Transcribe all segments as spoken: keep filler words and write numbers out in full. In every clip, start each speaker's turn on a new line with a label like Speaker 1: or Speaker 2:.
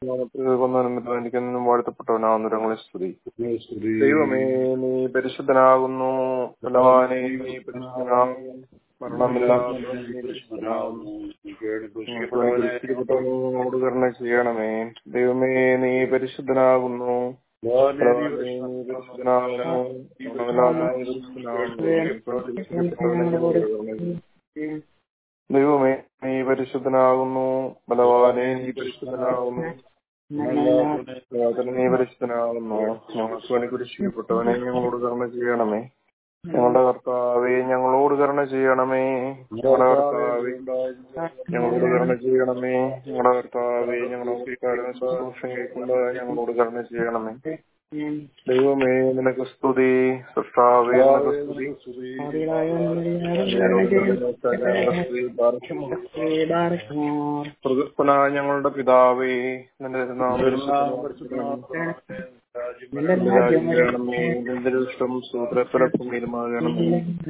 Speaker 1: എനിക്കെന്നും വാഴ്ത്തപ്പെട്ടവനാകുന്നു ഞങ്ങളെ സ്തുതി. ദൈവമേ നീ പരിശുദ്ധനാകുന്നു, ബലവാനേ നീ പരിശുദ്ധനാകുന്നു, മരണമില്ലാത്ത നീ പരിശുദ്ധനാകുന്നു. ഞങ്ങളോട് കരുണ ചെയ്യണമേ. ദൈവമേ നീ പരിശുദ്ധനാകുന്നു, ബലവാനേ നീ പരിശുദ്ധനാകുന്നു, മരണമില്ലാത്ത നീ പരിശുദ്ധനാകുന്നു. ദൈവമേ നീ പരിശുദ്ധനാകുന്നു, ബലവാനേ നീ പരിശുദ്ധനാകുന്നു, നീ പരിശുദ്ധനാകുന്നു. ഞങ്ങൾക്ക് വേണ്ടി കുരിശിക്കപ്പെട്ടവനെ ഞങ്ങളോട് കരുണ ചെയ്യണമേ. ഞങ്ങളുടെ കർത്താവേ ഞങ്ങളോട് കരുണ ചെയ്യണമേ. ഞങ്ങളുടെ കർത്താവേ ഞങ്ങളോട് കരുണ ചെയ്യണമേ. ഞങ്ങളുടെ കർത്താവേ ഞങ്ങളോട് ശുശ്രൂഷ കേൾക്കുന്നത് ഞങ്ങളോട് കരുണ ചെയ്യണമേ. ദൈവമേ നിനക്ക് സ്തുതി, സൃഷ്ടാവേ നിനക്ക് സ്തുതി. പ്രകൃതനായ ഞങ്ങളുടെ പിതാവേ, നിന്റെ ഇഷ്ടം സൂത്രപ്പിറപ്പും തീരുമാനമേ.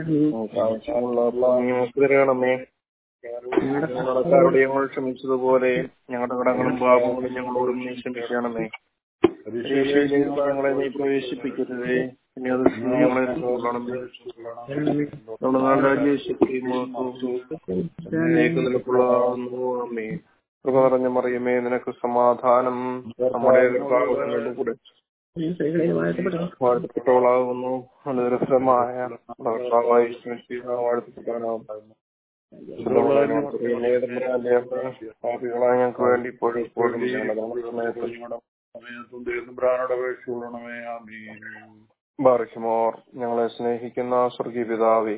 Speaker 1: തരണമേ. ഞങ്ങളുടെ ഞങ്ങൾ ക്ഷമിച്ചതുപോലെ ഞങ്ങളുടെ കടങ്ങളും പാപങ്ങളും ഞങ്ങളോടും നീ ക്ഷമിക്കണമേ. ഞങ്ങളെ നീ പ്രവേശിപ്പിക്കരുതേ, ഞങ്ങളെ കൃപ നിറഞ്ഞ മറിയമേ നിനക്ക് സമാധാനം. നമ്മുടെ കർത്താവിനോട് കൂടെ വാഴ്ത്തപ്പെട്ടവളാകുന്നു. അനുരസമായ വാഴ്ത്തപ്പെട്ടവനാകുന്നു. പാപികളായ ഞങ്ങൾക്ക് വേണ്ടി ഇപ്പോഴും ഇപ്പോഴും ബാറയ്ക്കുമോർ. ഞങ്ങളെ സ്നേഹിക്കുന്ന സ്വർഗീയ പിതാവേ,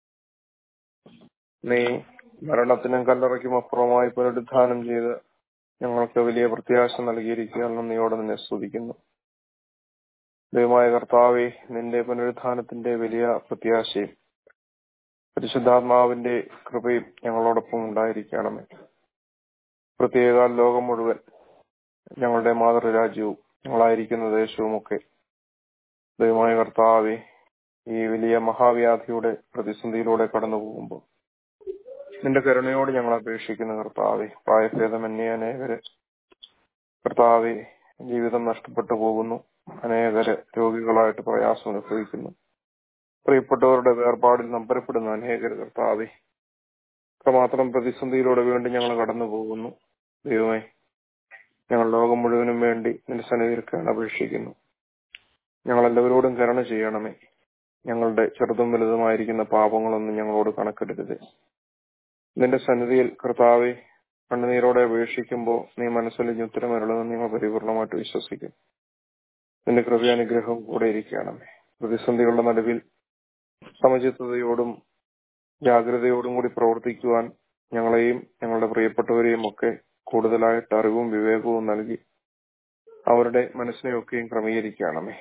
Speaker 1: നീ മരണത്തിനും കല്ലറയ്ക്കും അപ്പുറമായി പുനരുദ്ധാനം ചെയ്ത് ഞങ്ങൾക്ക് വലിയ പ്രത്യാശ നൽകിയിരിക്കുക. നന്ദിയോടെ നിന്നെ സ്തുതിക്കുന്നു. ദൈവമായ കർത്താവേ, നിന്റെ പുനരുദ്ധാനത്തിന്റെ വലിയ പ്രത്യാശയും പരിശുദ്ധാത്മാവിന്റെ കൃപയും ഞങ്ങളോടൊപ്പം ഉണ്ടായിരിക്കണമേ. പ്രത്യേക ലോകം മുഴുവൻ, ഞങ്ങളുടെ മാതൃരാജ്യവും ഞങ്ങളായിരിക്കുന്ന ദേശവുമൊക്കെ ദൈവമായ കർത്താവേ, ഈ വലിയ മഹാവ്യാധിയുടെ പ്രതിസന്ധിയിലൂടെ കടന്നു പോകുമ്പോൾ നിന്റെ കരുണയോട് ഞങ്ങൾ അപേക്ഷിക്കുന്ന കർത്താവേ, പ്രായഭേദമന്യേ അനേകര് കർത്താവേ ജീവിതം നഷ്ടപ്പെട്ടു പോകുന്നു. അനേകര് രോഗികളായിട്ട് പ്രയാസം അനുഭവിക്കുന്നു. പ്രിയപ്പെട്ടവരുടെ വേർപാടിൽ നമ്പരപ്പെടുന്ന അനേകര് കർത്താവേ അത്രമാത്രം പ്രതിസന്ധിയിലൂടെ വേണ്ടി ഞങ്ങൾ കടന്നു പോകുന്നു. ദൈവമേ, ഞങ്ങൾ ലോകം മുഴുവനും വേണ്ടി നിന്റെ സന്നിധിയിൽക്കാൻ അപേക്ഷിക്കുന്നു. ഞങ്ങളെല്ലാവരോടും കരുണ ചെയ്യണമേ. ഞങ്ങളുടെ ചെറുതും വലുതുമായിരിക്കുന്ന പാപങ്ങളൊന്നും ഞങ്ങളോട് കണക്കെടുക്കരുത്. നിന്റെ സന്നിധിയിൽ കർത്താവെ കണ്ണുനീരോടെ അപേക്ഷിക്കുമ്പോൾ നീ മനസ്സിൽ ഉത്തരമരുളെന്ന് നിങ്ങൾ പരിപൂർണമായിട്ട് വിശ്വസിക്കും. നിന്റെ കൃപയാനുഗ്രഹവും കൂടെ ഇരിക്കണമേ. പ്രതിസന്ധികളുടെ നടുവിൽ സമചിത്തതയോടും ജാഗ്രതയോടും കൂടി പ്രവർത്തിക്കുവാൻ ഞങ്ങളെയും ഞങ്ങളുടെ പ്രിയപ്പെട്ടവരെയും ഒക്കെ കൂടുതലായിട്ട് അറിവും വിവേകവും നൽകി അവരുടെ മനസ്സിനെയൊക്കെയും ക്രമീകരിക്കണമേ.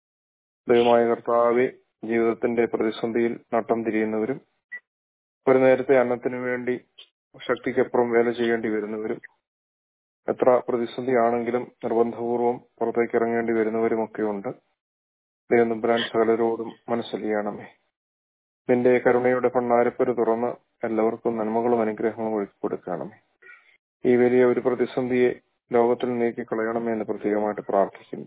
Speaker 1: ദൈവമായ കർത്താവെ, ജീവിതത്തിന്റെ പ്രതിസന്ധിയിൽ നട്ടം തിരിയുന്നവരും ഒരു നേരത്തെ അന്നത്തിനു വേണ്ടി ശക്തിക്കപ്പുറം വേല ചെയ്യേണ്ടി വരുന്നവരും എത്ര പ്രതിസന്ധിയാണെങ്കിലും നിർബന്ധപൂർവം പുറത്തേക്ക് ഇറങ്ങേണ്ടി വരുന്നവരുമൊക്കെ ഉണ്ട്. ദൈവം തമ്പുരാൻ സകലരോടും മനസ്സലിയണമേ. നിന്റെ കരുണയുടെ ഭണ്ഡാരപ്പര് തുറന്ന് എല്ലാവർക്കും നന്മകളും അനുഗ്രഹങ്ങളും ഒഴുക്കി കൊടുക്കണമേ. ഈ വലിയ ഒരു പ്രതിസന്ധിയെ ലോകത്തിൽ നീക്കിക്കളയണമേ എന്ന് പ്രത്യേകമായിട്ട് പ്രാർത്ഥിക്കുന്നു.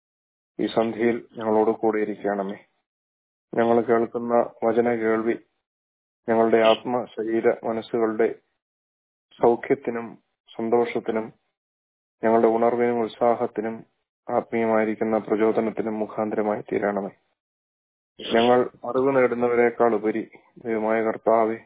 Speaker 1: ഈ സന്ധ്യയിൽ ഞങ്ങളോട് കൂടെ ഇരിക്കണമേ. ഞങ്ങൾ കേൾക്കുന്ന വചന കേൾവി ഞങ്ങളുടെ ആത്മ ശരീര മനസ്സുകളുടെ സൗഖ്യത്തിനും സന്തോഷത്തിനും ഞങ്ങളുടെ ഉണർവിനും ഉത്സാഹത്തിനും ആത്മീയമായിരിക്കുന്ന പ്രചോദനത്തിനും മുഖാന്തരമായി തീരണമേ. ഞങ്ങൾ അറിവ് നേടുന്നവരെക്കാൾ ഉപരി ദൈവമായ കർത്താവെ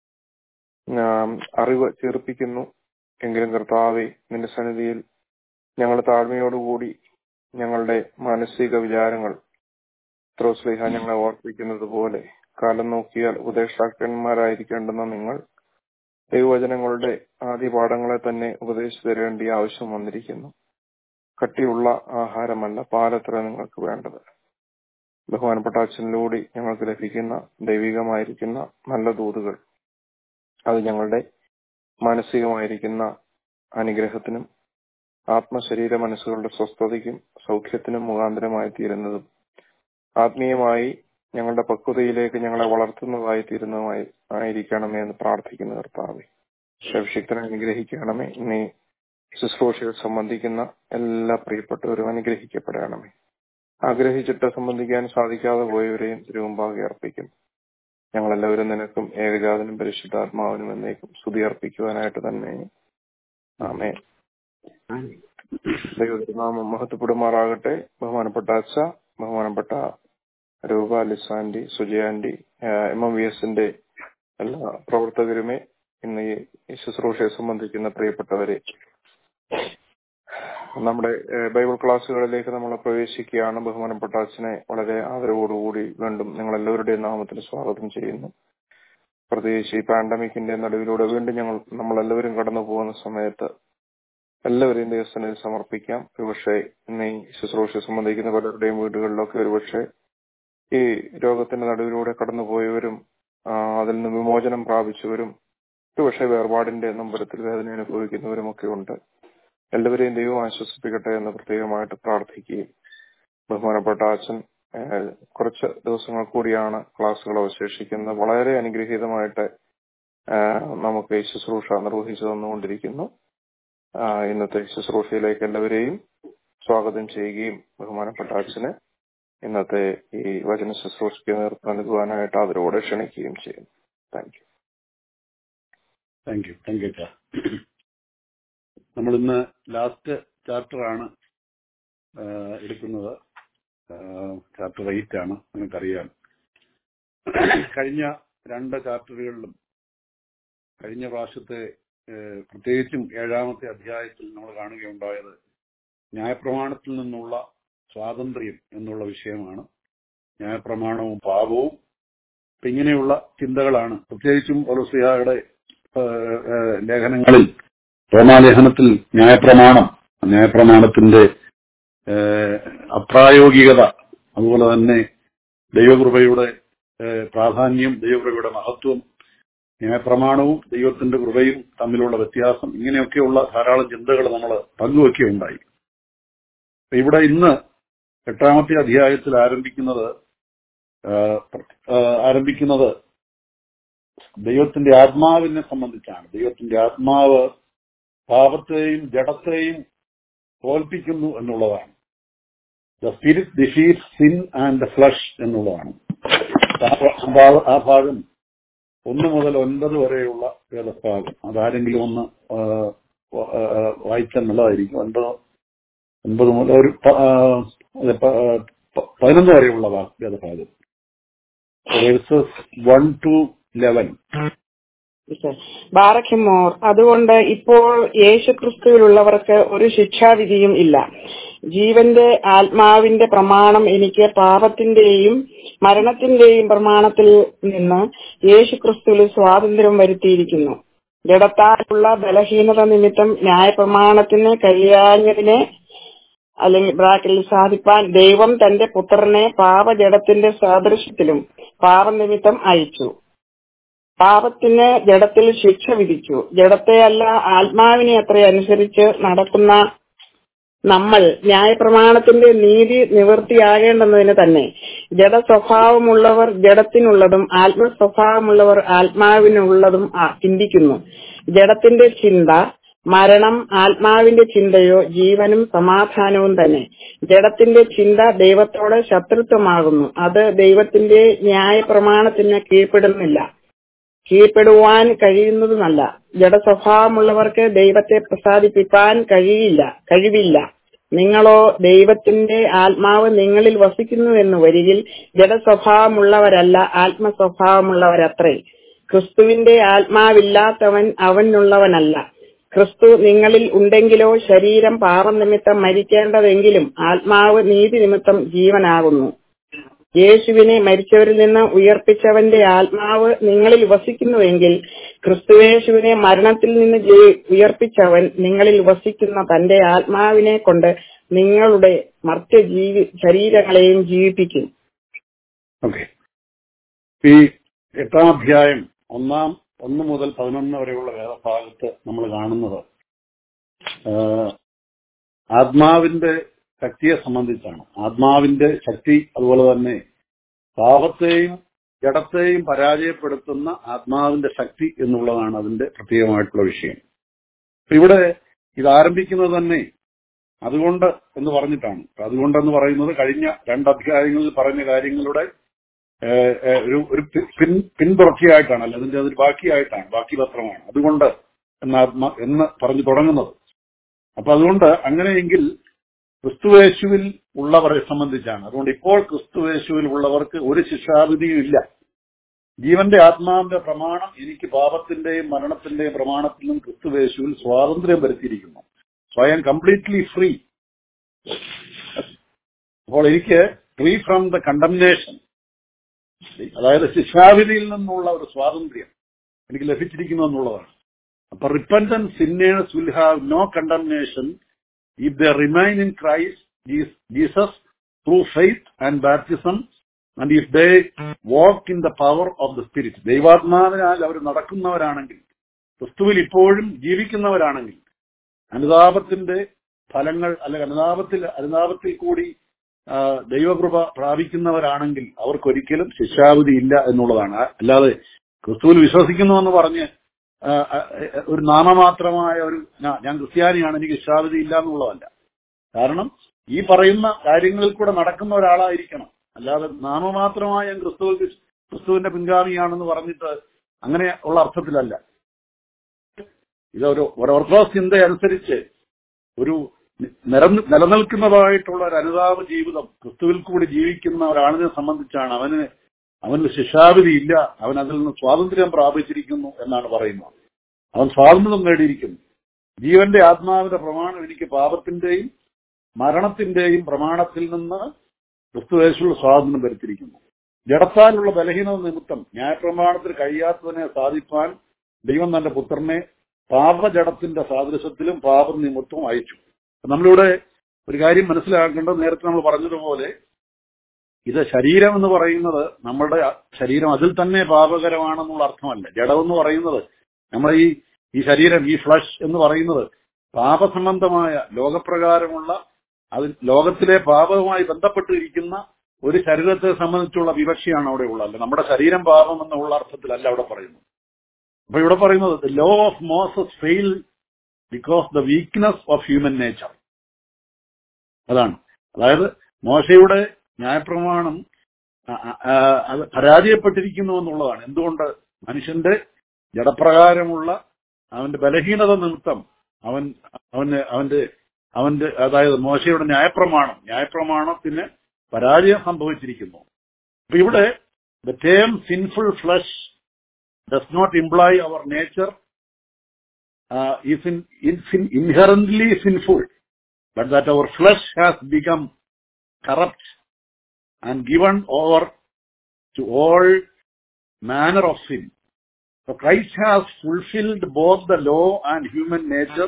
Speaker 1: അറിവ് ചേർപ്പിക്കുന്നു. എങ്കിലും കർത്താവെ, നിന്റെ സന്നിധിയിൽ ഞങ്ങൾ താഴ്മയോടുകൂടി ഞങ്ങളുടെ മാനസിക വിചാരങ്ങൾ ത്രോസ്ലിഹ ഞങ്ങളെ ഓർപ്പിക്കുന്നത് പോലെ കാലം നോക്കിയാൽ ഉപദേഷ്ടാക്കന്മാരായിരിക്കേണ്ടുന്ന നിങ്ങൾ ദൈവവചനങ്ങളുടെ ആദ്യ പാഠങ്ങളെ തന്നെ ഉപദേശിച്ചു തരേണ്ട ആവശ്യം വന്നിരിക്കുന്നു. കട്ടിയുള്ള ആഹാരമല്ല, പാലത്ര നിങ്ങൾക്ക് വേണ്ടത്. ബഹുമാനപ്പെട്ട അച്ഛനിലൂടെ ഞങ്ങൾക്ക് ലഭിക്കുന്ന ദൈവികമായിരിക്കുന്ന നല്ല ദൂതുകൾ അത് ഞങ്ങളുടെ മാനസികമായിരിക്കുന്ന അനുഗ്രഹത്തിനും ആത്മശരീര മനസ്സുകളുടെ സ്വസ്ഥതയ്ക്കും സൗഖ്യത്തിനും മുഖാന്തരമായി തീരുന്നതും ആത്മീയമായി ഞങ്ങളുടെ പക്വതയിലേക്ക് ഞങ്ങളെ വളർത്തുന്നതായി തീരുന്നതുമായി ആയിരിക്കണമേ എന്ന് പ്രാർത്ഥിക്കുന്ന കർത്താവേ, ശക്തനെ അനുഗ്രഹിക്കണമേ. നീ ശുശ്രൂഷയിൽ സംബന്ധിക്കുന്ന എല്ലാ പ്രിയപ്പെട്ടവരും അനുഗ്രഹിക്കപ്പെടണമേ. ആഗ്രഹിച്ചിട്ട് സംബന്ധിക്കാൻ സാധിക്കാതെ പോയവരെയും തിരുമുമ്പാകെ അർപ്പിക്കും. ഞങ്ങളെല്ലാവരും നിനക്കും ഏകജാതനും പരിശുദ്ധാത്മാവിനും എന്നേക്കും സ്തുതി അർപ്പിക്കുവാനായിട്ട് തന്നെ. ആമേൻ. ദൈവനാമം മഹത്വപ്പെടുമാറാകട്ടെ. ബഹുമാനപ്പെട്ട അച്ഛ, ബഹുമാനപ്പെട്ട Roopa, Lisa aunty, Suja aunty, M M V എസിന്റെ എല്ലാ പ്രവർത്തകരുമേ, ഇന്ന് ഈ ശുശ്രൂഷയെ സംബന്ധിക്കുന്ന പ്രിയപ്പെട്ടവരെ, നമ്മുടെ ബൈബിൾ ക്ലാസ്സുകളിലേക്ക് നമ്മൾ പ്രവേശിക്കുകയാണ്. ബഹുമാനപ്പെട്ട അച്ഛനെ വളരെ ആദരവോടുകൂടി വീണ്ടും നിങ്ങളെല്ലാവരുടെയും നാമത്തിൽ സ്വാഗതം ചെയ്യുന്നു. പ്രത്യേകിച്ച് ഈ പാൻഡമിക്കിന്റെ നടുവിലൂടെ വീണ്ടും ഞങ്ങൾ നമ്മളെല്ലാവരും കടന്നു പോകുന്ന സമയത്ത് എല്ലാവരെയും ദൈവസന്നിധിയിൽ സമർപ്പിക്കാം. ഒരുപക്ഷെ ഇന്ന് ഈ ശുശ്രൂഷ സംബന്ധിക്കുന്ന പലരുടെയും വീടുകളിലൊക്കെ ഒരുപക്ഷെ ഈ രോഗത്തിന്റെ നടുവിലൂടെ കടന്നുപോയവരും അതിൽ നിന്ന് വിമോചനം പ്രാപിച്ചവരും ഒരുപക്ഷെ വേർപാടിന്റെ നമ്പരത്തിൽ വേദന അനുഭവിക്കുന്നവരും ഒക്കെ ഉണ്ട്. എല്ലാവരെയും ദൈവം ആശ്വസിപ്പിക്കട്ടെ എന്ന് പ്രത്യേകമായിട്ട് പ്രാർത്ഥിക്കുകയും, ബഹുമാനപ്പെട്ട അച്ഛൻ കുറച്ച് ദിവസങ്ങൾ കൂടിയാണ് ക്ലാസ്സുകൾ അവശേഷിക്കുന്നത്. വളരെ അനുഗ്രഹീതമായിട്ട് നമുക്ക് ഈ ശുശ്രൂഷ നിർവഹിച്ചു തന്നുകൊണ്ടിരിക്കുന്നു. ഇന്നത്തെ ശുശ്രൂഷയിലേക്ക് എല്ലാവരെയും സ്വാഗതം ചെയ്യുകയും ബഹുമാനപ്പെട്ട അച്ഛനെ ഇന്നത്തെ ഈ വചന ശുശ്രൂഷയ്ക്ക് നേതൃത്വം നൽകുവാനായിട്ട് ആദരവോടെ ക്ഷണിക്കുകയും ചെയ്യുന്നു. Thank you.
Speaker 2: Thank you thank you നമ്മൾ ഇന്ന് ലാസ്റ്റ് ചാപ്റ്ററാണ് എടുക്കുന്നത്. ചാപ്റ്റർ എയ്റ്റ് ആണ്, നിങ്ങൾക്കറിയാം. കഴിഞ്ഞ രണ്ട് ചാപ്റ്ററുകളിലും കഴിഞ്ഞ പ്രാവശ്യത്തെ പ്രത്യേകിച്ചും ഏഴാമത്തെ അധ്യായത്തിൽ നമ്മൾ കാണുകയുണ്ടായത് ന്യായപ്രമാണത്തിൽ നിന്നുള്ള സ്വാതന്ത്ര്യം എന്നുള്ള വിഷയമാണ്. ന്യായപ്രമാണവും പാപവും ഇങ്ങനെയുള്ള ചിന്തകളാണ് പ്രത്യേകിച്ചും പൗലോസ്ലീഹായുടെ ലേഖനങ്ങളിൽ, റോമാലേഖനത്തിൽ ന്യായപ്രമാണം, ന്യായപ്രമാണത്തിന്റെ അപ്രായോഗികത, അതുപോലെ തന്നെ ദൈവകൃപയുടെ പ്രാധാന്യം, ദൈവകൃപയുടെ മഹത്വം, ന്യായപ്രമാണവും ദൈവത്തിന്റെ കൃപയും തമ്മിലുള്ള വ്യത്യാസം, ഇങ്ങനെയൊക്കെയുള്ള ധാരാളം ചിന്തകൾ നമ്മൾ പങ്കുവയ്ക്കുകയുണ്ടായി. ഇവിടെ ഇന്ന് എട്ടാമത്തെ അധ്യായത്തിൽ ആരംഭിക്കുന്നത് ആരംഭിക്കുന്നത് ദൈവത്തിന്റെ ആത്മാവിനെ സംബന്ധിച്ചാണ്. ദൈവത്തിന്റെ ആത്മാവ് പാപത്തെയും ജഡത്തെയും തോൽപ്പിക്കുന്നു എന്നുള്ളതാണ്. The spirit defeats sin and the flesh എന്നുള്ളതാണ്. ആ ഭാഗം ഒന്ന് മുതൽ ഒൻപത് വരെയുള്ള വേദഭാഗം അതാരെങ്കിലും ഒന്ന് വായിച്ചാൽ നല്ലതായിരിക്കും. ഒൻപത് ഒൻപത് മുതൽ ഒരു പതിനൊന്ന് വരെയുള്ള വേദഭാഗം, വൺ ടു ലെവൻ.
Speaker 3: ബാറഖിമോർ. അതുകൊണ്ട് ഇപ്പോൾ യേശുക്രിസ്തുവിലുള്ളവർക്ക് ഒരു ശിക്ഷാവിധിയും ഇല്ല. ജീവന്റെ ആത്മാവിന്റെ പ്രമാണം എനിക്ക് പാപത്തിന്റെയും മരണത്തിന്റെയും പ്രമാണത്തിൽ നിന്ന് യേശുക്രിസ്തുവിൽ സ്വാതന്ത്ര്യം വരുത്തിയിരിക്കുന്നു. ജഡത്താലുള്ള ബലഹീനത നിമിത്തം ന്യായപ്രമാണത്തിന് കഴിയാഞ്ഞതിനെ അല്ലെങ്കിൽ ബ്രാക്കറ്റിൽ സാധിപ്പാൻ ദൈവം തന്റെ പുത്രനെ പാപജഡത്തിന്റെ സാദൃശ്യത്തിലും പാപനിമിത്തം അയച്ചു. പാപത്തിന് ജഡത്തിൽ ശിക്ഷ വിധിച്ചു. ജഡത്തെയല്ല ആത്മാവിനെ അത്ര അനുസരിച്ച് നടക്കുന്ന നമ്മൾ ന്യായപ്രമാണത്തിന്റെ നീതി നിവൃത്തിയാകേണ്ടുന്നതിന് തന്നെ ജഡ സ്വഭാവമുള്ളവർ ജഡത്തിനുള്ളതും ആത്മസ്വഭാവമുള്ളവർ ആത്മാവിനുള്ളതും ചിന്തിക്കുന്നു. ജഡത്തിന്റെ ചിന്ത മരണം, ആത്മാവിന്റെ ചിന്തയോ ജീവനും സമാധാനവും തന്നെ. ജഡത്തിന്റെ ചിന്ത ദൈവത്തോട് ശത്രുത്വമാകുന്നു. അത് ദൈവത്തിന്റെ ന്യായപ്രമാണത്തിന് കീഴ്പ്പെടുന്നില്ല, കീഴ്പ്പെടുവാൻ കഴിയുന്നതുമല്ല. ജഡസ്വഭാവമുള്ളവർക്ക് ദൈവത്തെ പ്രസാദിപ്പിക്കാൻ കഴിയില്ല കഴിവില്ല. നിങ്ങളോ ദൈവത്തിന്റെ ആത്മാവ് നിങ്ങളിൽ വസിക്കുന്നു എന്ന് വരികിൽ ജഡസ്വഭാവമുള്ളവരല്ല, ആത്മസ്വഭാവമുള്ളവരത്രേ. ക്രിസ്തുവിന്റെ ആത്മാവില്ലാത്തവൻ അവനുള്ളവനല്ല. ക്രിസ്തു നിങ്ങളിൽ ഉണ്ടെങ്കിലോ ശരീരം പാപനിമിത്തം മരിക്കേണ്ടതെങ്കിലും ആത്മാവ് നീതി നിമിത്തം ജീവനാകുന്നു. യേശുവിനെ മരിച്ചവരിൽ നിന്ന് ഉയർപ്പിച്ചവന്റെ ആത്മാവ് നിങ്ങളിൽ വസിക്കുന്നുവെങ്കിൽ ക്രിസ്തുയേശുവിനെ മരണത്തിൽ നിന്ന് ഉയർപ്പിച്ചവൻ നിങ്ങളിൽ വസിക്കുന്ന തന്റെ ആത്മാവിനെ കൊണ്ട് നിങ്ങളുടെ മർത്യ ജീവി ശരീരങ്ങളെയും ജീവിപ്പിക്കും.
Speaker 2: ഓക്കെ, ഈ എട്ടാം അധ്യായം ഒന്നാം ഒന്ന് മുതൽ പതിനൊന്ന് വരെയുള്ള വേദഭാഗത്ത് നമ്മൾ കാണുന്നത് ആത്മാവിന്റെ ശക്തിയെ സംബന്ധിച്ചാണ്. ആത്മാവിന്റെ ശക്തി, അതുപോലെ തന്നെ പാപത്തെയും ജഡത്തെയും പരാജയപ്പെടുത്തുന്ന ആത്മാവിന്റെ ശക്തി എന്നുള്ളതാണ് അതിന്റെ പ്രത്യേകമായിട്ടുള്ള വിഷയം. ഇവിടെ ഇത് ആരംഭിക്കുന്നത് തന്നെ അതുകൊണ്ട് എന്ന് പറഞ്ഞിട്ടാണ്. അതുകൊണ്ടെന്ന് പറയുന്നത് കഴിഞ്ഞ രണ്ട് അധ്യായങ്ങളിൽ പറഞ്ഞ കാര്യങ്ങളുടെ ഒരു ഒരു പിൻ പിൻതുടർച്ചയായിട്ടാണ്, അല്ല അതിന്റെ അതൊരു ബാക്കിയായിട്ടാണ്, ബാക്കി പത്രമാണ്. അതുകൊണ്ട് എന്ന എന്ന് പറഞ്ഞു തുടങ്ങുന്നത്. അപ്പൊ അതുകൊണ്ട് അങ്ങനെയെങ്കിൽ ക്രിസ്തുവേശുവിൽ ഉള്ളവരെ സംബന്ധിച്ചാണ്. അതുകൊണ്ട് ഇപ്പോൾ ക്രിസ്തുവേശുവിൽ ഉള്ളവർക്ക് ഒരു ശിക്ഷാവിധിയും ഇല്ല. ജീവന്റെ ആത്മാവിന്റെ പ്രമാണം എനിക്ക് പാപത്തിന്റെയും മരണത്തിന്റെയും പ്രമാണത്തിൽ നിന്നും ക്രിസ്തുവേശുവിൽ സ്വാതന്ത്ര്യം വരുത്തിയിരിക്കുന്നു. So I am completely free. അപ്പോൾ എനിക്ക് ഫ്രീ ഫ്രം ദ കണ്ടംനേഷൻ, അതായത് ശിക്ഷാവിധിയിൽ നിന്നുള്ള ഒരു സ്വാതന്ത്ര്യം എനിക്ക് ലഭിച്ചിരിക്കുന്നു എന്നുള്ളതാണ്. അപ്പൊ repentant sinners will have no condemnation if they remain in Christ Jesus through faith and baptism, and if they walk in the power of the Spirit. ദൈവാത്മാവിനാൽ അവർ നടക്കുന്നവരാണെങ്കിൽ, ക്രിസ്തുവിൽ ഇപ്പോഴും ജീവിക്കുന്നവരാണെങ്കിൽ, അനുതാപത്തിന്റെ ഫലങ്ങൾ അല്ലെങ്കിൽ അനുതാപത്തിൽ അനുതാപത്തിൽ കൂടി ദൈവകൃപ പ്രാപിക്കുന്നവരാണെങ്കിൽ അവർക്കൊരിക്കലും ശിക്ഷാവിധി ഇല്ല എന്നുള്ളതാണ്. അല്ലാതെ ക്രിസ്തുവിൽ വിശ്വസിക്കുന്നുവെന്ന് പറഞ്ഞ് ഒരു നാമമാത്രമായ ഒരു ഞാൻ ക്രിസ്ത്യാനിയാണ് എനിക്ക് ശിക്ഷാവിധി ഇല്ല എന്നുള്ളതല്ല. കാരണം ഈ പറയുന്ന കാര്യങ്ങളിൽ കൂടെ നടക്കുന്ന ഒരാളായിരിക്കണം. അല്ലാതെ നാമമാത്രമായ ഞാൻ ക്രിസ്തു ക്രിസ്തുവിന്റെ പിൻഗാമിയാണെന്ന് പറഞ്ഞിട്ട് അങ്ങനെ ഉള്ള അർത്ഥത്തിലല്ല. ഇതൊരു ഓർത്തഡോക്സ് ചിന്ത അനുസരിച്ച് ഒരു നിലനിൽക്കുന്നതായിട്ടുള്ള ഒരു അനുതാപ ജീവിതം ക്രിസ്തുവിൽ കൂടി ജീവിക്കുന്ന ഒരാളിനെ സംബന്ധിച്ചാണ് അവന് അവന് ശിക്ഷാവിധി ഇല്ല, അവൻ അതിൽ നിന്ന് സ്വാതന്ത്ര്യം പ്രാപിച്ചിരിക്കുന്നു എന്നാണ് പറയുന്നത്. അവൻ സ്വാതന്ത്ര്യം നേടിയിരിക്കുന്നു. ജീവന്റെ ആത്മാവിന്റെ പ്രമാണം എനിക്ക് പാപത്തിന്റെയും മരണത്തിന്റെയും പ്രമാണത്തിൽ നിന്ന് ക്രിസ്തുവേശുവിൽ സ്വാതന്ത്ര്യം വരുത്തിയിരിക്കുന്നു. ജഡത്താലുള്ള ബലഹീനത നിമിത്തം ന്യായപ്രമാണത്തിൽ കഴിയാത്തതിനെ സാധിപ്പാൻ ദൈവം തന്റെ പുത്രനെ പാപജടത്തിന്റെ സാദൃശ്യത്തിലും പാപനിമിത്തവും അയച്ചു. നമ്മളിവിടെ ഒരു കാര്യം മനസ്സിലാക്കേണ്ടത്, നേരത്തെ നമ്മൾ പറഞ്ഞതുപോലെ ഇത് ശരീരം എന്ന് പറയുന്നത് നമ്മുടെ ശരീരം അതിൽ തന്നെ പാപകരമാണെന്നുള്ള അർത്ഥമല്ല. ജഡമെന്ന് പറയുന്നത് നമ്മൾ ഈ ഈ ശരീരം, ഈ ഫ്ലഷ് എന്ന് പറയുന്നത് പാപസംബന്ധമായ ലോകപ്രകാരമുള്ള അതിൽ ലോകത്തിലെ പാപവുമായി ബന്ധപ്പെട്ടിരിക്കുന്ന ഒരു ശരീരത്തെ സംബന്ധിച്ചുള്ള വിവക്ഷയാണ് അവിടെ ഉള്ളത്. അല്ല നമ്മുടെ ശരീരം പാപം എന്നുള്ള അർത്ഥത്തിലല്ല അവിടെ പറയുന്നത്. അപ്പൊ ഇവിടെ പറയുന്നത് the law of Moses fail because the weakness of human nature. അതാണ്, അതായത് മോശയുടെ ന്യായപ്രമാണം അത് പരാജയപ്പെട്ടിരിക്കുന്നു എന്നുള്ളതാണ്. എന്തുകൊണ്ട്? മനുഷ്യന്റെ ജഡപ്രകാരമുള്ള അവന്റെ ബലഹീനത നിമിത്തം അവൻ അവന് അവന്റെ അവന്റെ അതായത് മോശയുടെ ന്യായപ്രമാണം ന്യായപ്രമാണത്തിന് പരാജയം സംഭവിച്ചിരിക്കുന്നു. അപ്പൊ ഇവിടെ the term sinful flesh does not imply our nature is in inherently sinful, but that our flesh has become corrupt and given over to all manner of sin. So Christ has fulfilled both the law and human nature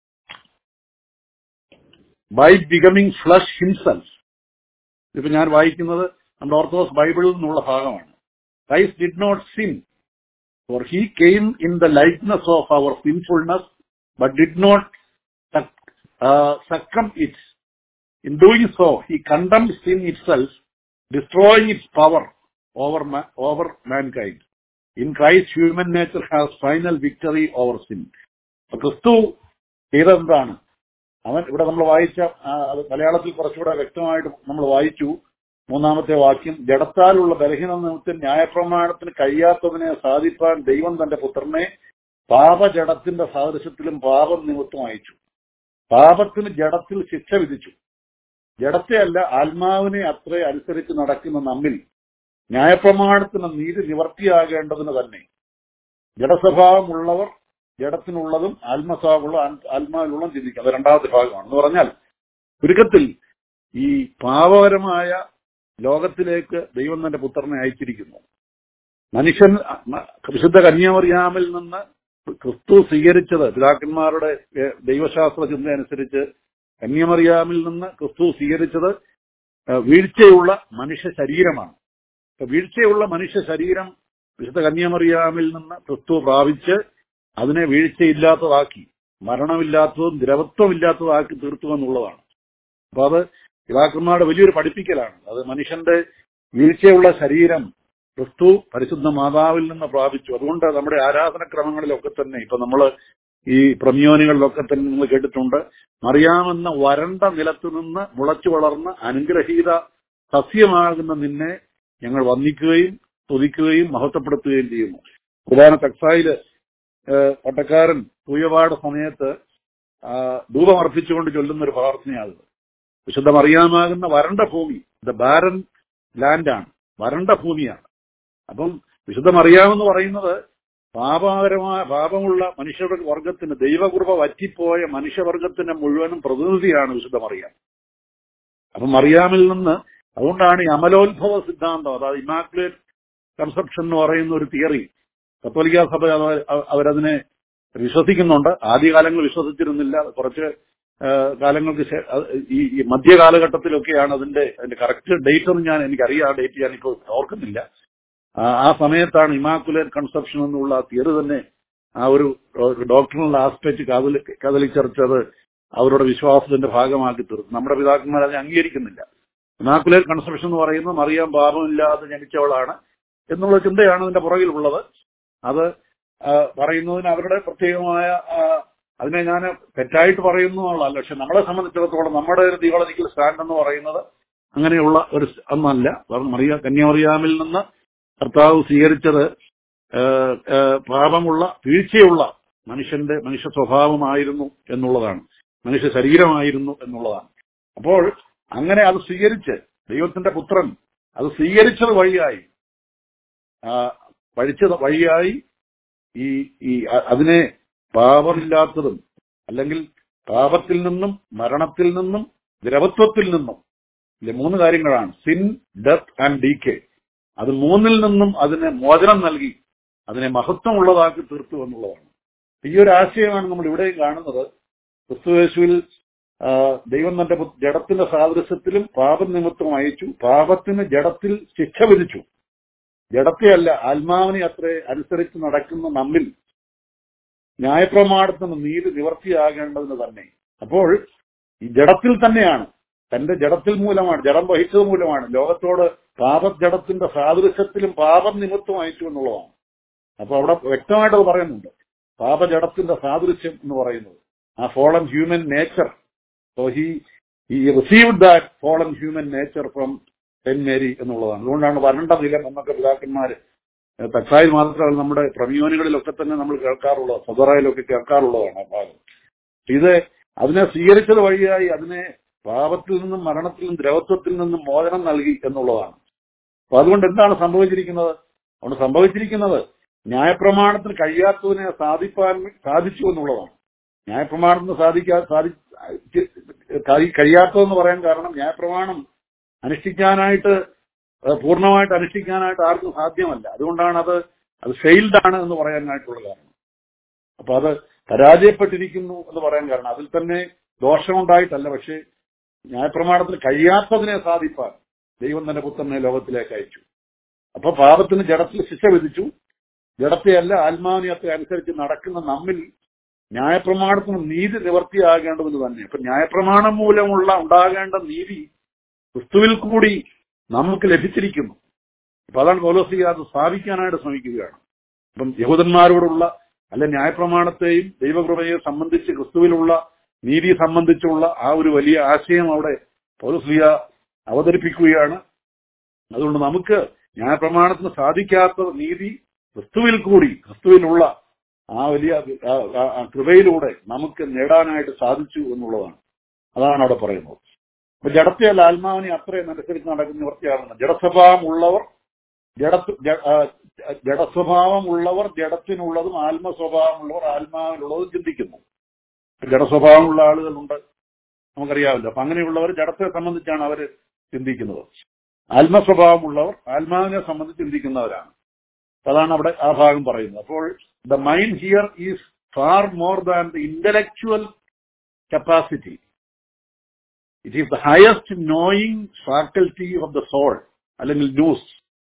Speaker 2: by becoming flesh himself. ഇപ്പൊ ഞാൻ വായിക്കുന്നത് നമ്മുടെ orthodox ബൈബിളിൽ നിന്നുള്ള ഭാഗമാണ്. Christ did not sin, for he came in the likeness of our sinfulness, but did not Uh, succumb it. In doing so, he condemned sin itself, destroying its power over ma- over mankind. In Christ, human nature has final victory over sin. ക്രിസ്തു ചെയ്തെന്താണ്? അവൻ ഇവിടെ നമ്മൾ വായിച്ച അത് മലയാളത്തിൽ കുറച്ചുകൂടെ വ്യക്തമായിട്ട് നമ്മൾ വായിച്ചു. മൂന്നാമത്തെ വാക്യം, ജഡത്താലുള്ള ബലഹീന നിമിത്തം ന്യായപ്രമാണത്തിന് കഴിയാത്തതിനെ സാധിപ്പാൻ ദൈവം തന്റെ പുത്രനെ പാപജഡത്തിന്റെ സാദൃശ്യത്തിലും പാപം നിമിത്തം അയച്ചു. പാപത്തിന് ജഡത്തിൽ ശിക്ഷ വിധിച്ചു. ജഡത്തെ അല്ല, ആത്മാവിനെ അത്രേ അനുസരിച്ച് നടക്കുന്ന നമ്മിൽ ന്യായപ്രമാണത്തിന് നീതി നിവർത്തിയാകേണ്ടതിന് തന്നെ ജഡസ്വഭാവമുള്ളവർ ജഡത്തിനുള്ളതും ആത്മസ്വഭാവമുള്ള ആത്മാവിലുള്ള ചിന്തിക്കുക. അത് രണ്ടാമത്തെ ഭാഗമാണ്. എന്ന് പറഞ്ഞാൽ ചുരുക്കത്തിൽ ഈ പാപപരമായ ലോകത്തിലേക്ക് ദൈവം തന്റെ പുത്രനെ അയച്ചിരിക്കുന്നു. മനുഷ്യൻ വിശുദ്ധ കന്യാമറിയാമിൽ നിന്ന് ക്രിസ്തു സ്വീകരിച്ചത്, പിതാക്കന്മാരുടെ ദൈവശാസ്ത്ര ചിന്ത അനുസരിച്ച് കന്യാമറിയാമിൽ നിന്ന് ക്രിസ്തു സ്വീകരിച്ചത് വീഴ്ചയുള്ള മനുഷ്യ ശരീരമാണ്. വീഴ്ചയുള്ള മനുഷ്യ ശരീരം വിശുദ്ധ കന്യാമറിയാമിൽ നിന്ന് ക്രിസ്തു പ്രാപിച്ച് അതിനെ വീഴ്ചയില്ലാത്തതാക്കി, മരണമില്ലാത്തതും ദ്രവത്വമില്ലാത്തതാക്കി തീർത്തു എന്നുള്ളതാണ്. അപ്പൊ അത് പിതാക്കന്മാരുടെ വലിയൊരു പഠിപ്പിക്കലാണ്. അത് മനുഷ്യന്റെ വീഴ്ചയുള്ള ശരീരം ക്രിസ്തു പരിശുദ്ധ മാതാവിൽ നിന്ന് പ്രാപിച്ചു. അതുകൊണ്ട് നമ്മുടെ ആരാധനക്രമങ്ങളിലൊക്കെ തന്നെ ഇപ്പൊ നമ്മള് ഈ പ്രമ്യോനികളിലൊക്കെ തന്നെ നിങ്ങൾ കേട്ടിട്ടുണ്ട്. മറിയാമെന്ന വരണ്ട നിലത്തു നിന്ന് മുളച്ചു വളർന്ന് അനുഗ്രഹീത സസ്യമാകുന്ന നിന്നെ ഞങ്ങൾ വന്ദിക്കുകയും സ്തുതിക്കുകയും മഹത്വപ്പെടുത്തുകയും ചെയ്യുന്നു. പ്രധാന തക്സായില് പട്ടക്കാരൻ പൂയപാട് സമയത്ത് ധൂപം അർപ്പിച്ചുകൊണ്ട് ചൊല്ലുന്ന ഒരു പ്രാർത്ഥനയാണ്. വിശുദ്ധ മറിയാമാകുന്ന വരണ്ട ഭൂമി, ദ ബാരൻ ലാൻഡാണ്, വരണ്ട ഭൂമിയാണ്. അപ്പം വിശുദ്ധ മറിയാമെന്ന് പറയുന്നത് പാപകരമായ പാപമുള്ള മനുഷ്യവർഗത്തിന്, ദൈവകൃപ വറ്റിപ്പോയ മനുഷ്യവർഗത്തിന്റെ മുഴുവനും പ്രതിനിധിയാണ് വിശുദ്ധ മറിയാം. അപ്പം മറിയാമിൽ നിന്ന്, അതുകൊണ്ടാണ് ഈ അമലോത്ഭവ സിദ്ധാന്തം, അതായത് ഇമാക്കുലേറ്റ് കൺസെപ്ഷൻ എന്ന് പറയുന്ന ഒരു തിയറി കത്തോലിക്ക സഭ അവരതിനെ വിശ്വസിക്കുന്നുണ്ട്. ആദ്യകാലങ്ങൾ വിശ്വസിച്ചിരുന്നില്ല. കുറച്ച് കാലങ്ങൾക്ക് ഈ മധ്യകാലഘട്ടത്തിലൊക്കെയാണ് അതിന്റെ അതിന്റെ കറക്റ്റ് ഡേറ്റ് ഒന്നും ഞാൻ എനിക്കറിയാം, ആ ഡേറ്റ് ഞാനിപ്പോൾ ഓർക്കുന്നില്ല. ആ സമയത്താണ് ഇമാക്കുലേറ്റ് കൺസെപ്ഷൻ എന്നുള്ള തിയറി തന്നെ ആ ഒരു ഡോക്ടറിനുള്ള ആസ്പെക്ട് കാതലിക് ചർച്ച് അത് അവരുടെ വിശ്വാസത്തിന്റെ ഭാഗമാക്കി തീർന്നു. നമ്മുടെ പിതാക്കന്മാർ അതിനെ അംഗീകരിക്കുന്നില്ല. ഇമാക്കുലേറ്റ് കൺസെപ്ഷൻ എന്ന് പറയുന്നത് മറിയാം പാപമില്ലാതെ ജനിച്ചവളാണ് എന്നുള്ള ചിന്തയാണ് അതിന്റെ പുറകിലുള്ളത്. അത് പറയുന്നതിന് അവരുടെ പ്രത്യേകമായ, അതിനെ ഞാൻ തെറ്റായിട്ട് പറയുന്നു എന്നുള്ളതല്ല, പക്ഷെ നമ്മളെ സംബന്ധിച്ചിടത്തോളം നമ്മുടെ ഒരു തിയോളജിക്കൽ സ്റ്റാൻഡ് എന്ന് പറയുന്നത് അങ്ങനെയുള്ള ഒരു ഒന്നല്ല. മറിയ കന്യാമറിയാമിൽ നിന്ന് കർത്താവ് സ്വീകരിച്ചത് പാപമുള്ള വീഴ്ചയുള്ള മനുഷ്യന്റെ മനുഷ്യ സ്വഭാവമായിരുന്നു എന്നുള്ളതാണ്, മനുഷ്യ ശരീരമായിരുന്നു എന്നുള്ളതാണ്. അപ്പോൾ അങ്ങനെ അത് സ്വീകരിച്ച് ദൈവത്തിന്റെ പുത്രൻ അത് സ്വീകരിച്ചത് വഴിയായി പഠിച്ചത് വഴിയായി ഈ ഈ അതിനെ പാപമില്ലാത്തതും, അല്ലെങ്കിൽ പാപത്തിൽ നിന്നും മരണത്തിൽ നിന്നും ദ്രവത്വത്തിൽ നിന്നും, ഇല്ല മൂന്ന് കാര്യങ്ങളാണ്, സിൻ, ഡെത്ത് ആൻഡ് ഡീകേ. അത് മൂന്നിൽ നിന്നും അതിനെ മോചനം നൽകി അതിനെ മഹത്വമുള്ളതാക്കി തീർത്തു എന്നുള്ളതാണ്. ഈ ഒരു ആശയമാണ് നമ്മൾ ഇവിടെയും കാണുന്നത്. ക്രിസ്തുയേശുവിൽ ദൈവം തന്റെ ജഡത്തിന്റെ സാദൃശ്യത്തിലും പാപനിമിത്തം അയച്ചു, പാപത്തിന് ജഡത്തിൽ ശിക്ഷ വിധിച്ചു. ജഡത്തെയല്ല, ആത്മാവിനെ അത്രേ അനുസരിച്ച് നടക്കുന്ന നമ്മിൽ ന്യായപ്രമാണത്തിന് നീതി നിവർത്തിയാകേണ്ടതിന് തന്നെ. അപ്പോൾ ഈ ജഡത്തിൽ തന്നെയാണ്, തന്റെ ജഡത്തിൽ മൂലമാണ്, ജഡം വഹിച്ചത് മൂലമാണ് ലോകത്തോട് പാപജഡത്തിന്റെ സാദൃശ്യത്തിലും പാപം നിമിത്തം അയച്ചു എന്നുള്ളതാണ്. അപ്പൊ അവിടെ വ്യക്തമായിട്ട് പറയുന്നുണ്ട് പാപജഡത്തിന്റെ സാദൃശ്യം എന്ന് പറയുന്നത് ആ fallen human nature. So he he received that fallen human nature from Saint Mary എന്നുള്ളതാണ്. അതുകൊണ്ടാണ് വരണ്ട നിലം എന്നൊക്കെ പിതാക്കന്മാര് തക്സായിൽ മാത്രമല്ല നമ്മുടെ പ്രമ്യോനികളിലൊക്കെ തന്നെ നമ്മൾ കേൾക്കാറുള്ളത്, സദറയിലൊക്കെ കേൾക്കാറുള്ളതാണ് ആ ഭാഗം. ഇത് അതിനെ സ്വീകരിച്ചത് വഴിയായി അതിനെ പാപത്തിൽ നിന്നും മരണത്തിൽ നിന്നും ദ്രവത്വത്തിൽ നിന്നും മോചനം നൽകി എന്നുള്ളതാണ്. അപ്പൊ അതുകൊണ്ട് എന്താണ് സംഭവിച്ചിരിക്കുന്നത്? അതുകൊണ്ട് സംഭവിച്ചിരിക്കുന്നത് ന്യായപ്രമാണത്തിന് കഴിയാത്തതിനെ സാധിപ്പാൻ സാധിച്ചു എന്നുള്ളതാണ്. ന്യായപ്രമാണത്തിന് സാധിക്കാ സാധി കഴിയാത്തതെന്ന് പറയാൻ കാരണം ന്യായപ്രമാണം അനുഷ്ഠിക്കാനായിട്ട് പൂർണ്ണമായിട്ട് അനുഷ്ഠിക്കാനായിട്ട് ആർക്കും സാധ്യമല്ല. അതുകൊണ്ടാണ് അത് അത് ഫെയിൽഡ് ആണ് എന്ന് പറയാനായിട്ടുള്ള കാരണം. അപ്പൊ അത് പരാജയപ്പെട്ടിരിക്കുന്നു എന്ന് പറയാൻ കാരണം അതിൽ തന്നെ ദോഷമുണ്ടായിട്ടല്ല, പക്ഷെ ന്യായപ്രമാണത്തിന് കഴിയാത്തതിനെ സാധിപ്പാൻ ദൈവം തന്നെ പുത്രനെ ലോകത്തിലേക്ക് അയച്ചു. അപ്പൊ പാപത്തിന് ജഡത്തിൽ ശിക്ഷ വിധിച്ചു. ജഡത്തെയല്ല ആത്മാവിനത്തെ അനുസരിച്ച് നടക്കുന്ന നമ്മിൽ ന്യായപ്രമാണത്തിന് നീതി നിവർത്തിയാകേണ്ടതെന്ന് തന്നെ. അപ്പൊ ന്യായപ്രമാണം മൂലമുള്ള ഉണ്ടാകേണ്ട നീതി ക്രിസ്തുവിൽ കൂടി നമുക്ക് ലഭിച്ചിരിക്കുന്നു. അപ്പൊ അതാണ് പൗലോസ് അത് സ്ഥാപിക്കാനായിട്ട് ശ്രമിക്കുകയാണ്. അപ്പം യഹൂദന്മാരോടുള്ള അല്ലെ ന്യായപ്രമാണത്തെയും ദൈവകൃപയെ സംബന്ധിച്ച് ക്രിസ്തുവിലുള്ള നീതി സംബന്ധിച്ചുള്ള ആ ഒരു വലിയ ആശയം അവിടെ പൗലോസ് അവതരിപ്പിക്കുകയാണ്. അതുകൊണ്ട് നമുക്ക് ന്യായപ്രമാണത്തിന് സാധിക്കാത്ത നീതി ക്രിസ്തുവിൽ കൂടി, ക്രിസ്തുവിലുള്ള ആ വലിയ കൃപയിലൂടെ നമുക്ക് നേടാനായിട്ട് സാധിച്ചു എന്നുള്ളതാണ്. അതാണ് അവിടെ പറയുന്നത്. അപ്പൊ ജഡത്തെയല്ല ആത്മാവിനെ അത്രയും അനുസരിച്ച് നടക്കുന്ന നിവർത്തിയാകുന്നത്. ജഡസ്വഭാവമുള്ളവർ ജഡ ജഡസ്വഭാവമുള്ളവർ ജഡത്തിനുള്ളതും ആത്മസ്വഭാവമുള്ളവർ ആത്മാവിനുള്ളതും ചിന്തിക്കുന്നു. ജഡസ്വഭാവമുള്ള ആളുകളുണ്ട്, നമുക്കറിയാമല്ലോ. അപ്പൊ അങ്ങനെയുള്ളവർ ജഡത്തെ സംബന്ധിച്ചാണ് അവർ ചിന്തിക്കുന്നത്. ആത്മസ്വഭാവമുള്ളവർ ആത്മാവിനെ സംബന്ധിച്ച് ചിന്തിക്കുന്നവരാണ്. അതാണ് അവിടെ ആ ഭാഗം പറയുന്നത്. അപ്പോൾ the mind here is far more than the intellectual capacity. It is the highest knowing faculty of the soul, അല്ലെങ്കിൽ ന്യൂസ്.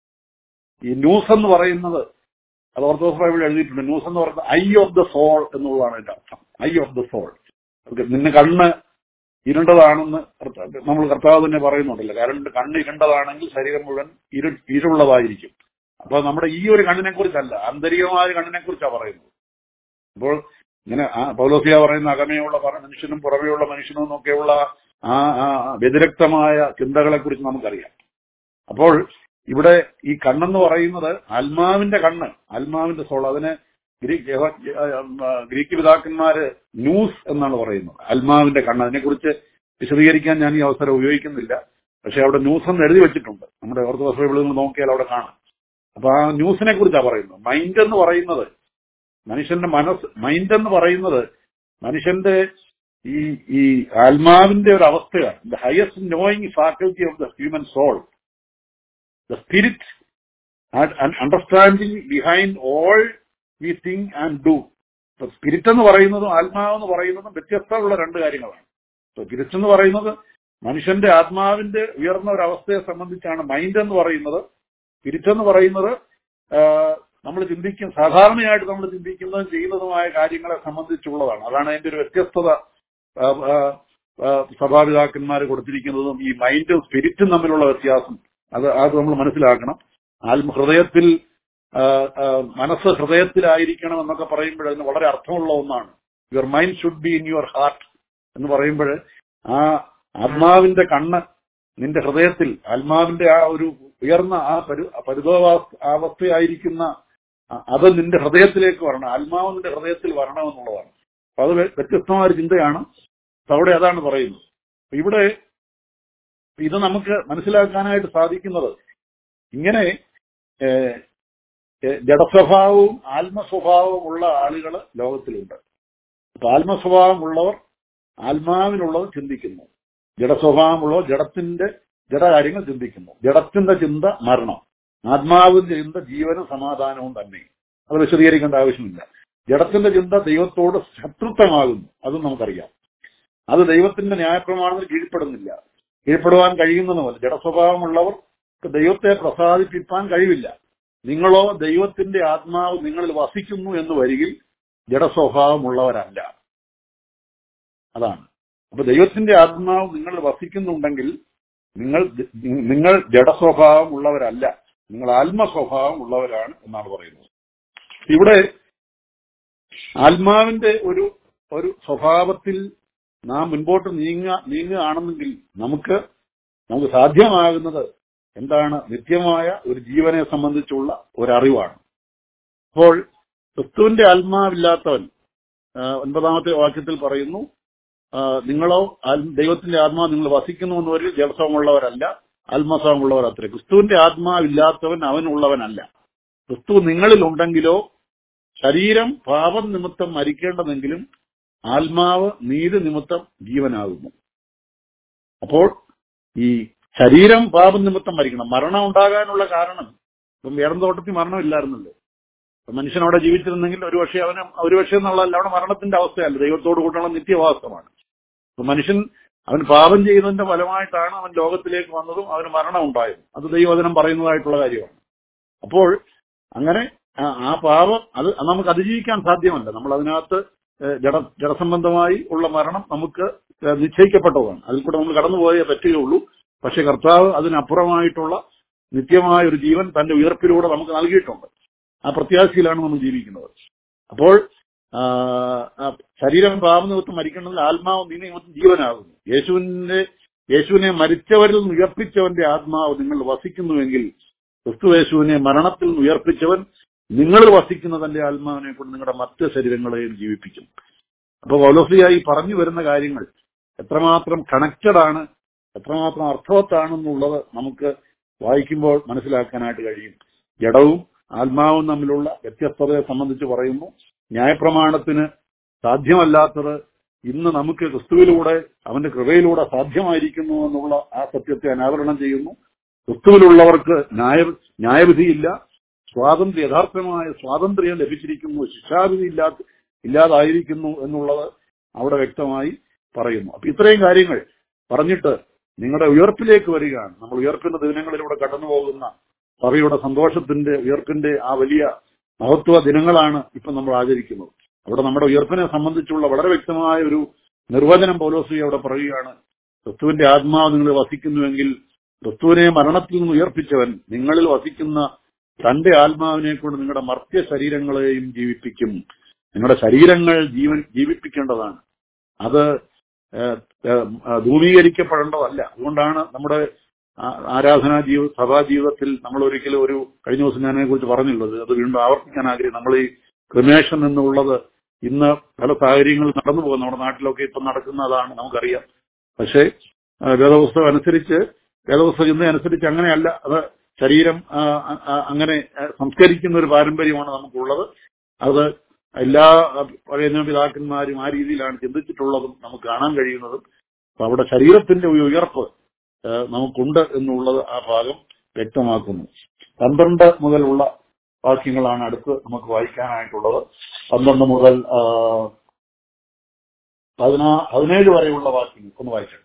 Speaker 2: ഈ ന്യൂസ് എന്ന് പറയുന്നത് അത് ഓർത്തഡോക്സ് ബൈബിളിൽ എഴുതിയിട്ടുണ്ട്. ന്യൂസ് എന്ന് പറയുന്നത് ഐ ഓഫ് ദ സോൾ എന്നുള്ളതാണ് അതിന്റെ അർത്ഥം. Eye of the soul. നിന്നെ കണ്ണ് ഇരുണ്ടതാണെന്ന് നമ്മൾ കർത്താവ് തന്നെ പറയുന്നുണ്ടല്ലോ. കാരണം കണ്ണ് ഇരുണ്ടതാണെങ്കിൽ ശരീരം മുഴുവൻ ഇരു ഇരുള്ളതായിരിക്കും. അപ്പൊ നമ്മുടെ ഈ ഒരു കണ്ണിനെ കുറിച്ചല്ല, ആന്തരികമായ കണ്ണിനെ കുറിച്ചാണ് പറയുന്നത്. അപ്പോൾ ഇങ്ങനെ ആ പൗലോസിയ പറയുന്ന അകമേയുള്ള മനുഷ്യനും പുറമേയുള്ള മനുഷ്യനും എന്നൊക്കെയുള്ള ആ വ്യതിരക്തമായ ചിന്തകളെ കുറിച്ച് നമുക്കറിയാം. അപ്പോൾ ഇവിടെ ഈ കണ്ണെന്ന് പറയുന്നത് ആത്മാവിന്റെ കണ്ണ്, ആത്മാവിന്റെ സോൾ. അതിന് ഗ്രീക്ക് ഗ്രീക്ക് പിതാക്കന്മാര് ന്യൂസ് എന്നാണ് പറയുന്നത്, ആത്മാവിന്റെ കണ്ണ്. അതിനെക്കുറിച്ച് വിശദീകരിക്കാൻ ഞാൻ ഈ അവസരം ഉപയോഗിക്കുന്നില്ല. പക്ഷെ അവിടെ ന്യൂസ് എന്ന് എഴുതി വെച്ചിട്ടുണ്ട്. നമ്മുടെ ഓർത്തഡോക്സ് ബൈബിളിൽ നിന്ന് നോക്കിയാൽ അവിടെ കാണാം. അപ്പൊ ആ ന്യൂസിനെ കുറിച്ചാണ് പറയുന്നത്. മൈൻഡ് എന്ന് പറയുന്നത് മനുഷ്യന്റെ മനസ്സ്, മൈൻഡ് എന്ന് പറയുന്നത് മനുഷ്യന്റെ ഈ ഈ ആത്മാവിന്റെ ഒരു അവസ്ഥയാണ്. The highest knowing faculty of the human soul, the spirit and understanding behind all we think and do. Spirit എന്ന് പറയുന്നതും ആത്മാവെന്ന് പറയുന്നതും വ്യത്യസ്തമുള്ള രണ്ട് കാര്യങ്ങളാണ്. സ്പിരിറ്റ് എന്ന് പറയുന്നത് മനുഷ്യന്റെ ആത്മാവിന്റെ ഉയർന്ന ഒരു അവസ്ഥയെ സംബന്ധിച്ചാണ് മൈൻഡ് എന്ന് പറയുന്നത്. സ്പിരിറ്റ് എന്ന് പറയുന്നത് നമ്മൾ ചിന്തിക്കും സാധാരണയായിട്ട് നമ്മൾ ചിന്തിക്കുന്നതും ചെയ്യുന്നതുമായ കാര്യങ്ങളെ സംബന്ധിച്ചുള്ളതാണ്. അതാണ് അതിന്റെ ഒരു വ്യത്യസ്തത സഭാപിതാക്കന്മാർ കൊടുത്തിരിക്കുന്നതും ഈ മൈൻഡും സ്പിരിറ്റും തമ്മിലുള്ള വ്യത്യാസം. അത് അത് നമ്മൾ മനസ്സിലാക്കണം. ആത്മ ഹൃദയത്തിൽ മനസ്സ് ഹൃദയത്തിലായിരിക്കണം എന്നൊക്കെ പറയുമ്പോൾ അതിന് വളരെ അർത്ഥമുള്ള ഒന്നാണ്. Your mind should be in your heart എന്ന് പറയുമ്പോൾ ആ ആത്മാവിന്റെ കണ്ണ് നിന്റെ ഹൃദയത്തിൽ, ആത്മാവിന്റെ ആ ഒരു ഉയർന്ന ആ പരി പരിതോവാവസ്ഥയായിരിക്കുന്ന അത് നിന്റെ ഹൃദയത്തിലേക്ക് വരണം, ആത്മാവ് നിന്റെ ഹൃദയത്തിൽ വരണമെന്നുള്ളതാണ്. അപ്പൊ അത് വ്യത്യസ്തമായ ഒരു ചിന്തയാണ്. അവിടെ അതാണ് പറയുന്നത്. ഇവിടെ ഇത് നമുക്ക് മനസ്സിലാക്കാനായിട്ട് സാധിക്കുന്നത് ഇങ്ങനെ ജഡസ്വഭാവവും ആത്മസ്വഭാവവും ഉള്ള ആളുകൾ ലോകത്തിലുണ്ട്. അപ്പൊ ആത്മസ്വഭാവമുള്ളവർ ആത്മാവിനുള്ളത് ചിന്തിക്കുന്നു, ജഡസ്വഭാവമുള്ളവർ ജഡത്തിന്റെ ജഡകാര്യങ്ങൾ ചിന്തിക്കുന്നു. ജഡത്തിന്റെ ചിന്ത മരണം, ആത്മാവിന്റെ ചിന്ത ജീവനും സമാധാനവും തന്നെ. അത് വിശദീകരിക്കേണ്ട ആവശ്യമില്ല. ജഡത്തിന്റെ ചിന്ത ദൈവത്തോട് ശത്രുത്വമാകുന്നു, അതും നമുക്കറിയാം. അത് ദൈവത്തിന്റെ ന്യായപ്രമാണത്തിൽ കീഴ്പ്പെടുന്നില്ല, കീഴ്പ്പെടുവാൻ കഴിയുന്നതുമല്ല. ജഡസ്വഭാവമുള്ളവർക്ക് ദൈവത്തെ പ്രസാദിപ്പിക്കാൻ കഴിവില്ല. നിങ്ങളോ ദൈവത്തിന്റെ ആത്മാവ് നിങ്ങളിൽ വസിക്കുന്നു എന്ന് വരികിൽ ജഡസ്വഭാവമുള്ളവരല്ല. അതാണ്. അപ്പൊ ദൈവത്തിന്റെ ആത്മാവ് നിങ്ങളിൽ വസിക്കുന്നുണ്ടെങ്കിൽ നിങ്ങൾ നിങ്ങൾ ജഡസ്വഭാവം ഉള്ളവരല്ല, നിങ്ങൾ ആത്മസ്വഭാവം ഉള്ളവരാണ് എന്നാണ് പറയുന്നത്. ഇവിടെ ആത്മാവിന്റെ ഒരു ഒരു സ്വഭാവത്തിൽ നാം മുൻപോട്ട് നീങ്ങ നീങ്ങുകയാണെന്നെങ്കിൽ നമുക്ക് നമുക്ക് സാധ്യമാകുന്നത് എന്താണ്? നിത്യമായ ഒരു ജീവനെ സംബന്ധിച്ചുള്ള ഒരറിവാണ്. അപ്പോൾ ക്രിസ്തുവിന്റെ ആത്മാവില്ലാത്തവൻ, ഒൻപതാമത്തെ വാക്യത്തിൽ പറയുന്നു, നിങ്ങളോ ദൈവത്തിന്റെ ആത്മാവ് നിങ്ങൾ വസിക്കുന്നു എന്നവരിൽ ജഡസ്വഭാവമുള്ളവരല്ല, ആത്മസ്വഭാവമുള്ളവർ അത്രേ. ക്രിസ്തുവിന്റെ ആത്മാവില്ലാത്തവൻ അവനുള്ളവനല്ല. ക്രിസ്തു നിങ്ങളിൽ ഉണ്ടെങ്കിലോ ശരീരം പാപം നിമിത്തം മരിക്കേണ്ടതെങ്കിലും ആത്മാവ് നീതി നിമിത്തം ജീവനാകുന്നു. അപ്പോൾ ഈ ശരീരം പാപം നിമിത്തം മരിക്കണം. മരണം ഉണ്ടാകാനുള്ള കാരണം ഇപ്പം വേറെ തോട്ടത്തിൽ മരണമില്ലായിരുന്നല്ലോ. മനുഷ്യൻ അവിടെ ജീവിച്ചിരുന്നെങ്കിൽ ഒരുപക്ഷെ അവന് ഒരുപക്ഷെ എന്നുള്ളതല്ല, അവിടെ മരണത്തിന്റെ അവസ്ഥയല്ല, ദൈവത്തോട് കൂട്ടുള്ള നിത്യവാസമാണ്. അപ്പൊ മനുഷ്യൻ അവൻ പാപം ചെയ്യുന്നതിന്റെ ഫലമായിട്ടാണ് അവൻ ലോകത്തിലേക്ക് വന്നതും അവന് മരണം ഉണ്ടായതും. അത് ദൈവവചനം പറയുന്നതായിട്ടുള്ള കാര്യമാണ്. അപ്പോൾ അങ്ങനെ ആ പാപം അത് നമുക്ക് അതിജീവിക്കാൻ സാധ്യമല്ല. നമ്മൾ അതിനകത്ത് ജഡ ജഡസംബന്ധമായി ഉള്ള മരണം നമുക്ക് നിശ്ചയിക്കപ്പെട്ടതാണ്. അതിൽ കൂടെ നമ്മൾ കടന്നുപോയേ പറ്റുകയുള്ളൂ. പക്ഷെ കർത്താവ് അതിനപ്പുറമായിട്ടുള്ള നിത്യമായ ഒരു ജീവൻ തന്റെ ഉയർപ്പിലൂടെ നമുക്ക് നൽകിയിട്ടുണ്ട്. ആ പ്രത്യാശയിലാണ് നമ്മൾ ജീവിക്കുന്നത്. അപ്പോൾ ശരീരം പാപം നിമിത്തം മരിക്കണമെങ്കിൽ ആത്മാവ് നീ നിമിത്തം ജീവനാകുന്നു. യേശുവിന്റെ യേശുവിനെ മരിച്ചവരിൽ നിന്ന് ഉയർപ്പിച്ചവന്റെ ആത്മാവ് നിങ്ങൾ വസിക്കുന്നുവെങ്കിൽ ക്രിസ്തു യേശുവിനെ മരണത്തിൽ നിന്ന് ഉയർപ്പിച്ചവൻ നിങ്ങളിൽ വസിക്കുന്ന തന്റെ ആത്മാവിനെ കൊണ്ട് നിങ്ങളുടെ മറ്റ് ശരീരങ്ങളെയും ജീവിപ്പിക്കും. അപ്പൊ പൗലോസിയായി പറഞ്ഞു വരുന്ന കാര്യങ്ങൾ എത്രമാത്രം കണക്റ്റഡ് ആണ്, എത്രമാത്രം അർത്ഥവത്താണെന്നുള്ളത് നമുക്ക് വായിക്കുമ്പോൾ മനസ്സിലാക്കാനായിട്ട് കഴിയും. ജഡവും ആത്മാവും തമ്മിലുള്ള വ്യത്യസ്തതയെ സംബന്ധിച്ച് പറയുന്നു. ന്യായപ്രമാണത്തിന് സാധ്യമല്ലാത്തത് ഇന്ന് നമുക്ക് ക്രിസ്തുവിലൂടെ അവന്റെ കൃപയിലൂടെ സാധ്യമായിരിക്കുന്നു എന്നുള്ള ആ സത്യത്തെ അനാവരണം ചെയ്യുന്നു. ക്രിസ്തുവിലുള്ളവർക്ക് ന്യായ ന്യായവിധിയില്ല, സ്വാതന്ത്ര്യം, യഥാർത്ഥമായ സ്വാതന്ത്ര്യം ലഭിച്ചിരിക്കുന്നു, ശിക്ഷാവിധി ഇല്ലാത്ത ഇല്ലാതായിരിക്കുന്നു എന്നുള്ളത് അവിടെ വ്യക്തമായി പറയുന്നു. അപ്പൊ ഇത്രയും കാര്യങ്ങൾ പറഞ്ഞിട്ട് നിങ്ങളുടെ ഉയർപ്പിലേക്ക് വരികയാണ്. നമ്മൾ ഉയർപ്പിന്റെ ദിനങ്ങളിലൂടെ കടന്നു പോകുന്ന സഭയുടെ സന്തോഷത്തിന്റെ ഉയർപ്പിന്റെ ആ വലിയ മഹത്വ ദിനങ്ങളാണ് ഇപ്പം നമ്മൾ ആചരിക്കുന്നത്. അവിടെ നമ്മുടെ ഉയർപ്പിനെ സംബന്ധിച്ചുള്ള വളരെ വ്യക്തമായ ഒരു നിർവചനം പൗലോസ് അവിടെ പറയുകയാണ്. ക്രിസ്തുവിന്റെ ആത്മാവ് നിങ്ങൾ വസിക്കുന്നുവെങ്കിൽ ക്രിസ്തുവിനെ മരണത്തിൽ നിന്ന് ഉയർപ്പിച്ചവൻ നിങ്ങളിൽ വസിക്കുന്ന തന്റെ ആത്മാവിനെ കൊണ്ട് നിങ്ങളുടെ മർത്യ ശരീരങ്ങളെയും ജീവിപ്പിക്കും. നിങ്ങളുടെ ശരീരങ്ങൾ ജീവൻ ജീവിപ്പിക്കേണ്ടതാണ്. അത് ധൂമീകരിക്കപ്പെടേണ്ടതല്ല. അതുകൊണ്ടാണ് നമ്മുടെ ആരാധനാ ജീവി സഭാ ജീവിതത്തിൽ നമ്മൾ ഒരിക്കലും ഒരു കഴിഞ്ഞ ദിവസം ഞാൻ അതിനെക്കുറിച്ച് പറഞ്ഞുള്ളത്, അത് വീണ്ടും ആവർത്തിക്കാൻ ആഗ്രഹം. നമ്മൾ ഈ ക്രിമേഷൻ എന്നുള്ളത് ഇന്ന് പല സാഹചര്യങ്ങളിൽ നടന്നു പോകും. നമ്മുടെ നാട്ടിലൊക്കെ ഇപ്പം നടക്കുന്നതാണ്, നമുക്കറിയാം. പക്ഷേ വേദപുസ്തകം അനുസരിച്ച് വേദപുസ്തകം ചിന്ത അനുസരിച്ച് അങ്ങനെയല്ല. അത് ശരീരം അങ്ങനെ സംസ്കരിക്കുന്ന ഒരു പാരമ്പര്യമാണ് നമുക്കുള്ളത്. അത് എല്ലാ പഴയ പിതാക്കന്മാരും ആ രീതിയിലാണ് ചിന്തിച്ചിട്ടുള്ളതും നമുക്ക് കാണാൻ കഴിയുന്നതും. അപ്പൊ അവിടെ ശരീരത്തിന്റെ ഒരു ഉയർപ്പ് നമുക്കുണ്ട് എന്നുള്ളത് ആ ഭാഗം വ്യക്തമാക്കുന്നു. പന്ത്രണ്ട് മുതലുള്ള വാക്യങ്ങളാണ് അടുത്ത് നമുക്ക് വായിക്കാനായിട്ടുള്ളത്. പന്ത്രണ്ട് മുതൽ പതിനാ പതിനേഴ് വരെയുള്ള വാക്യങ്ങൾ ഒന്ന് വായിച്ചിട്ട്.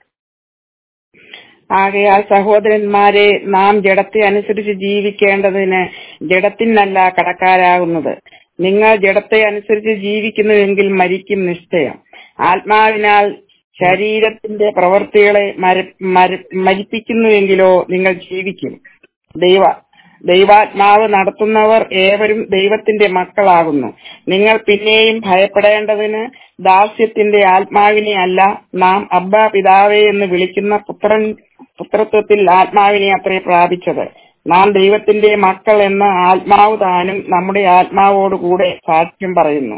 Speaker 3: ആകയാൽ സഹോദരന്മാരെ, നാം ജഡത്തെ അനുസരിച്ച് ജീവിക്കേണ്ടതിന് ജഡത്തിനല്ല കടക്കാരാകുന്നത്. നിങ്ങൾ ജഡത്തെ അനുസരിച്ച് ജീവിക്കുന്നുവെങ്കിൽ മരിക്കും നിശ്ചയം. ആത്മാവിനാൽ ശരീരത്തിന്റെ പ്രവൃത്തികളെ മരിപ്പിക്കുന്നുവെങ്കിലോ നിങ്ങൾ ജീവിക്കും. ദൈവ ദൈവാത്മാവ് നടത്തുന്നവർ ഏവരും ദൈവത്തിന്റെ മക്കളാകുന്നു. നിങ്ങൾ പിന്നെയും ഭയപ്പെടേണ്ടതിന് ദാസ്യത്തിന്റെ ആത്മാവിനെ അല്ല, നാം അബ്ബാ പിതാവേ എന്ന് വിളിക്കുന്ന പുത്രൻ പുത്രത്വത്തിൽ ആത്മാവിനെ അത്രേ പ്രാപിച്ചത്. നാം ദൈവത്തിന്റെ മക്കൾ എന്ന ആത്മാവ് താനും നമ്മുടെ ആത്മാവോടുകൂടെ സാക്ഷ്യം പറയുന്നു.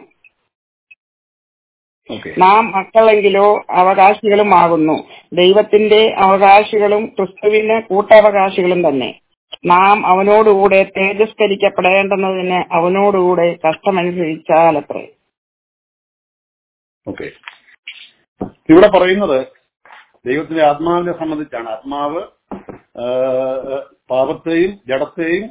Speaker 3: നാം മക്കളെങ്കിലോ അവകാശികളുമാകുന്നു, ദൈവത്തിന്റെ അവകാശികളും ക്രിസ്തുവിന് കൂട്ടവകാശികളും തന്നെ. നാം അവനോടുകൂടെ തേജസ്കരിക്കപ്പെടേണ്ടുന്നതിന് അവനോടുകൂടെ കഷ്ടമനുസരിച്ചാലത്രേ.
Speaker 2: ഓക്കെ, ഇവിടെ പറയുന്നത് ദൈവത്തിന്റെ ആത്മാവിനെ സംബന്ധിച്ചാണ്. ആത്മാവ് പാപത്തെയും ജഡത്തെയും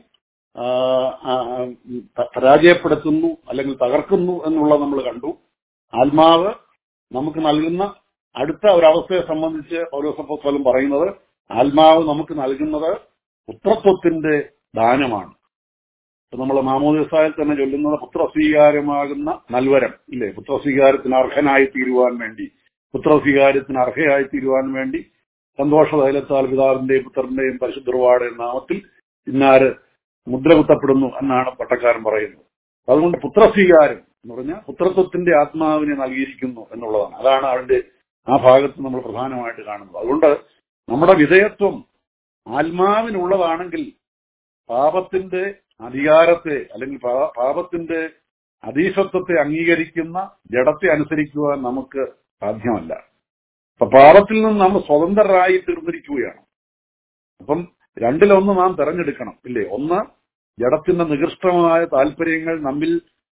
Speaker 2: പരാജയപ്പെടുത്തുന്നു അല്ലെങ്കിൽ തകർക്കുന്നു എന്നുള്ളത് നമ്മൾ കണ്ടു. ആത്മാവ് നമുക്ക് നൽകുന്ന അടുത്ത ഒരവസ്ഥയെ സംബന്ധിച്ച് പൗലോസ് അപ്പോസ്തലൻ പറയുന്നത്, ആത്മാവ് നമുക്ക് നൽകുന്നത് പുത്രത്വത്തിന്റെ ദാനമാണ്. ഇപ്പൊ നമ്മൾ മാമോദിസായിൽ തന്നെ ചൊല്ലുന്നത് പുത്രസ്വീകാരമാകുന്ന നൽവരം ഇല്ലേ? പുത്രസ്വീകാരത്തിന് അർഹനായി തീരുവാൻ വേണ്ടി, പുത്രസ്വീകാരത്തിന് അർഹയായി തീരുവാൻ വേണ്ടി സന്തോഷ തൈലത്താൽ പിതാവിന്റെയും പുത്രന്റെയും പരിശുദ്ധരുടെ നാമത്തിൽ ഇന്നാര് മുദ്ര കുത്തപ്പെടുന്നു എന്നാണ് പട്ടക്കാരൻ പറയുന്നത്. അതുകൊണ്ട് പുത്രസ്വീകാരം എന്ന് പറഞ്ഞാൽ പുത്രത്വത്തിന്റെ ആത്മാവിനെ നൽകിയിരിക്കുന്നു എന്നുള്ളതാണ്. അതാണ് അവന്റെ ആ ഭാഗത്ത് നമ്മൾ പ്രധാനമായിട്ട് കാണുന്നത്. അതുകൊണ്ട് നമ്മുടെ വിധേയത്വം ആത്മാവിനുള്ളതാണെങ്കിൽ പാപത്തിന്റെ അധികാരത്തെ അല്ലെങ്കിൽ പാപത്തിന്റെ അധീശത്വത്തെ അംഗീകരിക്കുന്ന ജഡത്തെ അനുസരിക്കുവാൻ നമുക്ക് സാധ്യമല്ല. അപ്പൊ പാപത്തിൽ നിന്ന് നമ്മൾ സ്വതന്ത്രരായി തീർന്നിരിക്കുകയാണ്. അപ്പം രണ്ടിലൊന്ന് നാം തെരഞ്ഞെടുക്കണം ഇല്ലേ? ഒന്ന്, ജഡത്തിന്റെ നികൃഷ്ടമായ താല്പര്യങ്ങൾ നമ്മിൽ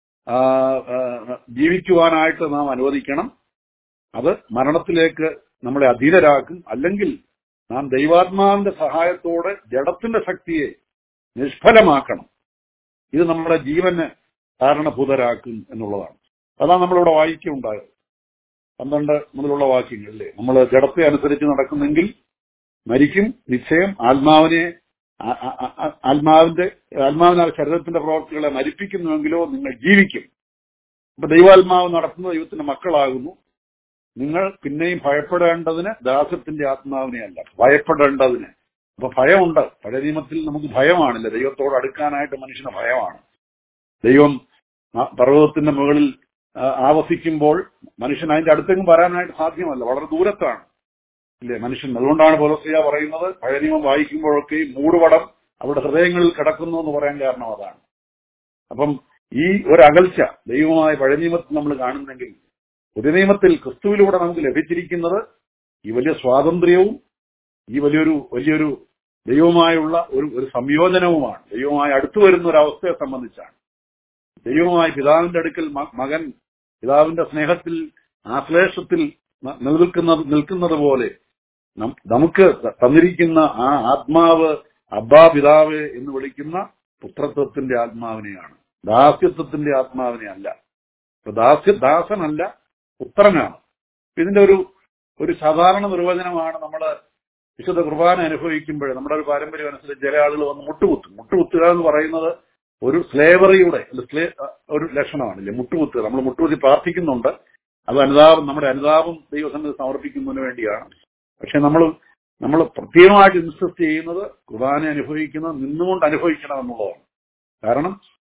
Speaker 2: ജീവിക്കുവാനായിട്ട് നാം അനുവദിക്കണം. അത് മരണത്തിലേക്ക് നമ്മളെ അധീനരാക്കും. അല്ലെങ്കിൽ നാം ദൈവാത്മാവിന്റെ സഹായത്തോടെ ജഡത്തിന്റെ ശക്തിയെ നിഷ്ഫലമാക്കണം. ഇത് നമ്മുടെ ജീവന് കാരണഭൂതരാക്കും എന്നുള്ളതാണ്. അതാണ് നമ്മളിവിടെ വായിക്കുകയുണ്ടായത്. പന്ത്രണ്ട് മുതലുള്ള വാക്യങ്ങളില്ലേ, നമ്മൾ ജഡത്തെ അനുസരിച്ച് നടക്കുന്നെങ്കിൽ മരിക്കും നിശ്ചയം. ആത്മാവിനെ ആത്മാവിന്റെ ആത്മാവിനാൽ ശരീരത്തിന്റെ പ്രവർത്തികളെ മരിപ്പിക്കുന്നുവെങ്കിലോ നിങ്ങൾ ജീവിക്കും. ഇപ്പൊ ദൈവാത്മാവ് നടത്തുന്ന ദൈവത്തിന്റെ മക്കളാകുന്നു. നിങ്ങൾ പിന്നെയും ഭയപ്പെടേണ്ടതിന് ദാസ്യത്തിന്റെ ആത്മാവിനെ അല്ല, ഭയപ്പെടേണ്ടതിന്. അപ്പൊ ഭയമുണ്ട്. പഴയ നിയമത്തിൽ നമുക്ക് ഭയമാണില്ല. ദൈവത്തോട് അടുക്കാനായിട്ട് മനുഷ്യന് ഭയമാണ്. ദൈവം പർവ്വതത്തിന്റെ മുകളിൽ ആവസിക്കുമ്പോൾ മനുഷ്യൻ അതിന്റെ അടുത്തെങ്കിലും വരാനായിട്ട് സാധ്യമല്ല, വളരെ ദൂരത്താണ് ഇല്ലേ മനുഷ്യൻ. അതുകൊണ്ടാണ് പൗലോസ് പറയുന്നത്, പഴയ നിയമം വായിക്കുമ്പോഴൊക്കെ മൂടുപടം അവിടെ ഹൃദയങ്ങളിൽ കിടക്കുന്നു എന്ന് പറയാൻ കാരണം അതാണ്. അപ്പം ഈ ഒരു അകൽച്ച ദൈവമായ പഴയ നിയമത്തിൽ നമ്മൾ കാണുന്നെങ്കിൽ പുതിയ നിയമത്തിൽ ക്രിസ്തുവിലൂടെ നമുക്ക് ലഭിച്ചിരിക്കുന്നത് ഈ വലിയ സ്വാതന്ത്ര്യവും ഈ വലിയൊരു വലിയൊരു ദൈവവുമായുള്ള ഒരു ഒരു സംയോജനവുമാണ്. ദൈവവുമായി അടുത്തു വരുന്ന ഒരു അവസ്ഥയെ സംബന്ധിച്ചാണ്. ദൈവവുമായി പിതാവിന്റെ അടുക്കൽ മകൻ പിതാവിന്റെ സ്നേഹത്തിൽ ആശ്ലേഷത്തിൽ നിൽക്കുന്നത് നിൽക്കുന്നത് പോലെ നമുക്ക് തന്നിരിക്കുന്ന ആ ആത്മാവ് അബ്ബാ പിതാവ് എന്ന് വിളിക്കുന്ന പുത്രത്വത്തിന്റെ ആത്മാവിനെയാണ്, ദാസ്യത്വത്തിന്റെ ആത്മാവിനെ അല്ല. ദാസ്യ ദാസനല്ല, പുത്രനാണ്. ഇതിന്റെ ഒരു ഒരു സാധാരണ നിർവചനമാണ് നമ്മൾ വിശുദ്ധ കുർബാന അനുഭവിക്കുമ്പോൾ നമ്മുടെ ഒരു പാരമ്പര്യം അനുസരിച്ച് ചില ആളുകൾ വന്ന് മുട്ടുകുത്തും. മുട്ടുകുത്തുക എന്ന് പറയുന്നത് ഒരു സ്ലേവറിയുടെ ഒരു ലക്ഷണമാണില്ലേ, മുട്ടുകുത്തുക. നമ്മൾ മുട്ടുകുത്തി പ്രാർത്ഥിക്കുന്നുണ്ട്. അത് അനുതാപം, നമ്മുടെ അനുതാപം ദൈവസന്നിധി സമർപ്പിക്കുന്നതിന് വേണ്ടിയാണ്. പക്ഷെ നമ്മൾ നമ്മൾ പ്രത്യേകമായിട്ട് ഇൻസിസ്റ്റ് ചെയ്യുന്നത് കുർബാന അനുഭവിക്കുന്നത് നിന്നുകൊണ്ട് അനുഭവിക്കണം എന്നുള്ളതാണ്. കാരണം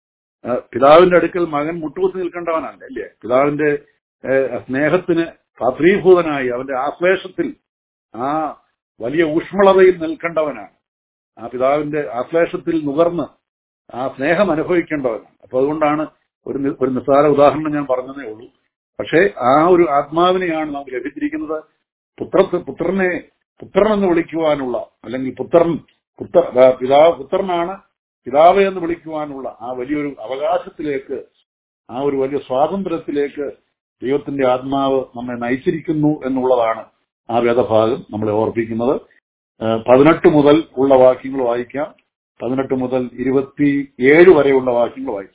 Speaker 2: പിതാവിന്റെ അടുക്കൽ മകൻ മുട്ടുകുത്തി നിൽക്കേണ്ടവനല്ല, അല്ലേ? പിതാവിന്റെ സ്നേഹത്തിന് പാത്രീഭൂതനായി അവന്റെ ആശ്ലേഷത്തിൽ, ആ വലിയ ഊഷ്മളതയിൽ നിൽക്കേണ്ടവനാണ്. ആ പിതാവിന്റെ ആശ്ലേഷത്തിൽ നുകർന്ന് ആ സ്നേഹം അനുഭവിക്കേണ്ടവനാണ്. അപ്പൊ അതുകൊണ്ടാണ് ഒരു ഒരു നിസ്സാര ഉദാഹരണം ഞാൻ പറഞ്ഞതേ ഉള്ളൂ. പക്ഷേ ആ ഒരു ആത്മാവിനെയാണ് നമുക്ക് ലഭിച്ചിരിക്കുന്നത്. പുത്ര പുത്രനെ പുത്രൻ എന്ന് വിളിക്കുവാനുള്ള, അല്ലെങ്കിൽ പുത്രൻ പുത്ര പിതാവ് പുത്രനാണ് പിതാവ് എന്ന് വിളിക്കുവാനുള്ള ആ വലിയൊരു അവകാശത്തിലേക്ക്, ആ ഒരു വലിയ സ്വാതന്ത്ര്യത്തിലേക്ക് ദൈവത്തിന്റെ ആത്മാവ് നമ്മെ നയിച്ചിരിക്കുന്നു എന്നുള്ളതാണ് ആ വേദഭാഗം നമ്മളെ ഓർപ്പിക്കുന്നത്. പതിനെട്ട് മുതൽ ഉള്ള വാക്യങ്ങൾ വായിക്കാം. പതിനെട്ട് മുതൽ ഇരുപത്തി ഏഴ് വരെയുള്ള വാക്യങ്ങൾ വായിക്കാം.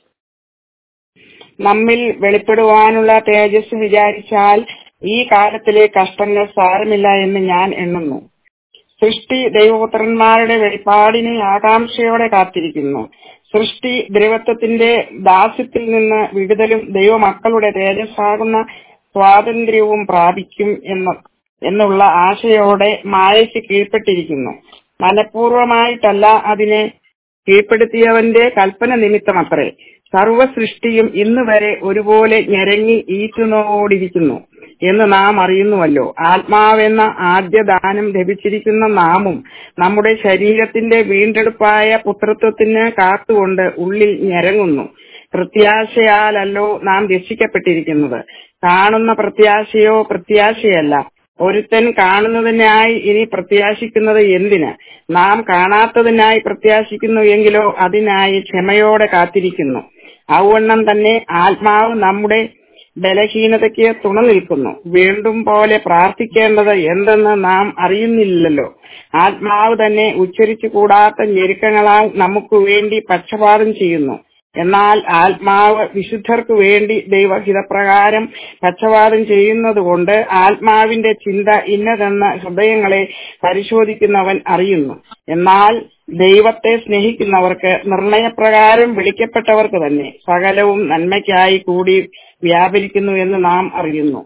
Speaker 3: നമ്മിൽ വെളിപ്പെടുവാനുള്ള തേജസ് വിചാരിച്ചാൽ ഈ കാലത്തിലെ കഷ്ടങ്ങൾ സാരമില്ല എന്ന് ഞാൻ എണ്ണുന്നു. സൃഷ്ടി ദൈവപുത്രന്മാരുടെ വെളിപ്പാടിനെ ആകാംക്ഷയോടെ കാത്തിരിക്കുന്നു. സൃഷ്ടി ദ്രവത്വത്തിന്റെ ദാസ്യത്തിൽ നിന്ന് വിടുതലും ദൈവമക്കളുടെ തേജസ്സാകുന്ന സ്വാതന്ത്ര്യവും പ്രാപിക്കും എന്ന് എന്നുള്ള ആശയോടെ മായയ്ക്ക് കീഴ്പ്പെട്ടിരിക്കുന്നു. മനഃപൂർവമായിട്ടല്ല അതിനെ കീഴ്പ്പെടുത്തിയവന്റെ കൽപ്പന നിമിത്തമത്രേ. സർവ സൃഷ്ടിയും ഇന്ന് വരെ ഒരുപോലെ ഞെരങ്ങി ഈറ്റുനോടിരിക്കുന്നു എന്ന് നാം അറിയുന്നുവല്ലോ. ആത്മാവെന്ന ആദ്യ ദാനം ലഭിച്ചിരിക്കുന്ന നാമും നമ്മുടെ ശരീരത്തിന്റെ വീണ്ടെടുപ്പായ പുത്രത്വത്തിന് കാത്തുകൊണ്ട് ഉള്ളിൽ ഞെരങ്ങുന്നു. പ്രത്യാശയാലല്ലോ നാം രക്ഷിക്കപ്പെട്ടിരിക്കുന്നത്. കാണുന്ന പ്രത്യാശയോ പ്രത്യാശയല്ല. ഒരുത്തൻ കാണുന്നതിനായി ഇനി പ്രത്യാശിക്കുന്നത് എന്തിന്? നാം കാണാത്തതിനായി പ്രത്യാശിക്കുന്നു എങ്കിലോ അതിനായി ക്ഷമയോടെ കാത്തിരിക്കുന്നു. ഔവണ്ണം തന്നെ ആത്മാവ് നമ്മുടെ ബലഹീനതയ്ക്ക് തുണ നിൽക്കുന്നു. വീണ്ടും പോലെ പ്രാർത്ഥിക്കേണ്ടത് എന്തെന്ന് നാം അറിയുന്നില്ലല്ലോ. ആത്മാവ് തന്നെ ഉച്ചരിച്ചു കൂടാത്ത ഞെരുക്കങ്ങളാൽ നമുക്ക് വേണ്ടി പക്ഷപാതം ചെയ്യുന്നു. എന്നാൽ ആത്മാവ് വിശുദ്ധർക്ക് വേണ്ടി ദൈവഹിതപ്രകാരം പക്ഷപാതം ചെയ്യുന്നതുകൊണ്ട് ആത്മാവിന്റെ ചിന്ത ഇന്നതെന്ന് ഹൃദയങ്ങളെ പരിശോധിക്കുന്നവൻ അറിയുന്നു. എന്നാൽ ദൈവത്തെ സ്നേഹിക്കുന്നവർക്ക് നിർണയപ്രകാരം വിളിക്കപ്പെട്ടവർക്ക് തന്നെ സകലവും നന്മയ്ക്കായി കൂടി വ്യാപരിക്കുന്നു എന്ന് നാം അറിയുന്നു.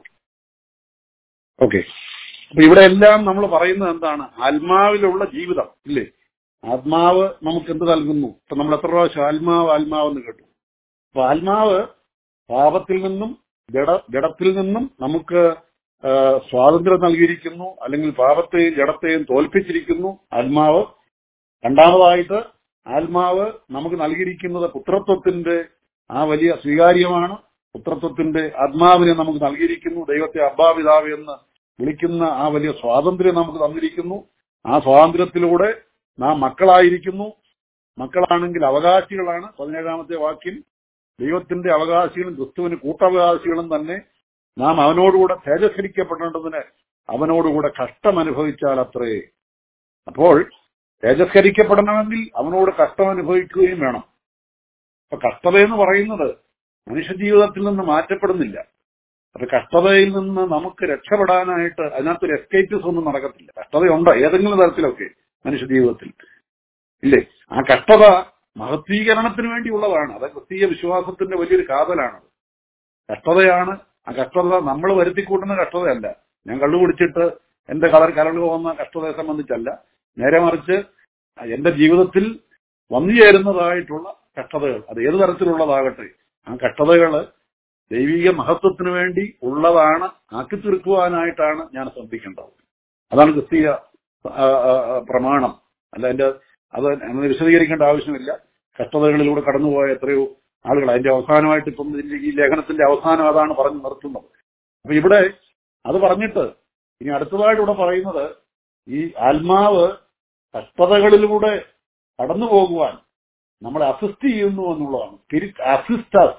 Speaker 2: ഓക്കെ, അപ്പൊ ഇവിടെ എല്ലാം നമ്മൾ പറയുന്നത് എന്താണ്? ആത്മാവിലുള്ള ജീവിതം, ഇല്ലേ? ആത്മാവ് നമുക്ക് എന്ത് നൽകുന്നു? ഇപ്പൊ നമ്മൾ എത്ര പ്രാവശ്യം ആത്മാവ് ആത്മാവ് എന്ന് കേട്ടു. അപ്പൊ ആത്മാവ് പാപത്തിൽ നിന്നും ജഡ ജഡത്തിൽ നിന്നും നമുക്ക് സ്വാതന്ത്ര്യം നൽകിയിരിക്കുന്നു, അല്ലെങ്കിൽ പാപത്തെയും ജഡത്തെയും തോൽപ്പിച്ചിരിക്കുന്നു ആത്മാവ്. രണ്ടാമതായിട്ട് ആത്മാവ് നമുക്ക് നൽകിയിരിക്കുന്നത് പുത്രത്വത്തിന്റെ ആ വലിയ സ്വീകാര്യമാണ്. പുത്രത്വത്തിന്റെ ആത്മാവിനെ നമുക്ക് നൽകിയിരിക്കുന്നു. ദൈവത്തെ അബ്ബാ പിതാവ് എന്ന് വിളിക്കുന്ന ആ വലിയ സ്വാതന്ത്ര്യം നമുക്ക് തന്നിരിക്കുന്നു. ആ സ്വാതന്ത്ര്യത്തിലൂടെ നാം മക്കളായിരിക്കുന്നു. മക്കളാണെങ്കിൽ അവകാശികളാണ്. പതിനേഴാമത്തെ വാക്യം, ദൈവത്തിന്റെ അവകാശികളും ക്രിസ്തുവിന് കൂട്ടവകാശികളും തന്നെ. നാം അവനോടുകൂടെ തേജസ്കരിക്കപ്പെടേണ്ടതിന് അവനോടുകൂടെ കഷ്ടം അനുഭവിച്ചാൽ അത്രേ. അപ്പോൾ തേജസ്കരിക്കപ്പെടണമെങ്കിൽ അവനോട് കഷ്ടം അനുഭവിക്കുകയും വേണം. അപ്പൊ കഷ്ടതയെന്ന് പറയുന്നത് മനുഷ്യജീവിതത്തിൽ നിന്ന് മാറ്റപ്പെടുന്നില്ല. അപ്പൊ കഷ്ടതയിൽ നിന്ന് നമുക്ക് രക്ഷപ്പെടാനായിട്ട് അതിനകത്തൊരു എസ്കേപ്സ് ഒന്നും നടക്കത്തില്ല. കഷ്ടതയുണ്ട് ഏതെങ്കിലും തരത്തിലൊക്കെ മനുഷ്യജീവിതത്തിൽ, ഇല്ലേ? ആ കഷ്ടത മഹത്വീകരണത്തിന് വേണ്ടിയുള്ളതാണ്. അത് ക്രിസ്തീയ വിശ്വാസത്തിന്റെ വലിയൊരു കാതലാണ്. കഷ്ടതയാണ്. ആ കഷ്ടത നമ്മൾ വരുത്തിക്കൂട്ടുന്ന കഷ്ടതയല്ല. ഞാൻ കള്ളു കുടിച്ചിട്ട് എന്റെ കളർ കരൾ പോകുന്ന കഷ്ടതയെ സംബന്ധിച്ചല്ല. നേരെ മറിച്ച് എന്റെ ജീവിതത്തിൽ വന്നു ചേരുന്നതായിട്ടുള്ള കഷ്ടതകൾ, അത് ഏത് തരത്തിലുള്ളതാകട്ടെ, ആ കഷ്ടതകള് ദൈവിക മഹത്വത്തിന് വേണ്ടി ഉള്ളതാണ്. ആക്കി തീർക്കുവാനായിട്ടാണ് ഞാൻ ശ്രദ്ധിക്കേണ്ടത്. അതാണ് ക്രിസ്തീയ പ്രമാണം. അല്ല എന്റെ അത് വിശദീകരിക്കേണ്ട ആവശ്യമില്ല. കഷ്ടതകളിലൂടെ കടന്നുപോയ എത്രയോ ആളുകൾ. അതിന്റെ അവസാനമായിട്ട് ഇപ്പം ഈ ലേഖനത്തിന്റെ അവസാനം അതാണ് പറഞ്ഞു നിർത്തുന്നത്. അപ്പൊ ഇവിടെ അത് പറഞ്ഞിട്ട് ഇനി അടുത്തതായിട്ട് ഇവിടെ പറയുന്നത് ഈ ആത്മാവ് കഷ്ടതകളിലൂടെ കടന്നു പോകുവാൻ നമ്മളെ അസിസ്റ്റ് ചെയ്യുന്നു എന്നുള്ളതാണ്. Spirit assists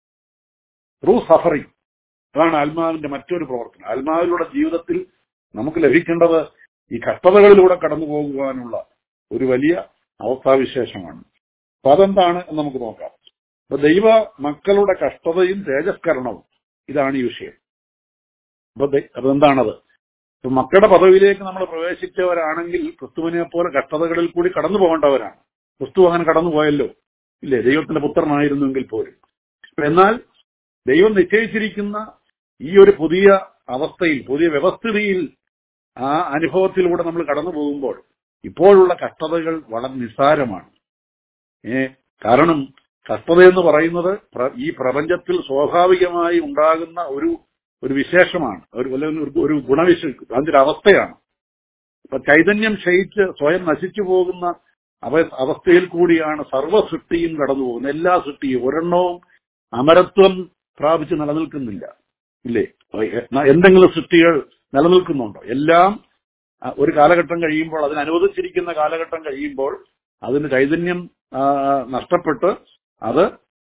Speaker 2: through suffering. അതാണ് ആത്മാവിന്റെ മറ്റൊരു പ്രവർത്തനം. ആത്മാവിലൂടെ ജീവിതത്തിൽ നമുക്ക് ലഭിക്കേണ്ടത് ഈ കഷ്ടതകളിലൂടെ കടന്നു പോകുവാനുള്ള ഒരു വലിയ അവസ്ഥാവിശേഷമാണ്. അപ്പൊ അതെന്താണ് എന്ന് നമുക്ക് നോക്കാം. അപ്പൊ ദൈവ മക്കളുടെ കഷ്ടതയും തേജസ്കരണവും, ഇതാണ് ഈ വിഷയം. അപ്പൊ അതെന്താണത്? ഇപ്പൊ മക്കളുടെ പദവിയിലേക്ക് നമ്മൾ പ്രവേശിച്ചവരാണെങ്കിൽ ക്രിസ്തുവിനെ പോലെ കഷ്ടതകളിൽ കൂടി കടന്നു പോകേണ്ടവരാണ്. ക്രിസ്തു അങ്ങനെ കടന്നുപോയല്ലോ, ഇല്ലേ? ദൈവത്തിന്റെ പുത്രനായിരുന്നെങ്കിൽ പോലും. എന്നാൽ ദൈവം നിശ്ചയിച്ചിരിക്കുന്ന ഈ ഒരു പുതിയ അവസ്ഥയിൽ, പുതിയ വ്യവസ്ഥിതിയിൽ, ആ അനുഭവത്തിലൂടെ നമ്മൾ കടന്നു പോകുമ്പോൾ ഇപ്പോഴുള്ള കഷ്ടതകൾ വളരെ നിസ്സാരമാണ്. ഏ കാരണം കഷ്ടതയെന്ന് പറയുന്നത് ഈ പ്രപഞ്ചത്തിൽ സ്വാഭാവികമായി ഉണ്ടാകുന്ന ഒരു ഒരു വിശേഷമാണ്, ഒരു ഒരു ഗുണവിശേഷ അതിന്റെ ഒരു അവസ്ഥയാണ്. ഇപ്പൊ ചൈതന്യം ക്ഷയിച്ച് സ്വയം നശിച്ചു പോകുന്ന അവ അവസ്ഥയിൽ കൂടിയാണ് സർവ്വ സൃഷ്ടിയും കടന്നു പോകുന്നത്. എല്ലാ സൃഷ്ടിയും ഒരെണ്ണവും അമരത്വം പ്രാപിച്ച് നിലനിൽക്കുന്നില്ല, ഇല്ലേ? എന്തെങ്കിലും സൃഷ്ടികൾ നിലനിൽക്കുന്നുണ്ടോ? എല്ലാം ഒരു കാലഘട്ടം കഴിയുമ്പോൾ, അതിന് അനുവദിച്ചിരിക്കുന്ന കാലഘട്ടം കഴിയുമ്പോൾ അതിന് ചൈതന്യം നഷ്ടപ്പെട്ട് അത്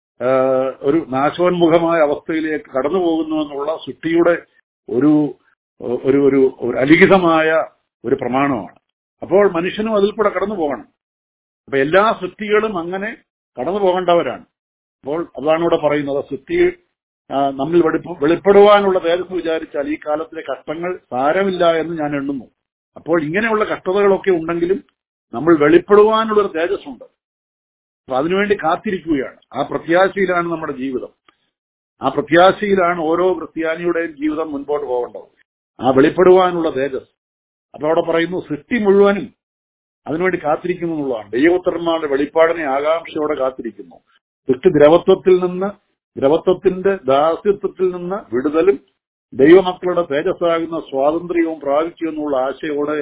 Speaker 2: ഒരു നാശോന്മുഖമായ അവസ്ഥയിലേക്ക് കടന്നു പോകുന്നു എന്നുള്ള സൃഷ്ടിയുടെ ഒരു ഒരു ഒരു അലിഖിതമായ ഒരു പ്രമാണമാണ്. അപ്പോൾ മനുഷ്യനും അതിൽ കൂടെ കടന്നു പോകണം. അപ്പൊ എല്ലാ സൃഷ്ടികളും അങ്ങനെ കടന്നു പോകേണ്ടവരാണ്. അപ്പോൾ അതാണ് ഇവിടെ പറയുന്നത്, സൃഷ്ടി നമ്മിൽ വെളിപ്പ വെളിപ്പെടുവാനുള്ള തേജസ് വിചാരിച്ചാൽ ഈ കാലത്തിലെ കഷ്ടങ്ങൾ സാരമില്ല എന്ന് ഞാൻ എണ്ണുന്നു. അപ്പോൾ ഇങ്ങനെയുള്ള കഷ്ടതകളൊക്കെ ഉണ്ടെങ്കിലും നമ്മൾ വെളിപ്പെടുവാനുള്ളൊരു തേജസ്സുണ്ട്. അപ്പൊ അതിനുവേണ്ടി കാത്തിരിക്കുകയാണ്. ആ പ്രത്യാശയിലാണ് നമ്മുടെ ജീവിതം. ആ പ്രത്യാശയിലാണ് ഓരോ ക്രിസ്ത്യാനിയുടെയും ജീവിതം മുൻപോട്ട് പോകേണ്ടത്, ആ വെളിപ്പെടുവാനുള്ള തേജസ്. അപ്പൊ അവിടെ പറയുന്നു സൃഷ്ടി മുഴുവനും അതിനുവേണ്ടി കാത്തിരിക്കുന്നു എന്നുള്ളതാണ്. ദൈവപുത്രന്മാരുടെ വെളിപ്പാടിനെ ആകാംക്ഷയോടെ കാത്തിരിക്കുന്നു. സൃഷ്ടി ദ്രവത്വത്തിൽ നിന്ന് ദ്രവത്വത്തിന്റെ ദാസ്യത്വത്തിൽ നിന്ന് വിടുതലും ദൈവമക്കളുടെ തേജസ്സാകുന്ന സ്വാതന്ത്ര്യവും പ്രാപിച്ചു എന്നുള്ള ആശയോടെ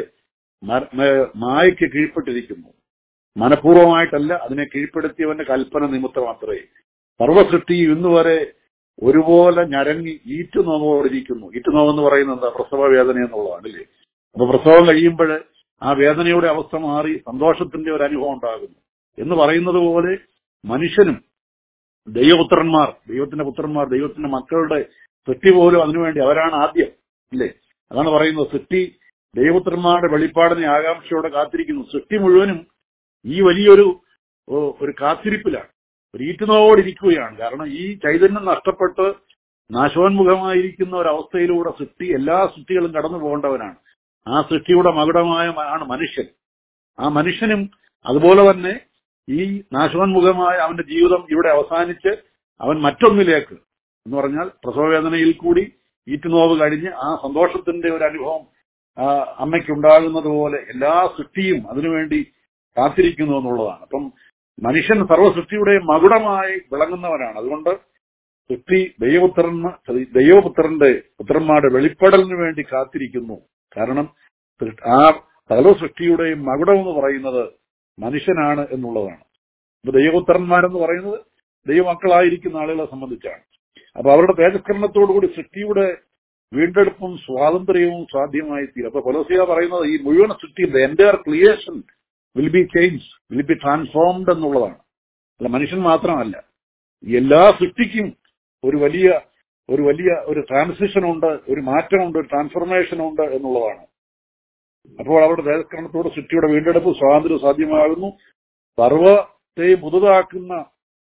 Speaker 2: മായയ്ക്ക് കീഴ്പ്പെട്ടിരിക്കുന്നു. മനഃപൂർവ്വമായിട്ടല്ല, അതിനെ കീഴ്പ്പെടുത്തിയവന്റെ കൽപ്പന നിമിത്തം മാത്രമേ. സർവസൃഷ്ടിയും ഇന്നുവരെ ഒരുപോലെ ഞരങ്ങി ഈറ്റുനോവോടിരിക്കുന്നു. ഈറ്റുനോവെന്ന് പറയുന്നത് എന്താ? പ്രസവ വേദന എന്നുള്ളതാണ്, അല്ലേ? അപ്പൊ പ്രസവം കഴിയുമ്പോൾ ആ വേദനയുടെ അവസ്ഥ മാറി സന്തോഷത്തിന്റെ ഒരു അനുഭവം ഉണ്ടാകുന്നു എന്ന് പറയുന്നത് പോലെ മനുഷ്യനും ദൈവപുത്രന്മാർ, ദൈവത്തിന്റെ പുത്രന്മാർ, ദൈവത്തിന്റെ മക്കളുടെ സൃഷ്ടി പോലും അതിനുവേണ്ടി അവരാണ് ആദ്യം, ഇല്ലേ? അതാണ് പറയുന്നത്, സൃഷ്ടി ദൈവപുത്രന്മാരുടെ വെളിപ്പാടിനെ ആകാംക്ഷയോടെ കാത്തിരിക്കുന്നു. സൃഷ്ടി മുഴുവനും ഈ വലിയൊരു ഒരു കാത്തിരിപ്പിലാണ്, ഒരു ഈറ്റുനോവോടിരിക്കുകയാണ്. കാരണം ഈ ചൈതന്യം നഷ്ടപ്പെട്ട് നാശോന്മുഖമായിരിക്കുന്ന ഒരവസ്ഥയിലൂടെ സൃഷ്ടി എല്ലാ സൃഷ്ടികളും കടന്നു പോകേണ്ടവനാണ്. ആ സൃഷ്ടിയുടെ മകുടമായ ആണ് മനുഷ്യൻ. ആ മനുഷ്യനും അതുപോലെ തന്നെ ഈ നാശോന്മുഖമായ അവന്റെ ജീവിതം ഇവിടെ അവസാനിച്ച് അവൻ മറ്റൊന്നിലേക്ക്, എന്ന് പറഞ്ഞാൽ പ്രസവവേദനയിൽ കൂടി ഈറ്റുനോവ് കഴിഞ്ഞ് ആ സന്തോഷത്തിന്റെ ഒരു അനുഭവം അമ്മയ്ക്കുണ്ടാകുന്നത് പോലെ എല്ലാ സൃഷ്ടിയും അതിനുവേണ്ടി കാത്തിരിക്കുന്നു എന്നുള്ളതാണ്. അപ്പം മനുഷ്യൻ സർവ്വസൃഷ്ടിയുടെ മകുടമായി വിളങ്ങുന്നവനാണ്. അതുകൊണ്ട് സൃഷ്ടി ദൈവപുത്രൻ ദൈവപുത്രന്റെ പുത്രന്മാരുടെ വെളിപ്പെടലിന് വേണ്ടി കാത്തിരിക്കുന്നു. കാരണം ആ സകല സൃഷ്ടിയുടെയും മകുടം എന്ന് പറയുന്നത് മനുഷ്യനാണ് എന്നുള്ളതാണ്. ഇപ്പൊ ദൈവപുത്രന്മാരെന്ന് പറയുന്നത് ദൈവമക്കളായിരിക്കുന്ന ആളുകളെ സംബന്ധിച്ചാണ്. അപ്പൊ അവരുടെ തേജസ്കരണത്തോടുകൂടി സൃഷ്ടിയുടെ വീണ്ടെടുപ്പും സ്വാതന്ത്ര്യവും സാധ്യമായി തീരും. അപ്പൊ കൊലോസിയ പറയുന്നത് ഈ മുഴുവൻ സൃഷ്ടി, the entire creation will be change, will be transformed എന്നുള്ളതാണ്. അല്ല, മനുഷ്യൻ മാത്രമല്ല, എല്ലാ സൃഷ്ടിക്കും ഒരു വലിയ ഒരു വലിയ ഒരു ട്രാൻസിഷൻ ഉണ്ട്, ഒരു മാറ്റമുണ്ട്, ഒരു ട്രാൻസ്ഫോർമേഷൻ ഉണ്ട് എന്നുള്ളതാണ്. അപ്പോൾ അവരുടെ തേജസ്കരണത്തോട് സൃഷ്ടിയുടെ വീണ്ടെടുപ്പ് സ്വാതന്ത്ര്യം സാധ്യമാകുന്നു. സർവത്തെയും പുതുതാക്കുന്ന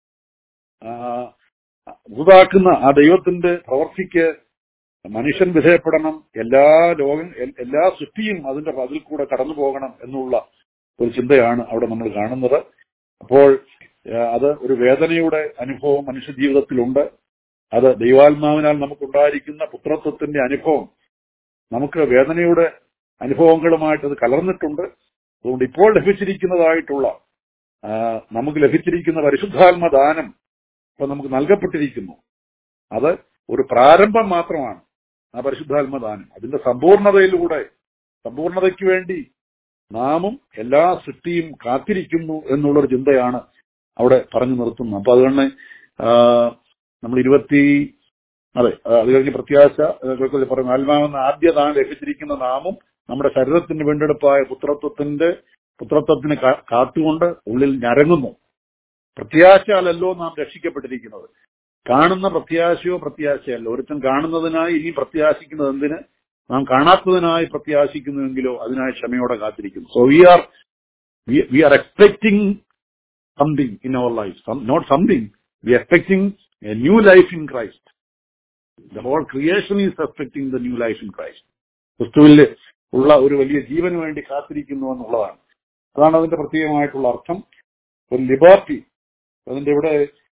Speaker 2: പുതുതാക്കുന്ന ആ ദൈവത്തിന്റെ പ്രവർത്തിക്ക് മനുഷ്യൻ വിധേയപ്പെടണം. എല്ലാ ലോകം എല്ലാ സൃഷ്ടിയും അതിന്റെ അതിൽ കൂടെ കടന്നു പോകണം എന്നുള്ള ഒരു ചിന്തയാണ് അവിടെ നമ്മൾ കാണുന്നത്. അപ്പോൾ അത് ഒരു വേദനയുടെ അനുഭവം മനുഷ്യ ജീവിതത്തിലുണ്ട്. അത് ദൈവാത്മാവിനാൽ നമുക്കുണ്ടായിരിക്കുന്ന പുത്രത്വത്തിന്റെ അനുഭവം നമുക്ക് വേദനയുടെ അനുഭവങ്ങളുമായിട്ട് അത് കലർന്നിട്ടുണ്ട്. അതുകൊണ്ട് ഇപ്പോൾ ലഭിച്ചിരിക്കുന്നതായിട്ടുള്ള നമുക്ക് ലഭിച്ചിരിക്കുന്ന പരിശുദ്ധാത്മദാനം ഇപ്പൊ നമുക്ക് നൽകപ്പെട്ടിരിക്കുന്നു. അത് ഒരു പ്രാരംഭം മാത്രമാണ്, ആ പരിശുദ്ധാത്മദാനം. അതിന്റെ സമ്പൂർണതയിലൂടെ സമ്പൂർണതയ്ക്ക് വേണ്ടി നാമും എല്ലാ സൃഷ്ടിയും കാത്തിരിക്കുന്നു എന്നുള്ളൊരു ചിന്തയാണ് അവിടെ പറഞ്ഞു നിർത്തുന്നത്. അപ്പൊ അതുകൊണ്ട് നമ്മൾ ഇരുപത്തി അതെ അത് കഴിഞ്ഞ് പ്രത്യാശ പറഞ്ഞു ആത്മാവെന്ന ആദ്യ ദാനം ലഭിച്ചിരിക്കുന്ന നാമും നമ്മുടെ ശരീരത്തിന് വീണ്ടെടുപ്പായ പുത്രത്വത്തിന്റെ പുത്രത്വത്തിന് കാത്തുകൊണ്ട് ഉള്ളിൽ ഞരങ്ങുന്നു. പ്രത്യാശയാലല്ലോ നാം രക്ഷിക്കപ്പെട്ടിരിക്കുന്നത്. കാണുന്ന പ്രത്യാശയോ പ്രത്യാശയല്ല. ഒരുത്തൻ കാണുന്നതിനായി ഇനി പ്രത്യാശിക്കുന്നത് എന്തിന്? നാം കാണാത്തതിനായി പ്രത്യാശിക്കുന്നുവെങ്കിലോ അതിനായി ക്ഷമയോടെ കാത്തിരിക്കുന്നു. So we are we are expecting something in our life, not something, we are expecting a new life in Christ. The whole creation is expecting the new life in Christ. ക്രിസ്തുവിൽ ഉള്ള ഒരു വലിയ ജീവന് വേണ്ടി കാത്തിരിക്കുന്നു എന്നുള്ളതാണ്. അതാണ് അതിന്റെ പ്രത്യേകമായിട്ടുള്ള അർത്ഥം. ഒരു ലിബർട്ടി, അതിന്റെ ഇവിടെ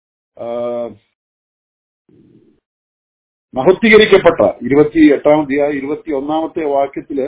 Speaker 2: മഹത്വീകരിക്കപ്പെട്ട ഇരുപത്തി എട്ടാം അധ്യായം ഇരുപത്തി ഒന്നാമത്തെ വാക്യത്തില്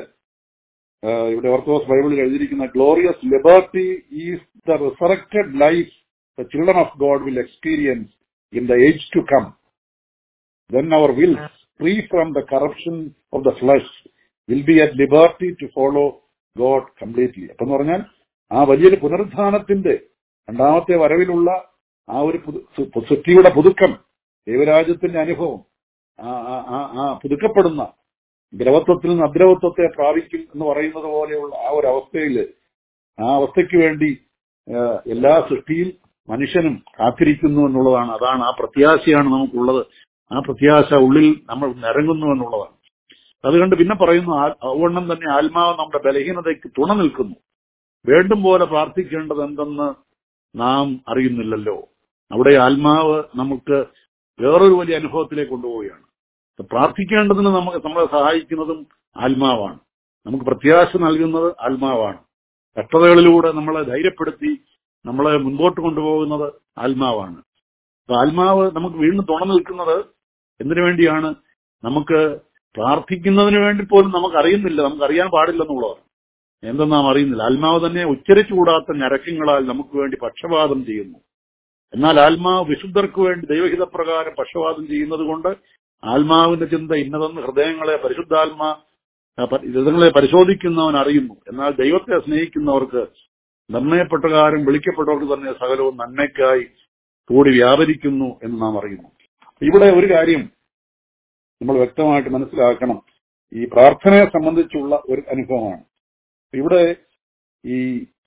Speaker 2: ഇവിടെ ഓർത്തഡോക്സ് ബൈബിളിൽ എഴുതിയിരിക്കുന്ന glorious liberty is the resurrected life the children of God will experience in the age to come. Then our wills, free from the corruption of the flesh, will be at liberty to follow God completely. അപ്പൊ എന്ന് പറഞ്ഞാൽ ആ വലിയൊരു പുനരുത്ഥാനത്തിന്റെ രണ്ടാമത്തെ വരവിലുള്ള ആ ഒരു സൃഷ്ടിയുടെ പുതുക്കം, ദൈവരാജ്യത്തിന്റെ അനുഭവം, ആ പുതുക്കപ്പെടുന്ന ദ്രവത്വത്തിൽ നിന്ന് അദ്രവത്വത്തെ പ്രാപിക്കും എന്ന് പറയുന്നത് പോലെയുള്ള ആ ഒരു അവസ്ഥയിൽ, ആ അവസ്ഥയ്ക്ക് വേണ്ടി എല്ലാ സൃഷ്ടിയിൽ മനുഷ്യനും കാത്തിരിക്കുന്നു എന്നുള്ളതാണ്. അതാണ് ആ പ്രത്യാശയാണ് നമുക്കുള്ളത്. ആ പ്രത്യാശ ഉള്ളിൽ നമ്മൾ നിരങ്ങുന്നു എന്നുള്ളതാണ്. അതുകൊണ്ട് പിന്നെ പറയുന്നു, അതുവണ്ണം തന്നെ ആത്മാവ് നമ്മുടെ ബലഹീനതയ്ക്ക് തുണ നിൽക്കുന്നു. വേണ്ടും പോലെ പ്രാർത്ഥിക്കേണ്ടത് എന്തെന്ന് നാം അറിയുന്നില്ലല്ലോ. അവിടെ ആത്മാവ് നമുക്ക് വേറൊരു വലിയ അനുഭവത്തിലേക്ക് കൊണ്ടുപോവുകയാണ്. പ്രാർത്ഥിക്കേണ്ടതിന് നമുക്ക് നമ്മളെ സഹായിക്കുന്നതും ആത്മാവാണ്. നമുക്ക് പ്രത്യാശ നൽകുന്നത് ആത്മാവാണ്. കഷ്ടതകളിലൂടെ നമ്മളെ ധൈര്യപ്പെടുത്തി നമ്മളെ മുൻപോട്ട് കൊണ്ടുപോകുന്നത് ആത്മാവാണ്. അപ്പൊ ആത്മാവ് നമുക്ക് വീണ്ടും തുണ നിൽക്കുന്നത് എന്തിനു വേണ്ടിയാണ്? നമുക്ക് പ്രാർത്ഥിക്കുന്നതിന് വേണ്ടി പോലും നമുക്ക് അറിയുന്നില്ല, നമുക്ക് അറിയാൻ പാടില്ലെന്നുള്ളതാണ്. എന്തെന്ന് നാം അറിയുന്നില്ല. ആത്മാവ് തന്നെ ഉച്ചരിച്ചുകൂടാത്ത ഞരക്കങ്ങളാൽ നമുക്ക് വേണ്ടി പക്ഷപാതം ചെയ്യുന്നു. എന്നാൽ ആത്മാവ് വിശുദ്ധർക്ക് വേണ്ടി ദൈവഹിതപ്രകാരം പക്ഷപാതം ചെയ്യുന്നത് കൊണ്ട് ആത്മാവിന്റെ ചിന്ത ഇന്നതെന്ന് ഹൃദയങ്ങളെ പരിശുദ്ധാത്മാ ഹൃദയങ്ങളെ പരിശോധിക്കുന്നവൻ അറിയുന്നു. എന്നാൽ ദൈവത്തെ സ്നേഹിക്കുന്നവർക്ക് നിർണയപ്രകാരം വിളിക്കപ്പെട്ടവർക്ക് തന്നെ സകലവും നന്മയ്ക്കായി കൂടി വ്യാപരിക്കുന്നു എന്ന് നാം അറിയുന്നു. ഇവിടെ ഒരു കാര്യം നമ്മൾ വ്യക്തമായിട്ട് മനസ്സിലാക്കണം. ഈ പ്രാർത്ഥനയെ സംബന്ധിച്ചുള്ള ഒരു അനുഭവമാണ്. ഇവിടെ ഈ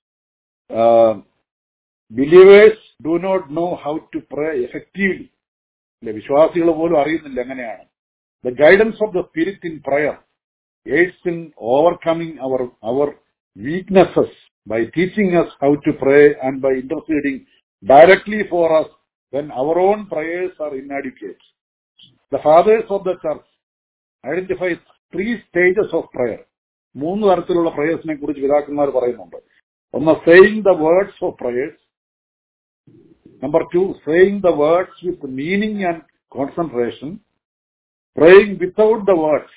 Speaker 2: believers do not know how to pray effectively. അല്ലെ, വിശ്വാസികൾ പോലും അറിയുന്നില്ല എങ്ങനെയാണ്. The guidance of the spirit in prayer aids in overcoming our our weaknesses by teaching us how to pray and by interceding directly for us when our own prayers are inadequate. The fathers of the church identify three stages of prayer. മൂന്ന് തരത്തിലുള്ള പ്രേയേഴ്സിനെ കുറിച്ച് പിതാക്കന്മാർ പറയുന്നുണ്ട്. ഒന്ന്, saying the words of prayers. Number two, saying the words with meaning and concentration. Praying without the words,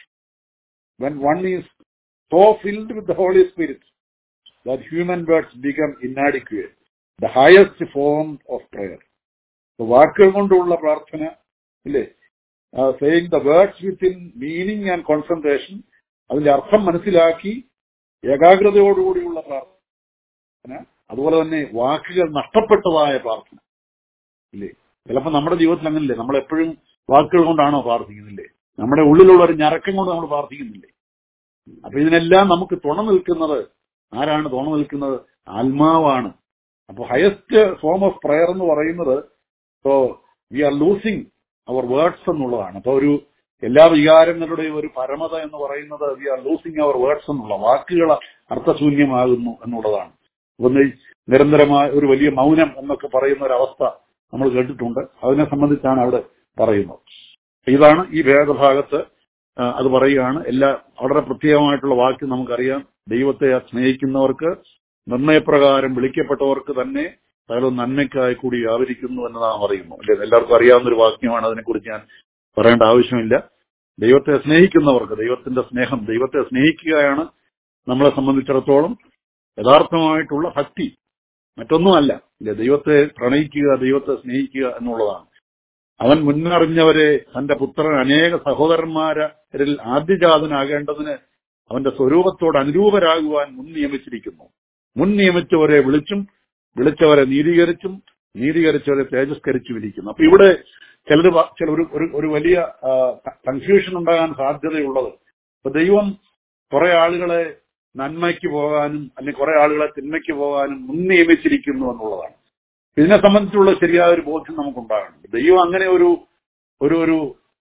Speaker 2: when one is so filled with the Holy Spirit that human words become inadequate. The highest form of prayer. So വാക്കുകൾ കൊണ്ടുള്ള പ്രാർത്ഥന, ഇല്ലേ, saying the words within meaning and concentration, അതിന്റെ അർത്ഥം മനസ്സിലാക്കി ഏകാഗ്രതയോടുകൂടിയുള്ള പ്രാർത്ഥന. അതുപോലെ തന്നെ വാക്കുകൾ നഷ്ടപ്പെട്ടതായ പ്രാർത്ഥന, ഇല്ലേ. ചിലപ്പോൾ നമ്മുടെ ജീവിതത്തിൽ അങ്ങനല്ലേ, നമ്മളെപ്പോഴും വാക്കുകൾ കൊണ്ടാണോ പ്രാർത്ഥിക്കുന്നില്ലേ? നമ്മുടെ ഉള്ളിലുള്ള ഒരു ഞരക്കം കൊണ്ട് നമ്മൾ പ്രാർത്ഥിക്കുന്നില്ലേ? അപ്പൊ ഇതിനെല്ലാം നമുക്ക് തുണ നിൽക്കുന്നത് ആരാണ്? തുണ നിൽക്കുന്നത് ആത്മാവാണ്. അപ്പൊ ഹയസ്റ്റ് ഫോം ഓഫ് പ്രയർ എന്ന് പറയുന്നത് so we are losing our words എന്നുള്ളതാണ്. അപ്പൊ ഒരു എല്ലാ വികാരങ്ങളുടെയും ഒരു പരമത എന്ന് പറയുന്നത് we are losing our words എന്നുള്ള, വാക്കുകൾ അർത്ഥശൂന്യമാകുന്നു എന്നുള്ളതാണ്. ഒന്ന് നിരന്തരമായ ഒരു വലിയ മൗനം എന്നൊക്കെ പറയുന്ന ഒരു അവസ്ഥ നമ്മൾ കേട്ടിട്ടുണ്ട്. അതിനെ സംബന്ധിച്ചാണ് അവിടെ പറയുന്നത്. ഇതാണ് ഈ വേദഭാഗത്ത് അത് പറയുകയാണ്. എല്ലാ വളരെ പ്രത്യേകമായിട്ടുള്ള വാക്യം നമുക്കറിയാം. ദൈവത്തെ സ്നേഹിക്കുന്നവർക്ക് നിർണയപ്രകാരം വിളിക്കപ്പെട്ടവർക്ക് തന്നെ സകലവും നന്മയ്ക്കായി കൂടി വ്യാപരിക്കുന്നു എന്ന് നാം അറിയുന്നു. അല്ലെ, എല്ലാവർക്കും അറിയാവുന്ന ഒരു വാക്യമാണ്. അതിനെക്കുറിച്ച് ഞാൻ പറയേണ്ട ആവശ്യമില്ല. ദൈവത്തെ സ്നേഹിക്കുന്നവർക്ക് ദൈവത്തിന്റെ സ്നേഹം, ദൈവത്തെ സ്നേഹിക്കുകയാണ് നമ്മളെ സംബന്ധിച്ചിടത്തോളം യഥാർത്ഥമായിട്ടുള്ള ഭക്തി. മറ്റൊന്നുമല്ല. ഇല്ലേ, ദൈവത്തെ പ്രണയിക്കുക, ദൈവത്തെ സ്നേഹിക്കുക എന്നുള്ളതാണ്. അവൻ മുന്നറിഞ്ഞവരെ തന്റെ പുത്രൻ അനേക സഹോദരന്മാരിൽ ആദ്യജാതനാകേണ്ടതിന് അവന്റെ സ്വരൂപത്തോട് അനുരൂപരാകുവാൻ മുൻ നിയമിച്ചിരിക്കുന്നു. മുൻ നിയമിച്ചവരെ വിളിച്ചും വിളിച്ചവരെ നീതീകരിച്ചും നീതീകരിച്ചവരെ തേജസ്കരിച്ചും ഇരിക്കുന്നു. അപ്പൊ ഇവിടെ ചിലർ ചില ഒരു ഒരു വലിയ കൺഫ്യൂഷൻ ഉണ്ടാകാൻ സാധ്യതയുള്ളത്, ഇപ്പൊ ദൈവം കുറെ ആളുകളെ നന്മയ്ക്ക് പോകാനും അല്ലെങ്കിൽ കുറെ ആളുകളെ തിന്മയ്ക്ക് പോകാനും മുൻ നിയമിച്ചിരിക്കുന്നു എന്നുള്ളതാണ്. ഇതിനെ സംബന്ധിച്ചുള്ള ശരിയായ ഒരു ബോധ്യം നമുക്കുണ്ടാകണം. ദൈവം അങ്ങനെ ഒരു ഒരു ഒരു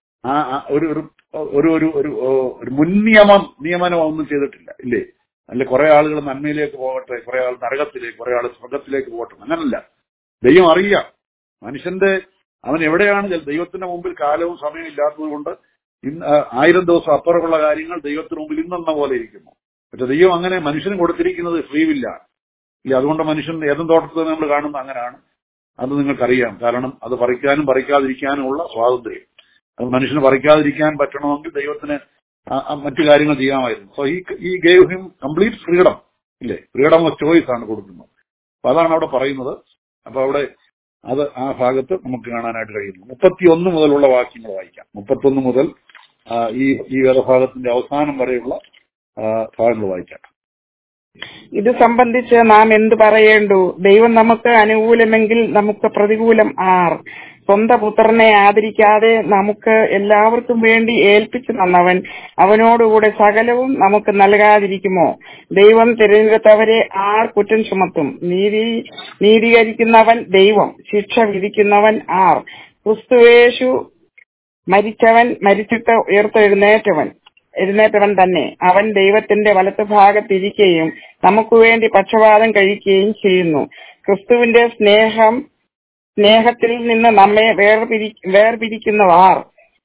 Speaker 2: ഒരു ഒരു ഒരു ഒരു മുൻ നിയമം നിയമനം ഒന്നും ചെയ്തിട്ടില്ല, ഇല്ലേ? അല്ലെ, കുറെ ആളുകൾ നന്മയിലേക്ക് പോകട്ടെ, കുറെ ആൾ നരകത്തിലേക്ക്, കുറെ ആൾ സ്വർഗത്തിലേക്ക് പോകട്ടെ, അങ്ങനല്ല. ദൈവം അറിയാം മനുഷ്യന്റെ അവൻ എവിടെയാണ്. ദൈവത്തിന്റെ മുമ്പിൽ കാലവും സമയവും ഇല്ലാത്തത് കൊണ്ട് ഇന്ന് ആയിരം ദിവസം അപ്പുറമുള്ള കാര്യങ്ങൾ ദൈവത്തിന് മുമ്പിൽ ഇന്നെന്ന പോലെ ഇരിക്കുന്നു. പക്ഷെ ദൈവം അങ്ങനെ മനുഷ്യന് കൊടുത്തിരിക്കുന്നത് ഫ്രീവില്ല, ഇല്ല. അതുകൊണ്ട് മനുഷ്യൻ ഏതും തോട്ടത്തിൽ നമ്മൾ കാണുന്നത് അങ്ങനെയാണ്. അത് നിങ്ങൾക്കറിയാം. കാരണം അത് പറിക്കാനും പറിക്കാതിരിക്കാനുമുള്ള സ്വാതന്ത്ര്യം. അത് മനുഷ്യന് പറിക്കാതിരിക്കാൻ പറ്റണമെങ്കിൽ ദൈവത്തിന് മറ്റു കാര്യങ്ങൾ ചെയ്യാമായിരുന്നു. സോ ഈ ഈ ഗേവ് ഹിം കംപ്ലീറ്റ് ഫ്രീഡം, ഇല്ലേ? ഫ്രീഡം ഓഫ് ചോയ്സ് ആണ് കൊടുക്കുന്നത്. അപ്പൊ അതാണ് അവിടെ പറയുന്നത്. അപ്പൊ അവിടെ അത് ആ ഭാഗത്ത് നമുക്ക് കാണാനായിട്ട് കഴിയുന്നു. മുപ്പത്തിയൊന്ന് മുതലുള്ള വാക്യങ്ങൾ വായിക്കാം. മുപ്പത്തൊന്ന് മുതൽ ഈ ഈ വേദഭാഗത്തിന്റെ അവസാനം വരെയുള്ള ഭാഗങ്ങൾ വായിക്കാം.
Speaker 3: ഇത് സംബന്ധിച്ച് നാം എന്തു പറയേണ്ടു? ദൈവം നമുക്ക് അനുകൂലമെങ്കിൽ നമുക്ക് പ്രതികൂലം ആർ? സ്വന്തം പുത്രനെ ആദരിക്കാതെ നമുക്ക് എല്ലാവർക്കും വേണ്ടി ഏൽപ്പിച്ചു തന്നവൻ അവനോടുകൂടെ സകലവും നമുക്ക് നൽകാതിരിക്കുമോ? ദൈവം തിരഞ്ഞെടുത്തവരെ ആർ കുറ്റം ചുമത്തും? നീതി നീതീകരിക്കുന്നവൻ ദൈവം, ശിക്ഷ വിധിക്കുന്നവൻ ആർ? ക്രിസ്തുയേശു മരിച്ചവൻ, മരിച്ചിട്ട് ഉയർത്തെഴുന്നേറ്റവൻ എഴുന്നേറ്റവൻ തന്നെ. അവൻ ദൈവത്തിന്റെ വലത്തുഭാഗത്തിരിക്കുകയും നമുക്ക് വേണ്ടി പക്ഷപാതം കഴിക്കുകയും ചെയ്യുന്നു. ക്രിസ്തുവിന്റെ സ്നേഹം സ്നേഹത്തിൽ നിന്ന് നമ്മെ വേർപിരി വേർപിരിക്കുന്നവാർ?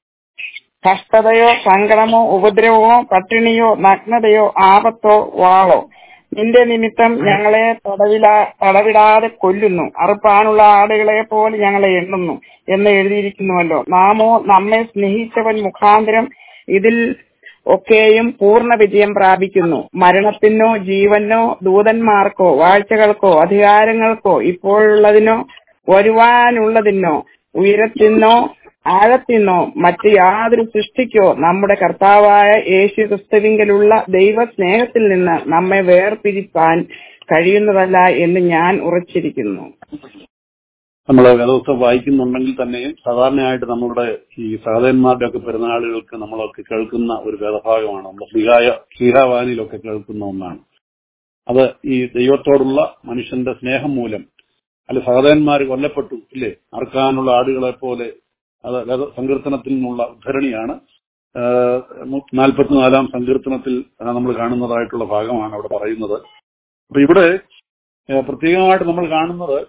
Speaker 3: കഷ്ടതയോ സങ്കടമോ ഉപദ്രവമോ പട്ടിണിയോ നഗ്നതയോ ആപത്തോ വാളോ? നിന്റെ നിമിത്തം ഞങ്ങളെ തടവിലാ തടവിടാതെ കൊല്ലുന്നു, അറുപ്പാനുള്ള ആടുകളെ പോലെ ഞങ്ങളെ എണ്ണുന്നു എന്ന് എഴുതിയിരിക്കുന്നുവല്ലോ. നാമോ നമ്മെ സ്നേഹിച്ചവൻ മുഖാന്തരം ഇതിൽ ഒക്കെയും പൂർണ്ണ വിജയം പ്രാപിക്കുന്നു. മരണത്തിനോ ജീവനോ ദൂതന്മാർക്കോ വാഴ്ചകൾക്കോ അധികാരങ്ങൾക്കോ ഇപ്പോഴുള്ളതിനോ വരുവാനുള്ളതിനോ ഉയരത്തിനോ ആഴത്തിനോ മറ്റ് യാതൊരു സൃഷ്ടിക്കോ നമ്മുടെ കർത്താവായ യേശു ക്രിസ്തുവിങ്കലുള്ള ദൈവ സ്നേഹത്തിൽ നിന്ന് നമ്മെ വേർപിരിപ്പാൻ കഴിയുന്നതല്ല എന്ന് ഞാൻ ഉറച്ചിരിക്കുന്നു.
Speaker 2: നമ്മൾ വേദപുസ്തകം വായിക്കുന്നുണ്ടെങ്കിൽ തന്നെയും സാധാരണയായിട്ട് നമ്മളുടെ ഈ സഹോദരന്മാരുടെ ഒക്കെ പെരുന്നാളുകൾക്ക് നമ്മളൊക്കെ കേൾക്കുന്ന ഒരു വേദഭാഗമാണ്. നമ്മൾ ശ്രീഹായ ശ്രീഹാവാനിലൊക്കെ കേൾക്കുന്ന ഒന്നാണ്. അത് ഈ ദൈവത്തോടുള്ള മനുഷ്യന്റെ സ്നേഹം മൂലം അല്ലെ സഹോദരന്മാർ കൊല്ലപ്പെട്ടു ഇല്ലേ, അർക്കാനുള്ള ആടുകളെ പോലെ. അത് വേദ സങ്കീർത്തനത്തിൽ നിന്നുള്ള ഉദ്ധരണിയാണ്. നാൽപ്പത്തിനാലാം സങ്കീർത്തനത്തിൽ നമ്മൾ കാണുന്നതായിട്ടുള്ള ഭാഗമാണ് അവിടെ പറയുന്നത്. അപ്പൊ ഇവിടെ പ്രത്യേകമായിട്ട് നമ്മൾ കാണുന്നത്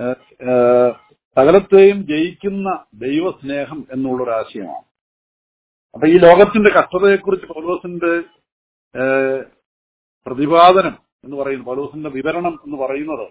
Speaker 2: സകലത്തെയും ജയിക്കുന്ന ദൈവസ്നേഹം എന്നുള്ളൊരാശയമാണ്. അപ്പൊ ഈ ലോകത്തിന്റെ കഷ്ടതയെക്കുറിച്ച് പൗലോസിന്റെ പ്രതിപാദനം എന്ന് പറയുന്നത്, പൗലോസിന്റെ വിവരണം എന്ന് പറയുന്നത്,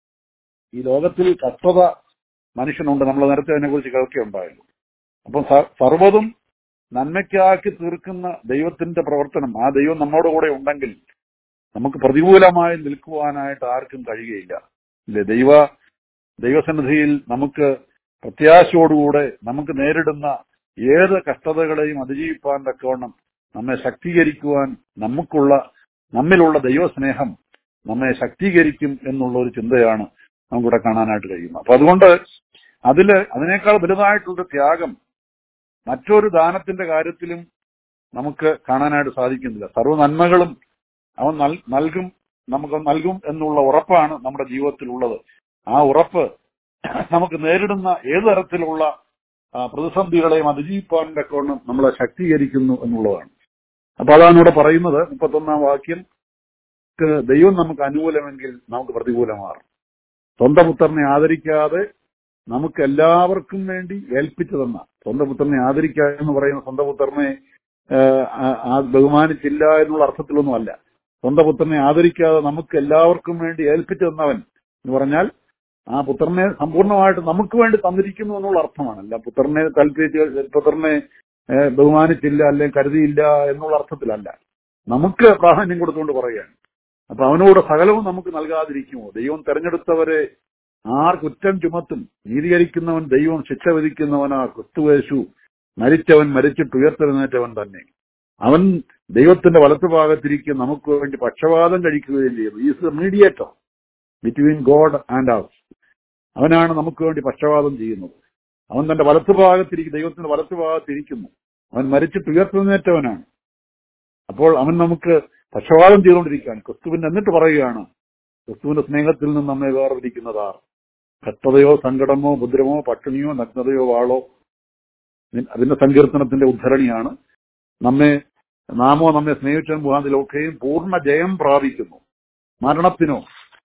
Speaker 2: ഈ ലോകത്തിൽ കഷ്ടത മനുഷ്യനുണ്ട്. നമ്മൾ നേരത്തെ അതിനെക്കുറിച്ച് കേൾക്കുകയുണ്ടായിരുന്നു. അപ്പം സർവ്വതും നന്മയ്ക്കാക്കി തീർക്കുന്ന ദൈവത്തിന്റെ പ്രവർത്തനം, ആ ദൈവം നമ്മോട് കൂടെ ഉണ്ടെങ്കിൽ നമുക്ക് പ്രതികൂലമായി നിൽക്കുവാനായിട്ട് ആർക്കും കഴിയുകയില്ല ഇല്ലേ. ദൈവ ദൈവസന്നിധിയിൽ നമുക്ക് പ്രത്യാശയോടുകൂടെ നമുക്ക് നേരിടുന്ന ഏത് കഷ്ടതകളെയും അതിജീവിപ്പാൻ തക്കവണ്ണം നമ്മെ ശക്തീകരിക്കുവാൻ നമുക്കുള്ള നമ്മിലുള്ള ദൈവസ്നേഹം നമ്മെ ശക്തീകരിക്കും എന്നുള്ള ഒരു ചിന്തയാണ് നമുക്കിവിടെ കാണാനായിട്ട് കഴിയുന്നത്. അപ്പൊ അതുകൊണ്ട് അതില് അതിനേക്കാൾ വലുതായിട്ടുള്ള ത്യാഗം മറ്റൊരു ദാനത്തിന്റെ കാര്യത്തിലും നമുക്ക് കാണാനായിട്ട് സാധിക്കുന്നില്ല. സർവ്വ നന്മകളും അവൻ നൽകും നമുക്ക് നൽകും എന്നുള്ള ഉറപ്പാണ് നമ്മുടെ ജീവിതത്തിലുള്ളത്. ആ ഉറപ്പ് നമുക്ക് നേരിടുന്ന ഏത് തരത്തിലുള്ള പ്രതിസന്ധികളെയും അതിജീവിപ്പാൻ തക്കവണ്ണം നമ്മളെ ശക്തീകരിക്കുന്നു എന്നുള്ളതാണ്. അപ്പൊ അതാണ് ഇവിടെ പറയുന്നത്. മുപ്പത്തൊന്നാം വാക്യം, ദൈവം നമുക്ക് അനുകൂലമെങ്കിൽ നമുക്ക് പ്രതികൂലമാറും. സ്വന്തം പുത്രനെ ആദരിക്കാതെ നമുക്ക് എല്ലാവർക്കും വേണ്ടി ഏൽപ്പിച്ചു തന്ന, സ്വന്തം പുത്രനെ ആദരിക്കുക എന്ന് പറയുന്ന സ്വന്തം പുത്രനെ ബഹുമാനിച്ചില്ല എന്നുള്ള അർത്ഥത്തിലൊന്നും അല്ല. സ്വന്തം പുത്രനെ ആദരിക്കാതെ നമുക്ക് എല്ലാവർക്കും വേണ്ടി ഏൽപ്പിച്ചു തന്നവൻ എന്ന് പറഞ്ഞാൽ ആ പുത്രനെ സമ്പൂർണ്ണമായിട്ട് നമുക്ക് വേണ്ടി തന്നിരിക്കുന്നു എന്നുള്ള അർത്ഥമാണ്. അല്ല പുത്രനെ താല്പര്യ പുത്രനെ ബഹുമാനിച്ചില്ല അല്ലെങ്കിൽ കരുതിയില്ല എന്നുള്ള അർത്ഥത്തിലല്ല, നമുക്ക് പ്രാധാന്യം കൊടുത്തുകൊണ്ട് പറയുകയാണ്. അപ്പൊ അവനോട് സകലവും നമുക്ക് നൽകാതിരിക്കുമോ? ദൈവം തെരഞ്ഞെടുത്തവരെ ആർ കുറ്റം ചുമത്തും? നീതീകരിക്കുന്നവൻ ദൈവം, ശിക്ഷ വിധിക്കുന്നവനാ ക്രിസ്തുയേശു. മരിച്ചവൻ മരിച്ചിട്ട് ഉയർത്തെഴുന്നേറ്റവൻ തന്നെ. അവൻ ദൈവത്തിന്റെ വലത്തുഭാഗത്തിരിക്കുക നമുക്ക് വേണ്ടി പക്ഷപാതം കഴിക്കുകയും ചെയ്തു. Is the mediator between God and us. അവനാണ് നമുക്ക് വേണ്ടി പക്ഷപാതം ചെയ്യുന്നത്. അവൻ തന്റെ വലത്തുഭാഗത്തിരിക്കും, ദൈവത്തിന്റെ വലത്തുഭാഗത്തിരിക്കുന്നു. അവൻ മരിച്ചിട്ട് ഉയർത്തെഴുന്നേറ്റവനാണ്. അപ്പോൾ അവൻ നമുക്ക് പക്ഷപാതം ചെയ്തുകൊണ്ടിരിക്കുകയാണ്. ക്രിസ്തുവിന്റെ എന്നിട്ട് പറയുകയാണ്, ക്രിസ്തുവിന്റെ സ്നേഹത്തിൽ നിന്ന് നമ്മെ വേർതിരിക്കുന്നതാർ? കഷ്ടതയോ സങ്കടമോ ഉപദ്രവമോ പട്ടിണിയോ നഗ്നതയോ വാളോ? അതിന്റെ സങ്കീർത്തനത്തിന്റെ ഉദ്ധരണിയാണ്. നമ്മെ നാമോ നമ്മെ സ്നേഹിച്ച മുഖാന്തിലൊക്കെയും പൂർണ്ണ ജയം പ്രാപിക്കുന്നു. മരണത്തിനോ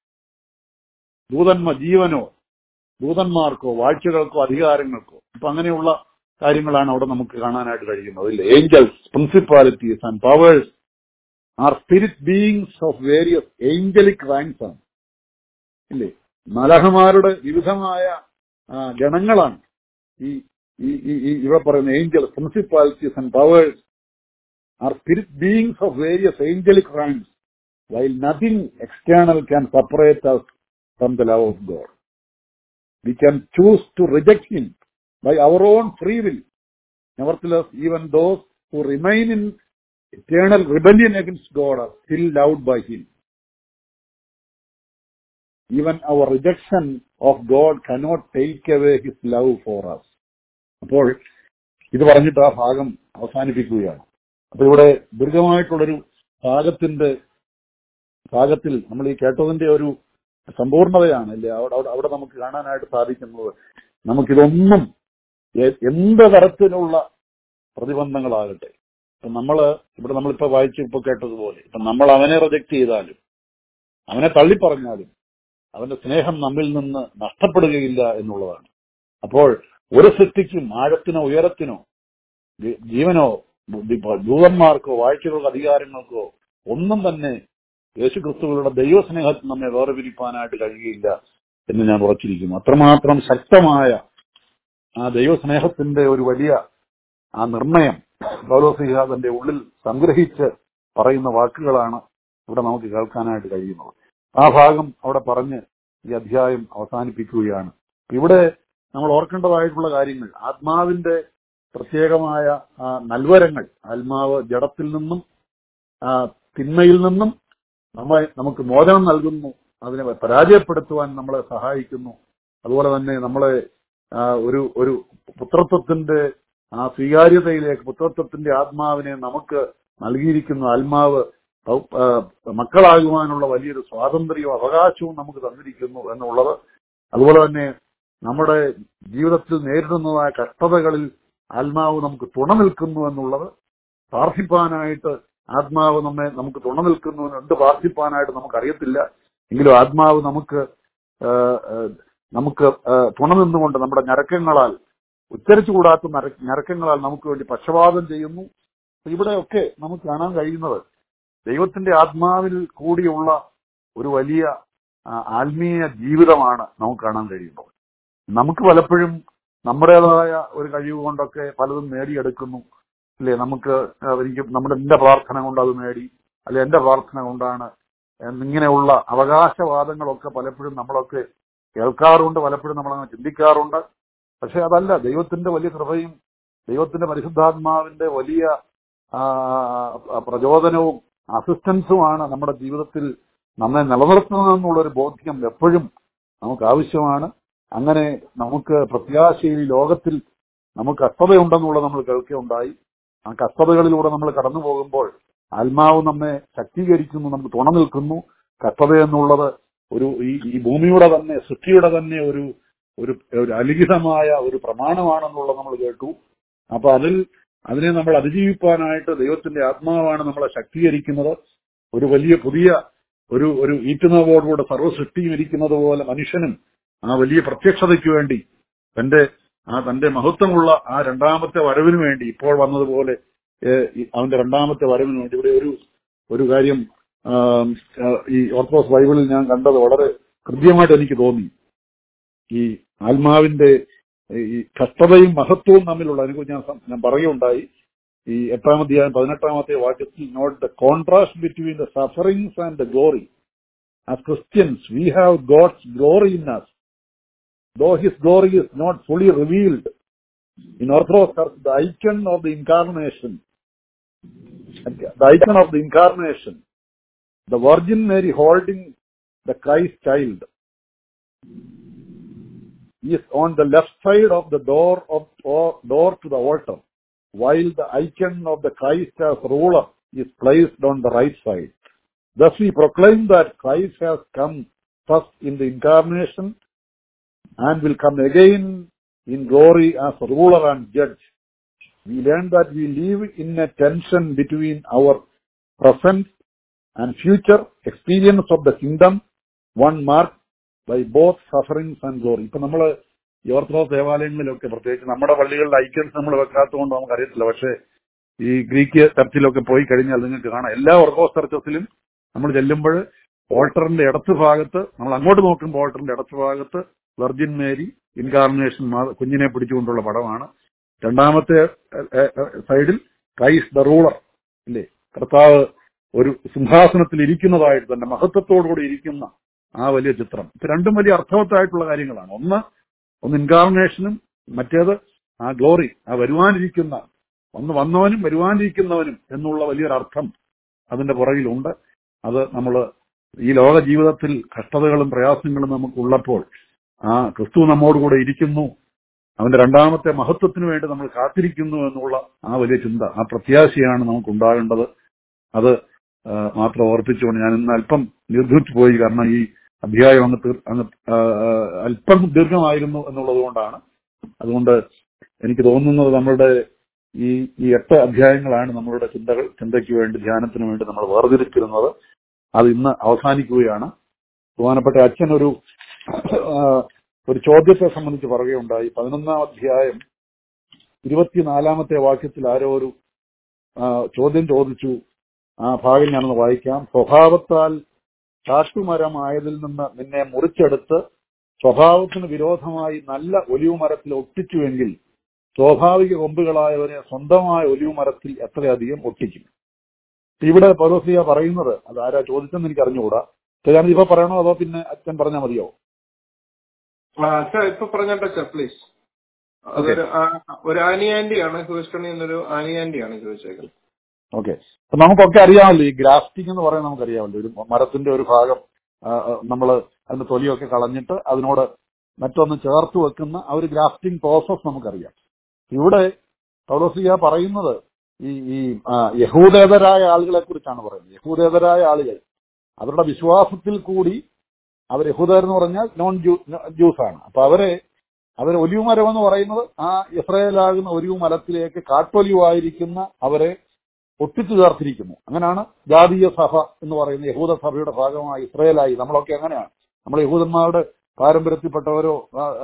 Speaker 2: ദൂതന്മാർ ജീവനോ ദൂതന്മാർക്കോ വാഴ്ചകൾക്കോ അധികാരങ്ങൾക്കോ. അപ്പൊ അങ്ങനെയുള്ള കാര്യങ്ങളാണ് അവിടെ നമുക്ക് കാണാനായിട്ട് കഴിയുന്നത്. ഇല്ലേ, angels, principalities and powers are spirit beings of various angelic ranks ആണ്. ഇല്ലേ, മലഹമാരുടെ വിവിധമായ ഗണങ്ങളാണ് ഈ ഇവിടെ പറയുന്ന angels, principalities and powers are spirit beings of various angelic ranks while nothing external can separate us from the love of God. We can choose to reject him by our own free will. Nevertheless, even those who remain in eternal rebellion against God are still loved by him. Even our rejection of God cannot take away his love for us. അപ്പോൾ ഇത് പറഞ്ഞിട്ട് ആ ഭാഗം അവസാനിപ്പിക്കുകയാണ്. അപ്പൊ ഇവിടെ ദീർഘമായിട്ടുള്ളൊരു ഭാഗത്തിന്റെ ഭാഗത്തിൽ നമ്മൾ ഈ കേട്ടതിന്റെ ഒരു സമ്പൂർണതയാണ് അല്ലേ അവിടെ അവിടെ നമുക്ക് കാണാനായിട്ട് സാധിക്കുന്നത്. നമുക്കിതൊന്നും എന്ത് തരത്തിലുള്ള പ്രതിബന്ധങ്ങളാകട്ടെ, ഇപ്പൊ നമ്മള് ഇവിടെ നമ്മളിപ്പോ വായിച്ച് ഇപ്പൊ കേട്ടതുപോലെ ഇപ്പൊ നമ്മൾ അവനെ റിജക്ട് ചെയ്താലും അവനെ തള്ളിപ്പറഞ്ഞാലും അവന്റെ സ്നേഹം നമ്മിൽ നിന്ന് നഷ്ടപ്പെടുകയില്ല എന്നുള്ളതാണ്. അപ്പോൾ ഒരു സൃഷ്ടിക്കും ആഴത്തിനോ ഉയരത്തിനോ ജീവനോ ദൂതന്മാർക്കോ വാഴ്ചകൾക്കോ അധികാരങ്ങൾക്കോ ഒന്നും തന്നെ യേശുക്രിസ്തുവിന്റെ ദൈവസ്നേഹത്തിൽ നമ്മെ വേർപിരിപ്പാനായിട്ട് കഴിയുകയില്ല എന്ന് ഞാൻ ഉറച്ചിരിക്കുന്നു. അത്രമാത്രം ശക്തമായ ആ ദൈവസ്നേഹത്തിന്റെ ഒരു വലിയ ആ നിർണയം പൗലോസ് തന്റെ ഉള്ളിൽ സംഗ്രഹിച്ച് പറയുന്ന വാക്കുകളാണ് ഇവിടെ നമുക്ക് കേൾക്കാനായിട്ട് കഴിയുന്നത്. ആ ഭാഗം അവിടെ പറഞ്ഞ് ഈ അധ്യായം അവസാനിപ്പിക്കുകയാണ്. ഇവിടെ നമ്മൾ ഓർക്കേണ്ടതായിട്ടുള്ള കാര്യങ്ങൾ, ആത്മാവിന്റെ പ്രത്യേകമായ നൽവരങ്ങൾ, ആത്മാവ് ജഡത്തിൽ നിന്നും തിന്മയിൽ നിന്നും നമ്മെ നമുക്ക് മോചനം നൽകുന്നു, അതിനെ പരാജയപ്പെടുത്തുവാൻ നമ്മളെ സഹായിക്കുന്നു. അതുപോലെ തന്നെ നമ്മളെ ഒരു ഒരു പുത്രത്വത്തിന്റെ ആ സ്വീകാര്യതയിലേക്ക്, പുത്രത്വത്തിന്റെ ആത്മാവിനെ നമുക്ക് നൽകിയിരിക്കുന്നു. ആത്മാവ് മക്കളാകുവാനുള്ള വലിയൊരു സ്വാതന്ത്ര്യവും അവകാശവും നമുക്ക് തന്നിരിക്കുന്നു എന്നുള്ളത്. അതുപോലെ തന്നെ നമ്മുടെ ജീവിതത്തിൽ നേരിടുന്നതായ കഷ്ടതകളിൽ ആത്മാവ് നമുക്ക് തുണ നിൽക്കുന്നു എന്നുള്ളത്, പ്രാർത്ഥിപ്പാനായിട്ട് ആത്മാവ് നമ്മെ നമുക്ക് തുണ നിൽക്കുന്നു. എന്ത് പ്രാർത്ഥിപ്പാനായിട്ട് നമുക്കറിയത്തില്ല, എങ്കിലും ആത്മാവ് നമുക്ക് നമുക്ക് തുണ നിന്നുകൊണ്ട് നമ്മുടെ ഞരക്കങ്ങളാൽ, ഉച്ചരിച്ചുകൂടാത്ത ഞരക്കങ്ങളാൽ നമുക്ക് വേണ്ടി പക്ഷപാതം ചെയ്യുന്നു. ഇവിടെയൊക്കെ നമുക്ക് കാണാൻ കഴിയുന്നത് ദൈവത്തിന്റെ ആത്മാവിൽ കൂടിയുള്ള ഒരു വലിയ ആത്മീയ ജീവിതമാണ് നമുക്ക് കാണാൻ കഴിയുന്നത്. നമുക്ക് പലപ്പോഴും നമ്മുടേതായ ഒരു കഴിവ് കൊണ്ടൊക്കെ പലതും നേടിയെടുക്കുന്നു അല്ലെ. നമുക്ക് എനിക്ക് നമ്മുടെ എന്റെ പ്രാർത്ഥന കൊണ്ട് അത് നേടി, അല്ലെ എന്റെ പ്രാർത്ഥന കൊണ്ടാണ്, ഇങ്ങനെയുള്ള അവകാശവാദങ്ങളൊക്കെ പലപ്പോഴും നമ്മളൊക്കെ കേൾക്കാറുണ്ട്, പലപ്പോഴും നമ്മളങ്ങനെ ചിന്തിക്കാറുണ്ട്. പക്ഷെ അതല്ല, ദൈവത്തിന്റെ വലിയ കൃപയും ദൈവത്തിന്റെ പരിശുദ്ധാത്മാവിന്റെ വലിയ പ്രചോദനവും അസിസ്റ്റൻസുമാണ് നമ്മുടെ ജീവിതത്തിൽ നമ്മെ നിലനിർത്തുന്നതെന്നുള്ളൊരു ബോധ്യം എപ്പോഴും നമുക്ക് ആവശ്യമാണ്. അങ്ങനെ നമുക്ക് പ്രത്യാശയിൽ ലോകത്തിൽ നമുക്ക് കഷ്ടതയുണ്ടെന്നുള്ളത് നമ്മൾ കേൾക്കുകയുണ്ടായി. ആ കഷ്ടതകളിലൂടെ നമ്മൾ കടന്നു പോകുമ്പോൾ ആത്മാവ് നമ്മെ ശക്തീകരിക്കുന്നു, നമുക്ക് തുണ നിൽക്കുന്നു. കഷ്ടത എന്നുള്ളത് ഒരു ഈ ഭൂമിയുടെ തന്നെ, സൃഷ്ടിയുടെ തന്നെ ഒരു ഒരു അലിഖിതമായ ഒരു പ്രമാണമാണെന്നുള്ളത് നമ്മൾ കേട്ടു. അപ്പൊ അതിൽ അതിനെ നമ്മൾ അതിജീവിപ്പാനായിട്ട് ദൈവത്തിന്റെ ആത്മാവാണ് നമ്മളെ ശക്തീകരിക്കുന്നത്. ഒരു വലിയ പുതിയ ഒരു ഒരു ഈറ്റുനവോടുകൂടെ സർവ്വസൃഷ്ടിയും ഇരിക്കുന്നത് പോലെ മനുഷ്യനും ആ വലിയ പ്രത്യക്ഷതയ്ക്ക് വേണ്ടി, തന്റെ ആ തന്റെ മഹത്വമുള്ള ആ രണ്ടാമത്തെ വരവിന് വേണ്ടി, ഇപ്പോൾ വന്നതുപോലെ അവന്റെ രണ്ടാമത്തെ വരവിന് വേണ്ടി ഇവിടെ ഒരു ഒരു കാര്യം ഈ ഓർത്തഡോക്സ് ബൈബിളിൽ ഞാൻ കണ്ടത് വളരെ കൃത്യമായിട്ട് എനിക്ക് തോന്നി. ഈ ആത്മാവിന്റെ ഈ കഷ്ടതയും മഹത്വവും തമ്മിലുള്ള അതിനെക്കുറിച്ച് ഞാൻ ഞാൻ പറയുകയുണ്ടായി. ഈ എട്ടാം അധ്യായം പതിനെട്ടാമത്തെ വാക്യത്തിൽ, note the contrast between the sufferings and the glory. As Christians we have God's glory in us, though his glory is not fully revealed. In Orthodox Church, the icon of the incarnation, the icon of the incarnation, the Virgin Mary holding the Christ child, is on the left side of the door of or door to the altar, while the icon of the Christ as ruler is placed on the right side. Thus we proclaim that Christ has come first in the incarnation and will come again in glory as ruler and judge. We learn that we live in a tension between our present and future experience of the kingdom, one marked by both sufferings and glory. ഇപ്പൊ നമ്മള് ഈ orthodox ദേവാലയങ്ങളിലൊക്കെ, പ്രത്യേകിച്ച് നമ്മുടെ പള്ളികളിൽ ഐക്യൻസ് നമ്മൾ വെക്കാത്തതുകൊണ്ട് നമുക്കറിയത്തില്ല. പക്ഷെ ഈ ഗ്രീക്ക് ചർച്ചിലൊക്കെ പോയി കഴിഞ്ഞാൽ നിങ്ങൾക്ക് കാണാം, എല്ലാ ഓർത്തഡോക്സ് ചർച്ചസിലും നമ്മൾ ചെല്ലുമ്പോൾ ഓൾട്ടറിന്റെ ഇടത്ത് ഭാഗത്ത്, നമ്മൾ അങ്ങോട്ട് നോക്കുമ്പോൾ ഓൾട്ടറിന്റെ ഇടത്ത് ഭാഗത്ത് വെർജിൻ മേരി ഇൻകാർണേഷൻ കുഞ്ഞിനെ പിടിച്ചുകൊണ്ടുള്ള പടമാണ്. രണ്ടാമത്തെ സൈഡിൽ ക്രൈസ്റ്റ് ദ റൂളർ ഇല്ലേ, കർത്താവ് ഒരു സിംഹാസനത്തിൽ ഇരിക്കുന്നതായിട്ട് തന്നെ മഹത്വത്തോടുകൂടി ഇരിക്കുന്ന ആ വലിയ ചിത്രം. ഇത് രണ്ടും വലിയ അർത്ഥവത്തായിട്ടുള്ള കാര്യങ്ങളാണ്. ഒന്ന് ഒന്ന് ഇൻകാർണേഷനും മറ്റേത് ആ ഗ്ലോറി, ആ വരുവാനിരിക്കുന്ന, ഒന്ന് വന്നവനും വരുവാനിരിക്കുന്നവനും എന്നുള്ള വലിയൊരർത്ഥം അതിന്റെ പുറകിലുണ്ട്. അത് നമ്മൾ ഈ ലോക ജീവിതത്തിൽ കഷ്ടതകളും പ്രയാസങ്ങളും നമുക്കുള്ളപ്പോൾ ആ ക്രിസ്തു നമ്മോടുകൂടെ ഇരിക്കുന്നു, അവന്റെ രണ്ടാമത്തെ മഹത്വത്തിന് വേണ്ടി നമ്മൾ കാത്തിരിക്കുന്നു എന്നുള്ള ആ വലിയ ചിന്ത, ആ പ്രത്യാശയാണ് നമുക്കുണ്ടാകേണ്ടത്. അത് മാത്രം ഓർപ്പിച്ചുകൊണ്ട് ഞാൻ ഇന്ന് അല്പം ദീർഘിച്ചു പോയി, കാരണം ഈ അധ്യായം അങ്ങ് തീർ അങ്ങ് അല്പം ദീർഘമായിരുന്നു എന്നുള്ളത് കൊണ്ടാണ്. അതുകൊണ്ട് എനിക്ക് തോന്നുന്നത് നമ്മളുടെ ഈ ഈ എട്ട് അധ്യായങ്ങളാണ് നമ്മളുടെ ചിന്തകൾ ചിന്തയ്ക്ക് വേണ്ടി, ധ്യാനത്തിന് വേണ്ടി നമ്മൾ വേർതിരിച്ചിരുന്നത്. അത് ഇന്ന് അവസാനിക്കുകയാണ്. ബഹുമാനപ്പെട്ട അച്ഛൻ ഒരു ഒരു ചോദ്യത്തെ സംബന്ധിച്ച് പറയുകയുണ്ടായി. പതിനൊന്നാം അധ്യായം ഇരുപത്തിനാലാമത്തെ വാക്യത്തിൽ ആരോ ഒരു ചോദ്യം ചോദിച്ചു. ആ ഭാഗം ഞാനൊന്ന് വായിക്കാം. സ്വഭാവത്താൽ കാട്ടുമരമായതിൽ നിന്ന് നിന്നെ മുറിച്ചെടുത്ത് സ്വഭാവത്തിന് വിരോധമായി നല്ല ഒലിവ് മരത്തിൽ ഒട്ടിച്ചുവെങ്കിൽ സ്വാഭാവിക കൊമ്പുകളായവരെ സ്വന്തമായ ഒലിവ് മരത്തിൽ എത്രയധികം ഒട്ടിക്കും. ഇവിടെ പൗലോസ്ലീഹ പറയുന്നത്, അത് ആരാ ചോദിച്ചെന്ന് എനിക്ക് അറിഞ്ഞുകൂടാ. ഞാൻ ഇപ്പൊ പറയണോ അതോ പിന്നെ അച്ഛൻ പറഞ്ഞാൽ മതിയോ?
Speaker 1: ഇപ്പൊ പറഞ്ഞോട്ടെ പ്ലീസ്. അതൊരു ഒരു ആനി ആന്റിയാണ്, ഹ്യൂസ്റ്റണിൽ നിന്നൊരു ആനി ആന്റിയാണ് ചോദിച്ചേക്കുന്നത്.
Speaker 2: ഓക്കെ, അപ്പൊ നമുക്കൊക്കെ അറിയാമല്ലോ ഈ ഗ്രാഫ്റ്റിംഗ് എന്ന് പറയാൻ നമുക്കറിയാമല്ലോ. ഒരു മരത്തിന്റെ ഒരു ഭാഗം നമ്മൾ അതിന്റെ തൊലിയൊക്കെ കളഞ്ഞിട്ട് അതിനോട് മറ്റൊന്ന് ചേർത്ത് വെക്കുന്ന ആ ഒരു ഗ്രാഫ്റ്റിംഗ് പ്രോസസ് നമുക്കറിയാം. ഇവിടെ പൗലോസ്ലീഹ പറയുന്നത് ഈ ഈ യഹൂദേതരായ ആളുകളെ കുറിച്ചാണ് പറയുന്നത്. യഹൂദേതരായ ആളുകൾ അവരുടെ വിശ്വാസത്തിൽ കൂടി, അവർ യഹൂദരെന്ന് പറഞ്ഞാൽ നോൺ ജൂ ജ്യൂസ് ആണ്. അപ്പൊ അവരെ അവർ ഒലിവ് മരം എന്ന് പറയുന്നത് ആ ഇസ്രായേലാകുന്ന ഒലിവ് മരത്തിലേക്ക് കാട്ടൊലിവായിരിക്കുന്ന അവരെ ഒട്ടിച്ചു ചേർത്തിരിക്കുന്നു. അങ്ങനെയാണ് ജാതീയ സഭ എന്ന് പറയുന്ന യഹൂദ സഭയുടെ ഭാഗമായി ഇസ്രായേലായി. നമ്മളൊക്കെ അങ്ങനെയാണ്. നമ്മൾ യഹൂദന്മാരുടെ പാരമ്പര്യത്തിൽപ്പെട്ടവരോ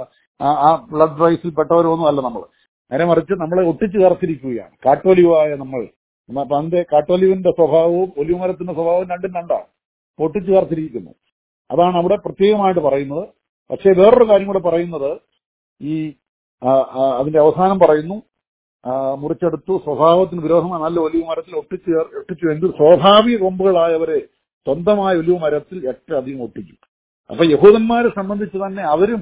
Speaker 2: ആ ബ്ലഡ് റൈസിൽപ്പെട്ടവരോ ഒന്നും അല്ല നമ്മൾ. നേരെ മറിച്ച് നമ്മളെ ഒട്ടിച്ചു ചേർത്തിരിക്കുകയാണ് കാട്ടൊലിവായ നമ്മൾ. അപ്പൊ അതിന്റെ കാട്ടൊലിവിന്റെ സ്വഭാവവും ഒലിവ് മരത്തിന്റെ സ്വഭാവവും രണ്ടും രണ്ടാണ്, ഒട്ടിച്ചു ചേർത്തിരിക്കുന്നു. അതാണ് അവിടെ പ്രത്യേകമായിട്ട് പറയുന്നത്. പക്ഷേ വേറൊരു കാര്യം കൂടെ പറയുന്നത്, ഈ അതിന്റെ അവസാനം പറയുന്നു, മുറിച്ചെടുത്തു സ്വഭാവത്തിന് വിരോധമായ നല്ല ഒലിവ് മരത്തിൽ ഒട്ടിച്ചു ഒട്ടിച്ചുവെങ്കിൽ സ്വാഭാവിക കൊമ്പുകളായവരെ സ്വന്തമായ ഒലിവ് മരത്തിൽ ഏറ്റവും അധികം ഒട്ടിക്കും. അപ്പൊ യഹൂദന്മാരെ സംബന്ധിച്ച് തന്നെ അവരും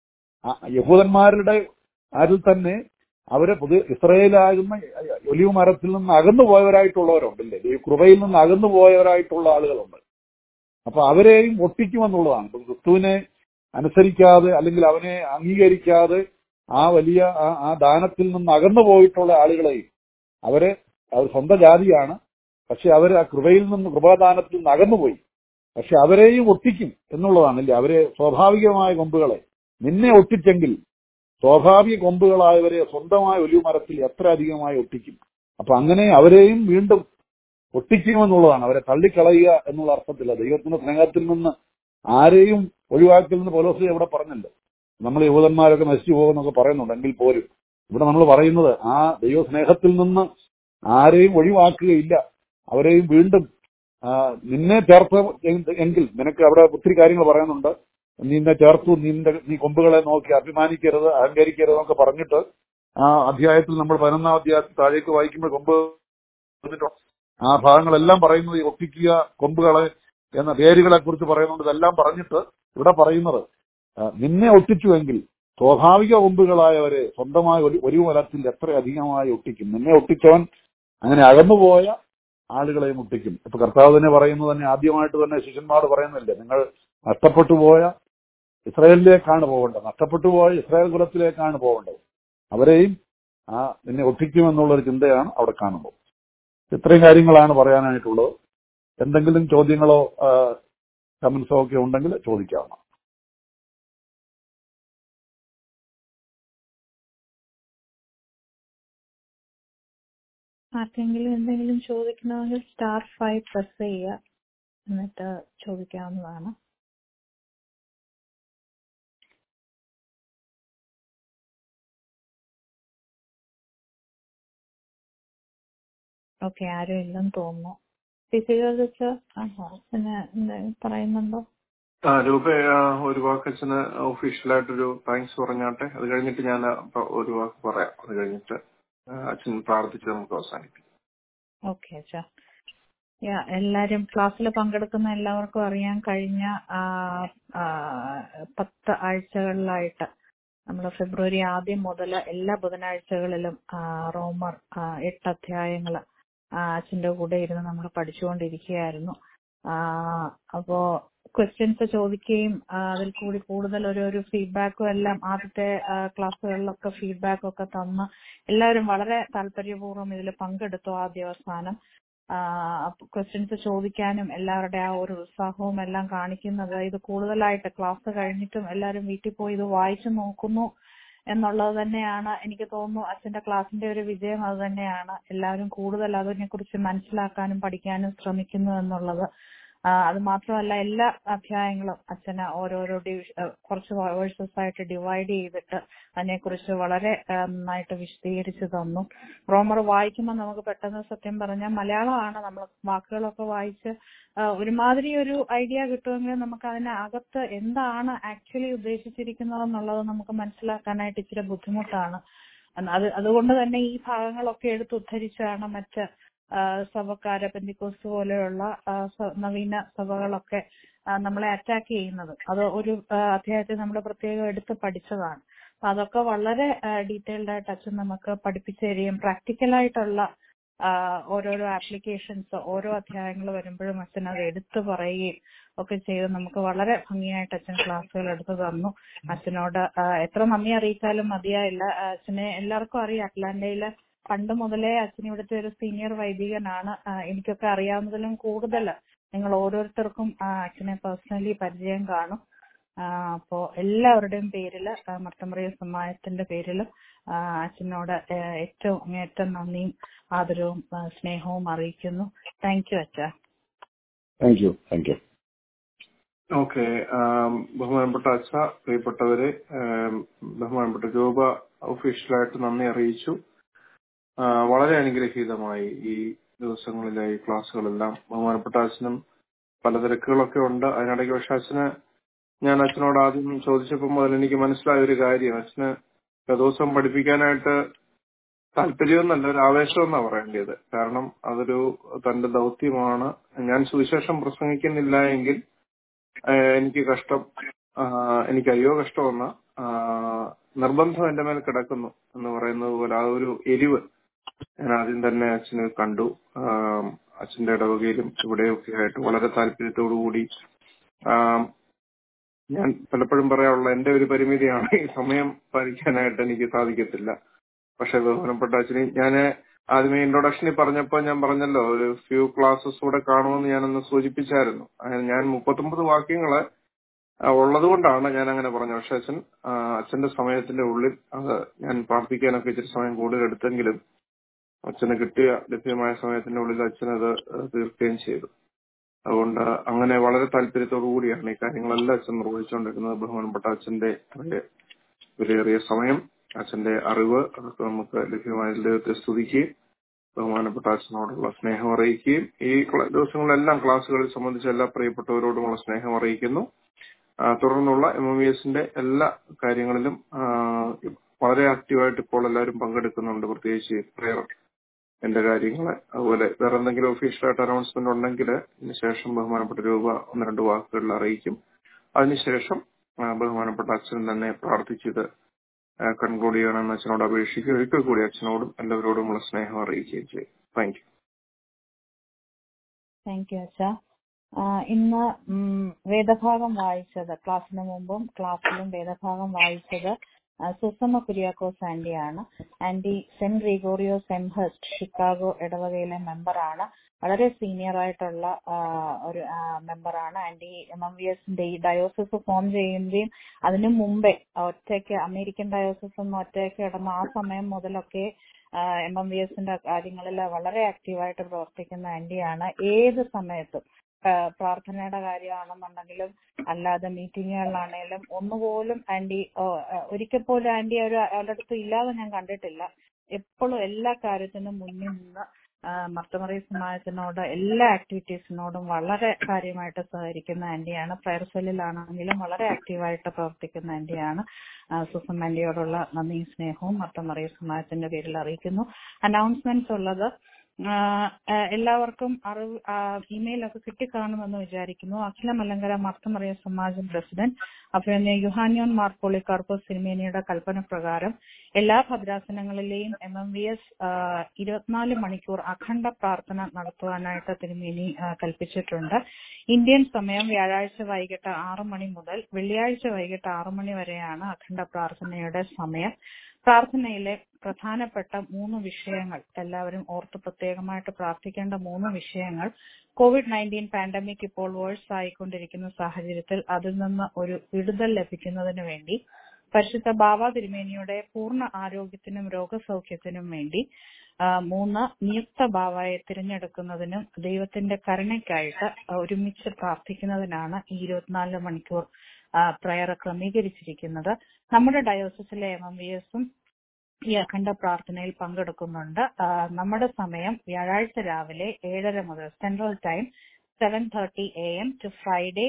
Speaker 2: യഹൂദന്മാരുടെ ആരിൽ തന്നെ അവരെ പുതിയ ഇസ്രായേലാകുന്ന ഒലിവ് മരത്തിൽ നിന്ന് അകന്നു പോയവരായിട്ടുള്ളവരുണ്ടല്ലേ, ഈ കൃപയിൽ നിന്ന് അകന്നു പോയവരായിട്ടുള്ള ആളുകളുണ്ട്. അപ്പൊ അവരെയും ഒട്ടിക്കുമെന്നുള്ളതാണ്. ക്രിസ്തുവിനെ അനുസരിക്കാതെ അല്ലെങ്കിൽ അവനെ അംഗീകരിക്കാതെ ആ വലിയ ആ ദാനത്തിൽ നിന്ന് അകന്നു പോയിട്ടുള്ള ആളുകളെയും, അവരെ അവർ സ്വന്തം ജാതിയാണ്, പക്ഷെ അവർ ആ കൃപയിൽ നിന്ന് കൃപാദാനത്തിൽ നിന്ന് അകന്നുപോയി, പക്ഷെ അവരെയും ഒട്ടിക്കും എന്നുള്ളതാണല്ലേ. അവരെ സ്വാഭാവികമായ കൊമ്പുകളെ നിന്നെ ഒട്ടിച്ചെങ്കിൽ സ്വാഭാവിക കൊമ്പുകളായവരെ സ്വന്തമായ ഒലിവ് മരത്തിൽ എത്ര അധികമായി ഒട്ടിക്കും. അപ്പൊ അങ്ങനെ അവരെയും വീണ്ടും ഒട്ടിക്കുമെന്നുള്ളതാണ്. അവരെ തള്ളിക്കളയുക എന്നുള്ള അർത്ഥത്തില്ല. ദൈവത്തിന്റെ സ്നേഹത്തിൽ നിന്ന് ആരെയും ഒഴിവാക്കലെന്ന് പൗലോസ്ലീഹ ഇവിടെ പറഞ്ഞല്ലോ. നമ്മൾ യഹൂദന്മാരൊക്കെ നശിച്ചു പോകുന്നൊക്കെ പറയുന്നുണ്ടെങ്കിൽ പോലും ഇവിടെ നമ്മൾ പറയുന്നത് ആ ദൈവസ്നേഹത്തിൽ നിന്ന് ആരെയും ഒഴിവാക്കുകയില്ല, അവരെയും വീണ്ടും നിന്നെ ചേർത്ത് എങ്കിൽ, നിനക്ക് അവിടെ ഒത്തിരി കാര്യങ്ങൾ പറയുന്നുണ്ട്. നിന്നെ ചേർത്തു, നിന്റെ നീ കൊമ്പുകളെ നോക്കി അഭിമാനിക്കരുത്, അഹങ്കരിക്കരുത് എന്നൊക്കെ പറഞ്ഞിട്ട് ആ അധ്യായത്തിൽ നമ്മൾ പതിനൊന്നാം അധ്യായത്തിൽ താഴേക്ക് വായിക്കുമ്പോൾ കൊമ്പ് ആ ഭാഗങ്ങളെല്ലാം പറയുന്നത് ഈ ഒട്ടിക്കുക കൊമ്പുകളെ എന്ന പേരുകളെ കുറിച്ച് പറയുന്നുണ്ട്. ഇതെല്ലാം പറഞ്ഞിട്ട് ഇവിടെ പറയുന്നത് നിന്നെ ഒട്ടിച്ചുവെങ്കിൽ സ്വാഭാവിക കൊമ്പുകളായവരെ സ്വന്തമായ ഒരു മരത്തിൽ എത്ര അധികമായി ഒട്ടിക്കും. നിന്നെ ഒട്ടിച്ചവൻ അങ്ങനെ അകന്നുപോയ ആളുകളെയും ഒട്ടിക്കും. ഇപ്പൊ കർത്താവ് തന്നെ പറയുന്നത് തന്നെ ആദ്യമായിട്ട് തന്നെ ശിഷ്യന്മാരോട് പറയുന്നില്ലേ, നിങ്ങൾ നഷ്ടപ്പെട്ടു പോയ ഇസ്രായേലിലേക്കാണ് പോകേണ്ടത്, നഷ്ടപ്പെട്ടു പോയ ഇസ്രായേൽ കുലത്തിലേക്കാണ് പോകേണ്ടത്. അവരെയും ആ നിന്നെ ഒട്ടിക്കുമെന്നുള്ളൊരു ചിന്തയാണ് അവിടെ കാണുമ്പോൾ. ഇത്രയും കാര്യങ്ങളാണ് പറയാനായിട്ടുള്ളത്. എന്തെങ്കിലും ചോദ്യങ്ങളോ കമന്റ്സോ ഒക്കെ ഉണ്ടെങ്കിൽ ചോദിക്കാവുന്ന.
Speaker 4: ആർക്കെങ്കിലും എന്തെങ്കിലും ചോദിക്കണമെങ്കിൽ സ്റ്റാർ ഫൈവ് പ്രസ് ചെയ്യുക, എന്നിട്ട് ചോദിക്കാവുന്നതാണ്. ഓക്കെ, ആരും ഇല്ലെന്ന് തോന്നുന്നു. ഫിസിക്കൽ പിന്നെ പറയുന്നുണ്ടോ?
Speaker 1: ആ രൂപ ഒരു വാക്ക് അച്ഛന് ഒഫീഷ്യലായിട്ടൊരു താങ്ക്സ് പറഞ്ഞാട്ടെ. അത് കഴിഞ്ഞിട്ട് ഞാൻ ഒരു വാക്ക് പറയാം. അത് കഴിഞ്ഞിട്ട് അച്ഛൻ പ്രാർത്ഥിച്ച് നമുക്ക് അവസാനിപ്പിക്കാം.
Speaker 4: ഓക്കെ അച്ഛാ. എല്ലാരും ക്ലാസ്സിൽ പങ്കെടുക്കുന്ന എല്ലാവർക്കും അറിയാൻ കഴിഞ്ഞ പത്ത് ആഴ്ചകളിലായിട്ട് നമ്മൾ ഫെബ്രുവരി ആദ്യം മുതൽ എല്ലാ ബുധനാഴ്ചകളിലും റോമർ എട്ട് അധ്യായങ്ങൾ അച്ഛൻ്റെ കൂടെ ഇരുന്ന് നമ്മൾ പഠിച്ചുകൊണ്ടിരിക്കുകയായിരുന്നു. അപ്പോ ക്വസ്റ്റ്യൻസ് ചോദിക്കുകയും അതിൽ കൂടി കൂടുതൽ ഒരു ഒരു ഫീഡ്ബാക്കും എല്ലാം ആദ്യത്തെ ക്ലാസ്സുകളിലൊക്കെ ഫീഡ്ബാക്കും ഒക്കെ തന്ന് എല്ലാവരും വളരെ താല്പര്യപൂർവ്വം ഇതിൽ പങ്കെടുത്തു. ആദ്യ അവസാനം ക്വസ്റ്റ്യൻസ് ചോദിക്കാനും എല്ലാവരുടെ ആ ഒരു ഉത്സാഹവും എല്ലാം കാണിക്കുന്നത് ഇത് കൂടുതലായിട്ട് ക്ലാസ് കഴിഞ്ഞിട്ടും എല്ലാവരും വീട്ടിൽ പോയി ഇത് വായിച്ചു നോക്കുന്നു എന്നുള്ളത് തന്നെയാണ് എനിക്ക് തോന്നുന്നു അച്ഛന്റെ ക്ലാസിന്റെ ഒരു വിജയം. അത് തന്നെയാണ് എല്ലാവരും കൂടുതൽ അതിനെ കുറിച്ച് മനസ്സിലാക്കാനും പഠിക്കാനും ശ്രമിക്കുന്നു എന്നുള്ളത്. അത് മാത്രമല്ല എല്ലാ അധ്യായങ്ങളും അച്ഛന് ഓരോരോ ഡിവിഷ കുറച്ച് വേഴ്സസ് ആയിട്ട് ഡിവൈഡ് ചെയ്തിട്ട് അതിനെക്കുറിച്ച് വളരെ നന്നായിട്ട് വിശദീകരിച്ച് തന്നു. റോമർ വായിക്കുമ്പോൾ നമുക്ക് പെട്ടെന്ന് സത്യം പറഞ്ഞാൽ മലയാളമാണ് നമ്മൾ വാക്കുകളൊക്കെ വായിച്ച് ഒരുമാതിരി ഒരു ഐഡിയ കിട്ടുമെങ്കിൽ നമുക്ക് അതിനകത്ത് എന്താണ് ആക്ച്വലി ഉദ്ദേശിച്ചിരിക്കുന്നത് എന്നുള്ളത് നമുക്ക് മനസ്സിലാക്കാനായിട്ട് ഇച്ചിരി ബുദ്ധിമുട്ടാണ്. അത് അതുകൊണ്ട് തന്നെ ഈ ഭാഗങ്ങളൊക്കെ എടുത്ത് ഉദ്ധരിച്ചാണ് മറ്റ് സഭക്കാര് പെന്തിക്കോസ്ത് പോലെയുള്ള നവീന സഭകളൊക്കെ നമ്മളെ അറ്റാക്ക് ചെയ്യുന്നത്. അത് ഒരു അധ്യായത്തിൽ നമ്മൾ പ്രത്യേകം എടുത്ത് പഠിച്ചതാണ്. അപ്പൊ അതൊക്കെ വളരെ ഡീറ്റെയിൽഡ് ആയിട്ട് അച്ഛൻ നമുക്ക് പഠിപ്പിച്ചു തരികയും പ്രാക്ടിക്കലായിട്ടുള്ള ഓരോരോ ആപ്ലിക്കേഷൻസ് ഓരോ അധ്യായങ്ങൾ വരുമ്പോഴും അച്ഛൻ അത് എടുത്തു പറയുകയും ഒക്കെ ചെയ്ത് നമുക്ക് വളരെ ഭംഗിയായിട്ട് അച്ഛൻ ക്ലാസ്സുകൾ എടുത്തു തന്നു. അച്ഛനോട് എത്ര നന്ദി അറിയിച്ചാലും മതിയായില്ല. അച്ഛനെ എല്ലാവർക്കും അറിയാം, അറ്റ്ലാന്റയില് പണ്ട് മുതലേ അച്ഛൻ ഇവിടുത്തെ ഒരു സീനിയർ വൈദികനാണ്. എനിക്കൊക്കെ അറിയാവുന്നതിലും കൂടുതൽ നിങ്ങൾ ഓരോരുത്തർക്കും അച്ഛനെ പേഴ്സണലി പരിചയം കാണും. അപ്പോ എല്ലാവരുടെയും പേരില് മർത്തമറിയ സമാജത്തിന്റെ പേരിലും അച്ഛനോട് ഏറ്റവും അങ്ങേറ്റം നന്ദിയും ആദരവും സ്നേഹവും അറിയിക്കുന്നു. താങ്ക് യു അച്ഛ.
Speaker 2: Thank you thank you.
Speaker 1: Okay, ബഹുമാനപ്പെട്ട അച്ഛ, പ്രിയപ്പെട്ടവരെ, ബഹുമാനപ്പെട്ട ജോബ ഒഫീഷ്യലായിട്ട് നന്ദി അറിയിച്ചു. വളരെ അനുഗ്രഹീതമായി ഈ ദിവസങ്ങളിലെ ഈ ക്ലാസ്സുകളെല്ലാം. ബഹുമാനപ്പെട്ട അച്ഛനും പല തിരക്കുകളൊക്കെ ഉണ്ട്. അതിനിടയ്ക്ക് പക്ഷെ അച്ഛന് ഞാൻ അച്ഛനോട് ആദ്യം ചോദിച്ചപ്പോൾ മുതൽ എനിക്ക് മനസ്സിലായ ഒരു കാര്യം, അച്ഛന് ദിവസം പഠിപ്പിക്കാനായിട്ട് താല്പര്യമെന്നല്ല, ഒരു ആവേശമെന്നാണ് പറയേണ്ടത്. കാരണം അതൊരു തന്റെ ദൗത്യമാണ്. ഞാൻ സുവിശേഷം പ്രസംഗിക്കുന്നില്ല എങ്കിൽ എനിക്ക് കഷ്ടം, എനിക്ക് അയ്യോ കഷ്ടമെന്ന നിർബന്ധം എന്റെ മേൽ കിടക്കുന്നു എന്ന് പറയുന്നത് പോലെ ആ ഒരു എരിവ് ഞാൻ ആദ്യം തന്നെ അച്ഛന് കണ്ടു. അച്ഛന്റെ ഇടവകയിലും ഇവിടെയൊക്കെ ആയിട്ട് വളരെ താല്പര്യത്തോടുകൂടി. ഞാൻ പലപ്പോഴും പറയാനുള്ള എന്റെ ഒരു പരിമിതിയാണ്, ഈ സമയം പാലിക്കാനായിട്ട് എനിക്ക് സാധിക്കത്തില്ല. പക്ഷെ ബഹുമാനപ്പെട്ട അച്ഛന് ഞാൻ ആദ്യമേ ഇൻട്രൊഡക്ഷനിൽ പറഞ്ഞപ്പോൾ ഞാൻ പറഞ്ഞല്ലോ ഒരു ഫ്യൂ ക്ലാസ്സസ് കൂടെ കാണുമെന്ന് ഞാനൊന്ന് സൂചിപ്പിച്ചായിരുന്നു. ഞാൻ മുപ്പത്തൊമ്പത് വാക്യങ്ങള് ഉള്ളത് കൊണ്ടാണ് ഞാൻ അങ്ങനെ പറഞ്ഞത്. പക്ഷെ അച്ഛൻ അച്ഛന്റെ സമയത്തിന്റെ ഉള്ളിൽ അത് ഞാൻ പ്രാർത്ഥിക്കാനൊക്കെ ഇച്ചിരി സമയം കൂടുതൽ എടുത്തെങ്കിലും അച്ഛന് കിട്ടിയ ലഭ്യമായ സമയത്തിന്റെ ഉള്ളിൽ അച്ഛനത് തീർക്കുകയും ചെയ്തു. അതുകൊണ്ട് അങ്ങനെ വളരെ താല്പര്യത്തോടു കൂടിയാണ് ഈ കാര്യങ്ങളെല്ലാം അച്ഛൻ നിർവഹിച്ചുകൊണ്ടിരുന്നത്. ബഹുമാനപ്പെട്ട അച്ഛന്റെ വിലയേറിയ സമയം, അച്ഛന്റെ അറിവ് അതൊക്കെ നമുക്ക് ലഭ്യമായ ദൈവത്തെ സ്തുതിക്കുകയും ബഹുമാനപ്പെട്ട അച്ഛനോടുള്ള സ്നേഹം അറിയിക്കുകയും ഈ ദിവസങ്ങളിലെല്ലാം ക്ലാസ്സുകളിൽ സംബന്ധിച്ച എല്ലാ പ്രിയപ്പെട്ടവരോടുമുള്ള സ്നേഹം അറിയിക്കുന്നു. തുടർന്നുള്ള എം എം വി എസിന്റെ എല്ലാ കാര്യങ്ങളിലും വളരെ ആക്റ്റീവായിട്ട് ഇപ്പോൾ എല്ലാവരും പങ്കെടുക്കുന്നുണ്ട്. പ്രത്യേകിച്ച് പ്രയർ എന്റെ കാര്യങ്ങള്, അതുപോലെ വേറെ എന്തെങ്കിലും ഒഫീഷ്യലായിട്ട് അനൗൺസ്മെന്റ് ഉണ്ടെങ്കിൽ ഇതിനുശേഷം ബഹുമാനപ്പെട്ട രൂപ ഒന്ന് രണ്ട് വാക്കുകളിൽ അറിയിക്കും. അതിനുശേഷം ബഹുമാനപ്പെട്ട അച്ഛൻ തന്നെ പ്രാർത്ഥിച്ചത് കൺക്ലൂഡ് ചെയ്യണമെന്ന് അച്ഛനോട് അപേക്ഷിക്കുകയും ഒരിക്കൽ കൂടി അച്ഛനോടും എല്ലാവരോടുമുള്ള സ്നേഹം അറിയിക്കുകയും ചെയ്യും. Thank you.
Speaker 4: താങ്ക് യു അച്ഛ. ഇന്ന് വേദഭാഗം വായിച്ചത് ക്ലാസ്സിന് മുമ്പും ക്ലാസ്സിലും വേദഭാഗം വായിച്ചത് സുസമ്മ കുര്യാക്കോസ് ആന്റിയാണ്. Aunty Saint Gregorios Amherst Chicago ഇടവകയിലെ മെമ്പറാണ്. വളരെ സീനിയർ ആയിട്ടുള്ള ഒരു മെമ്പറാണ്. ആന്റി എം എം വി എസിന്റെ ഈ ഡയോസിസ് ഫോം ചെയ്യുകയും അതിനു മുമ്പേ ഒറ്റയ്ക്ക് അമേരിക്കൻ ഡയോസിസ് ഒന്ന് ഒറ്റയ്ക്ക് കിടന്ന ആ സമയം മുതലൊക്കെ എം എം വി എസിന്റെ കാര്യങ്ങളിൽ വളരെ ആക്റ്റീവായിട്ട് പ്രവർത്തിക്കുന്ന ആന്റിയാണ്. ഏത് സമയത്തും പ്രാർത്ഥനയുടെ കാര്യമാണെന്നുണ്ടെങ്കിലും അല്ലാതെ മീറ്റിങ്ങുകളിലാണേലും ഒന്നുപോലും ആന്റി ഒരിക്കൽ പോലും ആന്റി ഒരു അവരുടെ അടുത്ത് ഇല്ലാതെ ഞാൻ കണ്ടിട്ടില്ല. എപ്പോഴും എല്ലാ കാര്യത്തിനും മുന്നിൽ നിന്ന് മർത്തമറിയ സമാജത്തിനോട് എല്ലാ ആക്ടിവിറ്റീസിനോടും വളരെ കാര്യമായിട്ട് സഹകരിക്കുന്ന ആന്റിയാണ്. പ്രയർ സെല്ലിലാണെങ്കിലും വളരെ ആക്റ്റീവായിട്ട് പ്രവർത്തിക്കുന്ന ആന്റിയാണ്. സുസം ആന്റിയോടുള്ള നന്ദിയും സ്നേഹവും മർത്തമറിയ സമാജത്തിന്റെ പേരിൽ അറിയിക്കുന്നു. അനൗൺസ്മെന്റ്സ് ഉള്ളത് എല്ലാവർക്കും അറിവ് ഇമെയിലൊക്കെ കിട്ടിക്കാണുമെന്ന് വിചാരിക്കുന്നു. അഖില മലങ്കര മാർത്തമറിയ സമാജം പ്രസിഡന്റ് അഭിനന്ദ യുഹാനിയോൻ മാർ പോളികാർപ്പോസ് തിരുമേനിയുടെ കൽപ്പന പ്രകാരം എല്ലാ ഭദ്രാസനങ്ങളിലെയും എം എം വി എസ് ഇരുപത്തിനാല് മണിക്കൂർ അഖണ്ഡ പ്രാർത്ഥന നടത്തുവാനായിട്ട് തിരുമേനി കൽപ്പിച്ചിട്ടുണ്ട്. ഇന്ത്യൻ സമയം വ്യാഴാഴ്ച വൈകിട്ട് ആറു മണി മുതൽ വെള്ളിയാഴ്ച വൈകിട്ട് ആറു മണി വരെയാണ് അഖണ്ഡ പ്രാർത്ഥനയുടെ സമയം. പ്രാർത്ഥനയിലെ പ്രധാനപ്പെട്ട മൂന്ന് വിഷയങ്ങൾ, എല്ലാവരും ഓർത്ത് പ്രത്യേകമായിട്ട് പ്രാർത്ഥിക്കേണ്ട മൂന്ന് വിഷയങ്ങൾ: കോവിഡ് നയൻറ്റീൻ പാൻഡമിക് ഇപ്പോൾ വേഴ്സ് ആയിക്കൊണ്ടിരിക്കുന്ന സാഹചര്യത്തിൽ അതിൽ നിന്ന് ഒരു വിടുതൽ ലഭിക്കുന്നതിന് വേണ്ടി, പരിശുദ്ധ ബാവ തിരുമേനിയുടെ പൂർണ്ണ ആരോഗ്യത്തിനും രോഗസൗഖ്യത്തിനും വേണ്ടി, മൂന്ന് നിയുക്ത ബാവയെ തിരഞ്ഞെടുക്കുന്നതിനും ദൈവത്തിന്റെ കരുണയ്ക്കായിട്ട് ഒരുമിച്ച് പ്രാർത്ഥിക്കുന്നതിനാണ് ഈ ഇരുപത്തിനാല് മണിക്കൂർ പ്രയർ ക്രമീകരിച്ചിരിക്കുന്നത്. നമ്മുടെ ഡയോസിസിലെ എം എം വി എസും ഈ അഖണ്ഡ പ്രാർത്ഥനയിൽ പങ്കെടുക്കുന്നുണ്ട്. നമ്മുടെ സമയം വ്യാഴാഴ്ച രാവിലെ ഏഴര മുതൽ central time seven thirty A M to Friday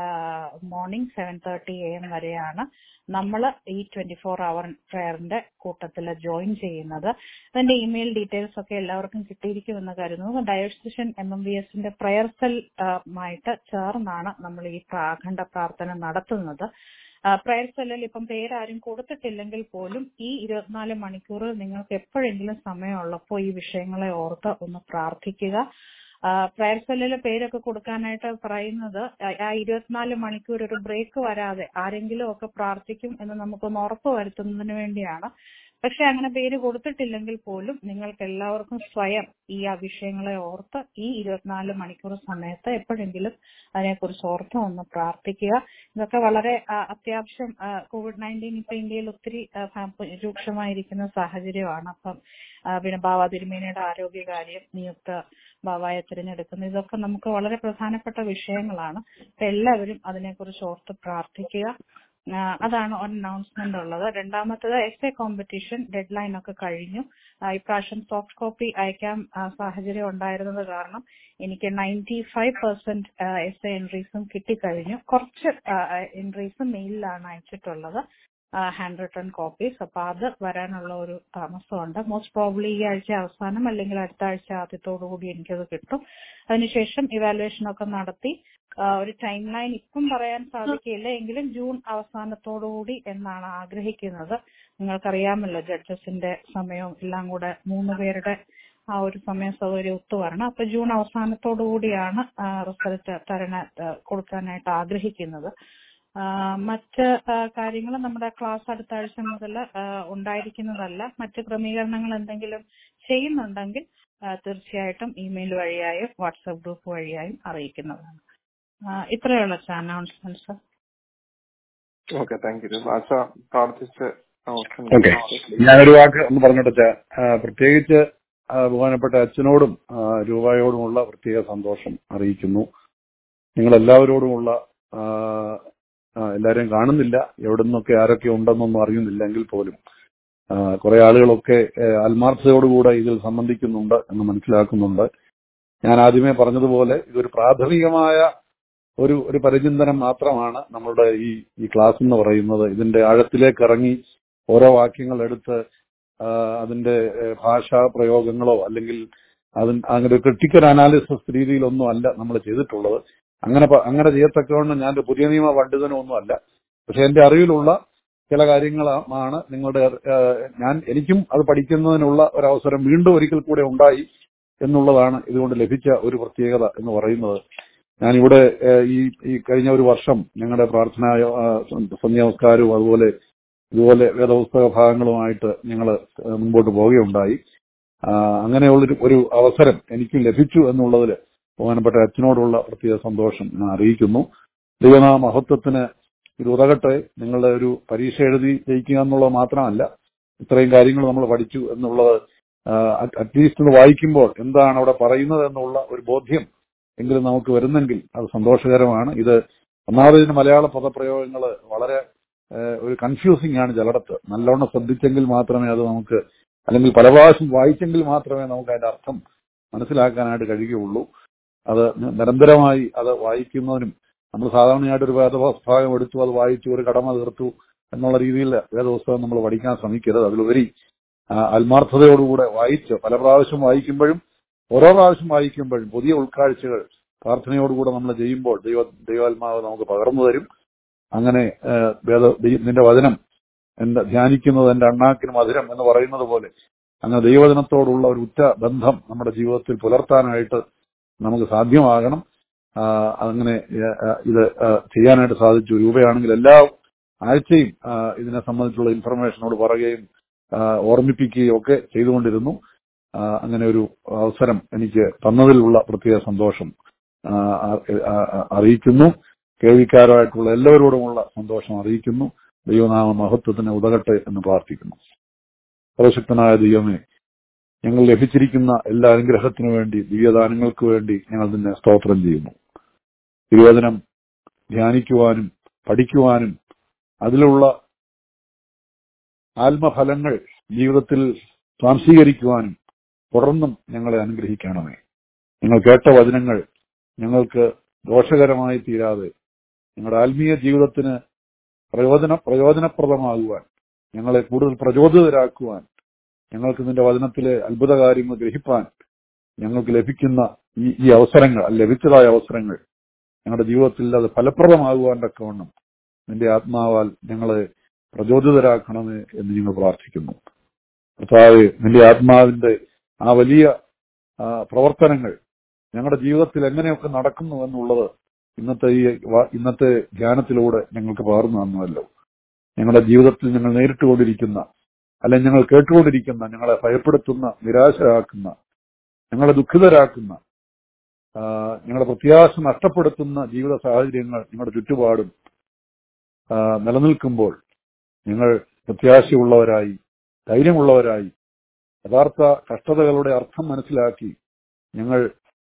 Speaker 4: morning seven thirty A M വരെയാണ് നമ്മൾ ഈ ട്വന്റി ഫോർ അവർ പ്രയറിന്റെ കൂട്ടത്തിൽ ജോയിൻ ചെയ്യുന്നത്. അതിന്റെ ഇമെയിൽ ഡീറ്റെയിൽസ് ഒക്കെ എല്ലാവർക്കും കിട്ടിയിരിക്കുമെന്ന് കരുതുന്നു. ഡയോസിഷൻ എം എം വി എസിന്റെ പ്രയർ സെൽ ആയിട്ട് ചേർന്നാണ് നമ്മൾ ഈ അഖണ്ഡ പ്രാർത്ഥന നടത്തുന്നത്. പ്രയർ സെല്ലിൽ ഇപ്പം പേരാരും കൊടുത്തിട്ടില്ലെങ്കിൽ പോലും ഈ ഇരുപത്തിനാല് മണിക്കൂർ നിങ്ങൾക്ക് എപ്പോഴെങ്കിലും സമയമുള്ളപ്പോൾ ഈ വിഷയങ്ങളെ ഓർത്ത് ഒന്ന് പ്രാർത്ഥിക്കുക. പ്രയർ സെല്ലിൽ പേരൊക്കെ കൊടുക്കാനായിട്ട് പറയുന്നത് ആ ഇരുപത്തിനാല് മണിക്കൂർ ഒരു ബ്രേക്ക് വരാതെ ആരെങ്കിലും ഒക്കെ പ്രാർത്ഥിക്കും എന്ന് നമുക്കൊന്ന് ഉറപ്പ് വരുത്തുന്നതിന് വേണ്ടിയാണ്. പക്ഷെ അങ്ങനെ പേര് കൊടുത്തിട്ടില്ലെങ്കിൽ പോലും നിങ്ങൾക്ക് എല്ലാവർക്കും സ്വയം ഈ ആ വിഷയങ്ങളെ ഓർത്ത് ഈ ഇരുപത്തിനാല് മണിക്കൂർ സമയത്ത് എപ്പോഴെങ്കിലും അതിനെക്കുറിച്ച് ഓർത്ത് ഒന്ന് പ്രാർത്ഥിക്കുക. ഇതൊക്കെ വളരെ അത്യാവശ്യം. കോവിഡ് നയൻറ്റീൻ ഇപ്പൊ ഇന്ത്യയിൽ ഒത്തിരി രൂക്ഷമായിരിക്കുന്ന സാഹചര്യമാണ്. അപ്പം പിന്നെ ബാവ തിരുമേനിയുടെ ആരോഗ്യകാര്യം, നിയുക്ത ബാവയെ തിരഞ്ഞെടുക്കുന്നത്, ഇതൊക്കെ നമുക്ക് വളരെ പ്രധാനപ്പെട്ട വിഷയങ്ങളാണ്. അപ്പൊ എല്ലാവരും അതിനെക്കുറിച്ച് ഓർത്ത് പ്രാർത്ഥിക്കുക. അതാണ് ഒരു അനൗൺസ്മെന്റ് ഉള്ളത്. രണ്ടാമത്തത് S A competition deadline ഒക്കെ കഴിഞ്ഞു. ഇപ്രാവശ്യം സോഫ്റ്റ് കോപ്പി അയക്കാൻ സാഹചര്യം ഉണ്ടായിരുന്നത് കാരണം എനിക്ക് ninety five percent S A എൻട്രീസും കിട്ടിക്കഴിഞ്ഞു. കുറച്ച് എൻട്രീസ് മെയിലിലാണ് അയച്ചിട്ടുള്ളത്, ഹാൻഡ് റിട്ടൺ കോപ്പീസ്. അപ്പൊ അത് വരാനുള്ള ഒരു താമസമുണ്ട്. മോസ്റ്റ് പ്രോബ്ലി ഈ ആഴ്ച അവസാനം അല്ലെങ്കിൽ അടുത്ത ആഴ്ച ആദ്യത്തോടു കൂടി എനിക്കത് കിട്ടും. അതിനുശേഷം ഇവാലുവേഷൻ ഒക്കെ നടത്തി ഒരു ടൈം ലൈൻ ഇപ്പം പറയാൻ സാധിക്കില്ല, എങ്കിലും ജൂൺ അവസാനത്തോടുകൂടി എന്നാണ് ആഗ്രഹിക്കുന്നത്. നിങ്ങൾക്കറിയാമല്ലോ ജഡ്ജസിന്റെ സമയവും എല്ലാം കൂടെ മൂന്ന് പേരുടെ ആ ഒരു സമയ സൗകര്യം ഒത്തു വരണം. അപ്പൊ ജൂൺ അവസാനത്തോടുകൂടിയാണ് റിസൾട്ട് തരണ കൊടുക്കാനായിട്ട് ആഗ്രഹിക്കുന്നത്. മറ്റ് കാര്യങ്ങൾ നമ്മുടെ ക്ലാസ് അടുത്ത ആഴ്ച മുതൽ ഉണ്ടായിരിക്കുന്നതല്ല. മറ്റ് ക്രമീകരണങ്ങൾ എന്തെങ്കിലും ചെയ്യുന്നുണ്ടെങ്കിൽ തീർച്ചയായിട്ടും ഇമെയിൽ വഴിയായും വാട്സാപ്പ് ഗ്രൂപ്പ് വഴിയായും അറിയിക്കുന്നതാണ്. ഇത്രയുള്ള announcements.
Speaker 1: Okay, thank you. Asha പ്രാർത്ഥിച്ച്
Speaker 2: ഞാനൊരു വാക്ക് ഒന്ന് പറഞ്ഞോട്ടെ. പ്രത്യേകിച്ച് ബഹുമാനപ്പെട്ട അച്ഛനോടും രൂപയോടുമുള്ള പ്രത്യേക സന്തോഷം അറിയിക്കുന്നു. നിങ്ങളെല്ലാവരോടുമുള്ള എല്ലാവരെയും കാണുന്നില്ല, എവിടെ നിന്നൊക്കെ ആരൊക്കെ ഉണ്ടെന്നൊന്നും അറിയുന്നില്ല, എങ്കിൽ പോലും കുറെ ആളുകളൊക്കെ ആത്മാർത്ഥതയോടുകൂടെ ഇതിൽ സംബന്ധിക്കുന്നുണ്ട് എന്ന് മനസ്സിലാക്കുന്നുണ്ട്. ഞാൻ ആദ്യമേ പറഞ്ഞതുപോലെ ഇതൊരു പ്രാഥമികമായ ഒരു ഒരു പരിചിന്തനം മാത്രമാണ് നമ്മളുടെ ഈ ഈ ക്ലാസ് എന്ന് പറയുന്നത്. ഇതിന്റെ ആഴത്തിലേക്ക് ഇറങ്ങി ഓരോ വാക്യങ്ങൾ എടുത്ത് അതിന്റെ ഭാഷാ പ്രയോഗങ്ങളോ അല്ലെങ്കിൽ അതിന് അങ്ങനെ ക്രിട്ടിക്കൽ അനാലിസിസ് രീതിയിലൊന്നും അല്ല നമ്മൾ ചെയ്തിട്ടുള്ളത്. അങ്ങനെ അങ്ങനെ ചെയ്യത്തക്കവണ്ണം ഞാൻ പുതിയ നിയമ പണ്ഡിതനോ ഒന്നും അല്ല. പക്ഷെ എന്റെ അറിവിലുള്ള ചില കാര്യങ്ങളാണ് നിങ്ങളുടെ ഞാൻ എനിക്കും അത് പഠിക്കുന്നതിനുള്ള ഒരവസരം വീണ്ടും ഒരിക്കൽ കൂടെ ഉണ്ടായി എന്നുള്ളതാണ് ഇതുകൊണ്ട് ലഭിച്ച ഒരു പ്രത്യേകത എന്ന് പറയുന്നത്. ഞാനിവിടെ ഈ ഈ കഴിഞ്ഞ ഒരു വർഷം ഞങ്ങളുടെ പ്രാർത്ഥനാ സന്ധ്യാനമസ്കാരവും അതുപോലെ ഇതുപോലെ വേദപുസ്തക ഭാഗങ്ങളുമായിട്ട് ഞങ്ങൾ മുമ്പോട്ട് പോവുകയുണ്ടായി. അങ്ങനെയുള്ളൊരു ഒരു അവസരം എനിക്കും ലഭിച്ചു എന്നുള്ളതിൽ ബഹുമാനപ്പെട്ട അച്ഛനോടുള്ള പ്രത്യേക സന്തോഷം ഞാൻ അറിയിക്കുന്നു. ദൈവനാമ മഹത്വത്തിന് ഇത് ഉതകട്ടെ. നിങ്ങളുടെ ഒരു പരീക്ഷ എഴുതി ജയിക്കുക എന്നുള്ളത് മാത്രമല്ല, ഇത്രയും കാര്യങ്ങൾ നമ്മൾ പഠിച്ചു എന്നുള്ളത് അറ്റ്ലീസ്റ്റ് ഒന്ന് വായിക്കുമ്പോൾ എന്താണ് അവിടെ പറയുന്നത് എന്നുള്ള ഒരു ബോധ്യം എങ്കിലും നമുക്ക് വരുന്നെങ്കിൽ അത് സന്തോഷകരമാണ്. ഇത് ഒന്നാമത് ഇതിന്റെ മലയാള പദപ്രയോഗങ്ങൾ വളരെ ഒരു കൺഫ്യൂസിംഗ് ആണ് ചിലയിടത്ത്. നല്ലോണം ശ്രദ്ധിച്ചെങ്കിൽ മാത്രമേ അത് നമുക്ക്, അല്ലെങ്കിൽ പല പ്രാവശ്യം വായിച്ചെങ്കിൽ മാത്രമേ നമുക്ക് അതിന്റെ അർത്ഥം മനസ്സിലാക്കാനായിട്ട് കഴിയുകയുള്ളൂ. അത് നിരന്തരമായി അത് വായിക്കുന്നതിനും, നമ്മൾ സാധാരണയായിട്ട് ഒരു വേദഭാഗം എടുത്തു അത് വായിച്ചു ഒരു കടമ തീർത്തു എന്നുള്ള രീതിയിൽ വേദപുസ്തകം നമ്മൾ പഠിക്കാൻ ശ്രമിക്കരുത്. അതിലുപരി ആത്മാർത്ഥതയോടുകൂടെ വായിച്ച് പല പ്രാവശ്യം വായിക്കുമ്പോഴും ഓരോ പ്രാവശ്യം വായിക്കുമ്പോഴും പുതിയ ഉൾക്കാഴ്ചകൾ പ്രാർത്ഥനയോടുകൂടെ നമ്മൾ ചെയ്യുമ്പോൾ ദൈവ ദൈവാത്മാവ് നമുക്ക് പകർന്നു തരും. അങ്ങനെ വേദ നിന്റെ വചനം എന്റെ ധ്യാനിക്കുന്നത് എന്റെ അണ്ണാക്കിന് മധുരം എന്ന് പറയുന്നത് പോലെ അങ്ങനെ ദൈവവചനത്തോടുള്ള ഒരു ഉറ്റ ബന്ധം നമ്മുടെ ജീവിതത്തിൽ പുലർത്താനായിട്ട് നമുക്ക് സാധ്യമാകണം. അങ്ങനെ ഇത് ചെയ്യാനായിട്ട് സാധിച്ചു. രൂപയാണെങ്കിൽ എല്ലാ ആഴ്ചയും ഇതിനെ സംബന്ധിച്ചുള്ള ഇൻഫർമേഷനോട് പറയുകയും ഓർമ്മിപ്പിക്കുകയും ഒക്കെ ചെയ്തുകൊണ്ടിരുന്നു. അങ്ങനെ ഒരു അവസരം എനിക്ക് തന്നതിലുള്ള പ്രത്യേക സന്തോഷം അറിയിക്കുന്നു. കേൾവിക്കാരായിട്ടുള്ള എല്ലാവരോടുമുള്ള സന്തോഷം അറിയിക്കുന്നു. ദൈവനാമ മഹത്വത്തിന് ഉതകട്ടെ എന്ന് പ്രാർത്ഥിക്കുന്നു. സർവശക്തനായ ദൈവമേ, ഞങ്ങൾ ലഭിച്ചിരിക്കുന്ന എല്ലാ അനുഗ്രഹത്തിനു വേണ്ടി, ദിവ്യദാനങ്ങൾക്ക് വേണ്ടി ഞങ്ങൾ നിന്നെ സ്തോത്രം ചെയ്യുന്നു. തിരുവചനം ധ്യാനിക്കുവാനും പഠിക്കുവാനും അതിലുള്ള ആത്മഫലങ്ങൾ ജീവിതത്തിൽ സ്വാംശീകരിക്കുവാനും തുടർന്നും ഞങ്ങളെ അനുഗ്രഹിക്കണമേ. നിങ്ങൾ കേട്ട വചനങ്ങൾ ഞങ്ങൾക്ക് ദോഷകരമായി തീരാതെ ഞങ്ങളുടെ ആത്മീയ ജീവിതത്തിന് പ്രയോജന പ്രയോജനപ്രദമാകുവാൻ, ഞങ്ങളെ കൂടുതൽ പ്രചോദിതരാക്കുവാൻ, ഞങ്ങൾക്ക് നിന്റെ വചനത്തിലെ അത്ഭുത കാര്യങ്ങൾ ഗ്രഹിപ്പാൻ ഞങ്ങൾക്ക് ലഭിക്കുന്ന ഈ ഈ അവസരങ്ങൾ, ലഭിച്ചതായ അവസരങ്ങൾ ഞങ്ങളുടെ ജീവിതത്തിൽ അത് ഫലപ്രദമാകുവാൻ തക്കവണ്ണം നിന്റെ ആത്മാവാൽ ഞങ്ങളെ പ്രചോദിതരാക്കണമേ എന്ന് ഞങ്ങൾ പ്രാർത്ഥിക്കുന്നു. കർത്താവേ, നിന്റെ ആത്മാവിന്റെ ആ വലിയ പ്രവർത്തനങ്ങൾ ഞങ്ങളുടെ ജീവിതത്തിൽ എങ്ങനെയൊക്കെ നടക്കുന്നു എന്നുള്ളത് ഇന്നത്തെ ഈ ഇന്നത്തെ ധ്യാനത്തിലൂടെ ഞങ്ങൾക്ക് പകർന്നു തന്നല്ലോ. ഞങ്ങളുടെ ജീവിതത്തിൽ ഞങ്ങൾ നേരിട്ടുകൊണ്ടിരിക്കുന്ന, അല്ലെങ്കിൽ ഞങ്ങൾ കേട്ടുകൊണ്ടിരിക്കുന്ന, ഞങ്ങളെ ഭയപ്പെടുത്തുന്ന, നിരാശരാക്കുന്ന, ഞങ്ങളെ ദുഃഖിതരാക്കുന്ന, ഞങ്ങളുടെ പ്രത്യാശ നഷ്ടപ്പെടുത്തുന്ന ജീവിത സാഹചര്യങ്ങൾ ഞങ്ങളുടെ ചുറ്റുപാടും നിലനിൽക്കുമ്പോൾ ഞങ്ങൾ പ്രത്യാശയുള്ളവരായി, ധൈര്യമുള്ളവരായി, യഥാർത്ഥ കഷ്ടതകളുടെ അർത്ഥം മനസ്സിലാക്കി ഞങ്ങൾ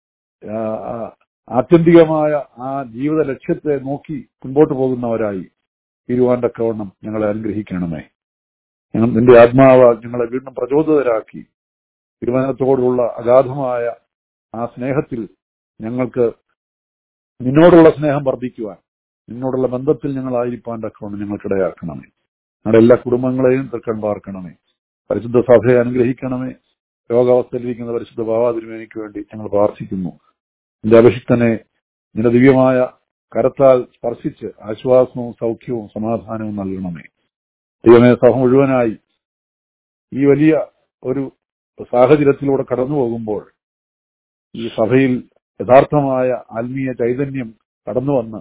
Speaker 2: ആത്യന്തികമായ ആ ജീവിത ലക്ഷ്യത്തെ നോക്കി മുൻപോട്ട് പോകുന്നവരായി തീരുവാൻ തക്കവണ്ണം ഞങ്ങളെ അനുഗ്രഹിക്കണമേ. ഞങ്ങൾ നിന്റെ ആത്മാവ് ഞങ്ങളെ വീണ്ടും പ്രചോദിതരാക്കി തിരുവചനത്തോടുള്ള അഗാധമായ ആ സ്നേഹത്തിൽ ഞങ്ങൾക്ക് നിന്നോടുള്ള സ്നേഹം വർദ്ധിക്കുവാൻ, നിന്നോടുള്ള ബന്ധത്തിൽ ഞങ്ങളായിരിക്കാൻ തക്കവണ്ണം ഞങ്ങൾക്കിടയാക്കണമേ. ഞങ്ങളുടെ എല്ലാ കുടുംബങ്ങളെയും തൃക്കൺ പാർക്കണമേ. പരിശുദ്ധ സഭയെ അനുഗ്രഹിക്കണമേ. രോഗാവസ്ഥയിലിരിക്കുന്ന പരിശുദ്ധ ഭാവാതിരുമേനിക്ക് വേണ്ടി ഞങ്ങൾ പ്രാർത്ഥിക്കുന്നു. നിന്റെ അഭിഷിക്തനെ നിന്റെ ദിവ്യമായ കരത്താൽ സ്പർശിച്ച് ആശ്വാസവും സൗഖ്യവും സമാധാനവും നൽകണമേ. ദൈവമേ, സഭ മുഴുവനായി ഈ വലിയ ഒരു സാഹചര്യത്തിലൂടെ കടന്നു പോകുമ്പോൾ ഈ സഭയിൽ യഥാർത്ഥമായ ആത്മീയ ചൈതന്യം കടന്നു വന്ന്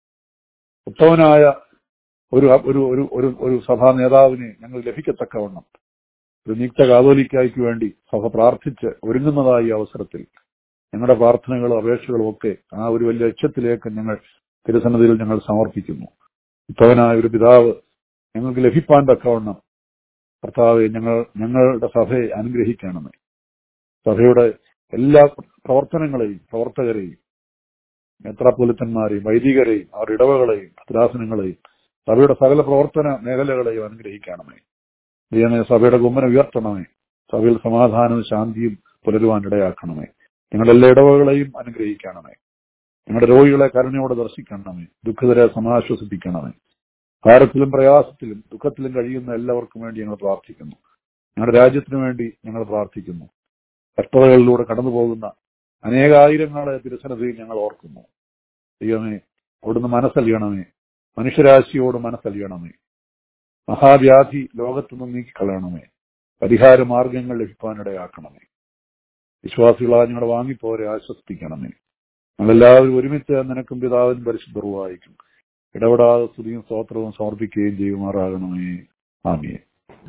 Speaker 2: ഉത്തമനായ ഒരു ഒരു ഒരു ഒരു സഭാ നേതാവിനെ ഞങ്ങൾ ലഭിക്കത്തക്കവണ്ണം ഒരു നിയുക്ത കാതോലിക്കായ്ക്ക് വേണ്ടി സഭ പ്രാർത്ഥിച്ച് ഒരുങ്ങുന്നതായി അവസരത്തിൽ ഞങ്ങളുടെ പ്രാർത്ഥനകളും അപേക്ഷകളും ഒക്കെ ആ ഒരു വലിയ ലക്ഷ്യത്തിലേക്ക് ഞങ്ങൾ തിരുസന്നിധിയിൽ ഞങ്ങൾ സമർപ്പിക്കുന്നു. ഉത്തമനായ ഒരു പിതാവ് ഞങ്ങൾക്ക് ലഭിപ്പാൻ തക്കവണ്ണം കർത്താവെ ഞങ്ങൾ ഞങ്ങളുടെ സഭയെ അനുഗ്രഹിക്കണമേ. സഭയുടെ എല്ലാ പ്രവർത്തനങ്ങളെയും, പ്രവർത്തകരെയും, മെത്രാപ്പൊലിത്തന്മാരെയും, വൈദികരെയും, അവരുടെ ഇടവകളെയും, ഭദ്രാസനങ്ങളെയും, സഭയുടെ സകല പ്രവർത്തന മേഖലകളെയും അനുഗ്രഹിക്കണമേ. ദൈവമേ, സഭയുടെ കുമ്മനം ഉയർത്തണമേ. സഭയിൽ സമാധാനവും ശാന്തിയും പുലരുവാൻ ഇടയാക്കണമേ. ഞങ്ങളുടെ എല്ലാ ഇടവകളെയും അനുഗ്രഹിക്കണമേ. ഞങ്ങളുടെ രോഗികളെ കരുണയോടെ ദർശിക്കണമേ. ദുഃഖിതരെ സമാശ്വസിപ്പിക്കണമേ. ഭാരത്തിലും പ്രയാസത്തിലും ദുഃഖത്തിലും കഴിയുന്ന എല്ലാവർക്കും വേണ്ടി ഞങ്ങൾ പ്രാർത്ഥിക്കുന്നു. ഞങ്ങളുടെ രാജ്യത്തിനു വേണ്ടി ഞങ്ങൾ പ്രാർത്ഥിക്കുന്നു. കഷ്ടതകളിലൂടെ കടന്നു പോകുന്ന അനേകായിരങ്ങളെ തിരുസന്നിധിയിൽ ഞങ്ങൾ ഓർക്കുന്നു. ദൈവമേ, അവിടുന്ന് മനസ്സലിയണമേ. മനുഷ്യരാശിയോട് മനസ്സലിയണമേ. മഹാവ്യാധി ലോകത്തുനിന്ന് നീക്കിക്കളയണമേ. പരിഹാര മാർഗങ്ങൾ ലഭിക്കാനിടയാക്കണമേ. വിശ്വാസികളാ ഞങ്ങളുടെ വാങ്ങിപ്പോരെ ആശ്വസിപ്പിക്കണമേ. ഞങ്ങളെല്ലാവരും ഒരുമിച്ച് നിനക്കും പിതാവിനും പരിശുദ്ധവായിക്കും ഇടപെടാതെ സ്തുതിയും സ്തോത്രവും സമർപ്പിക്കുകയും ചെയ്യുമാറാകണമേ. ആമേൻ.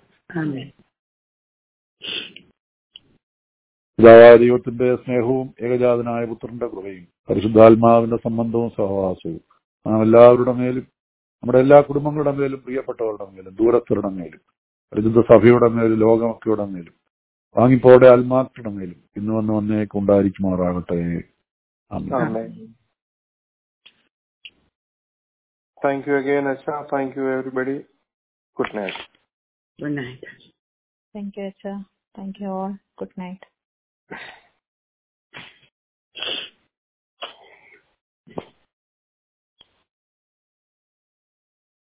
Speaker 2: പിതാവായ ദൈവത്തിന്റെ സ്നേഹവും ഏകജാതനായ പുത്രന്റെ കൃപയും പരിശുദ്ധാത്മാവിന്റെ സംബന്ധവും സഹവാസവും നാം എല്ലാവരുടെ മേലും, നമ്മുടെ എല്ലാ കുടുംബങ്ങളുടെ മേലും, പ്രിയപ്പെട്ടവരുടെ മേലും, ദൂരസ്ഥരുടെ മേലും, പരിശുദ്ധ സഭയുടെ മേലും, ലോകമൊക്കെയുടെ മേലും, വാങ്ങിപ്പോടെ ആത്മാക്കളുടെ മേലും ഇന്ന് വന്ന് വന്നേക്ക് ഉണ്ടായിരിക്കുമാറാകട്ടെ. ആമേൻ.
Speaker 1: Thank you again, Acha. Thank you, everybody. Good night.
Speaker 3: Good night.
Speaker 4: Thank you, Acha. Thank you all. Good night.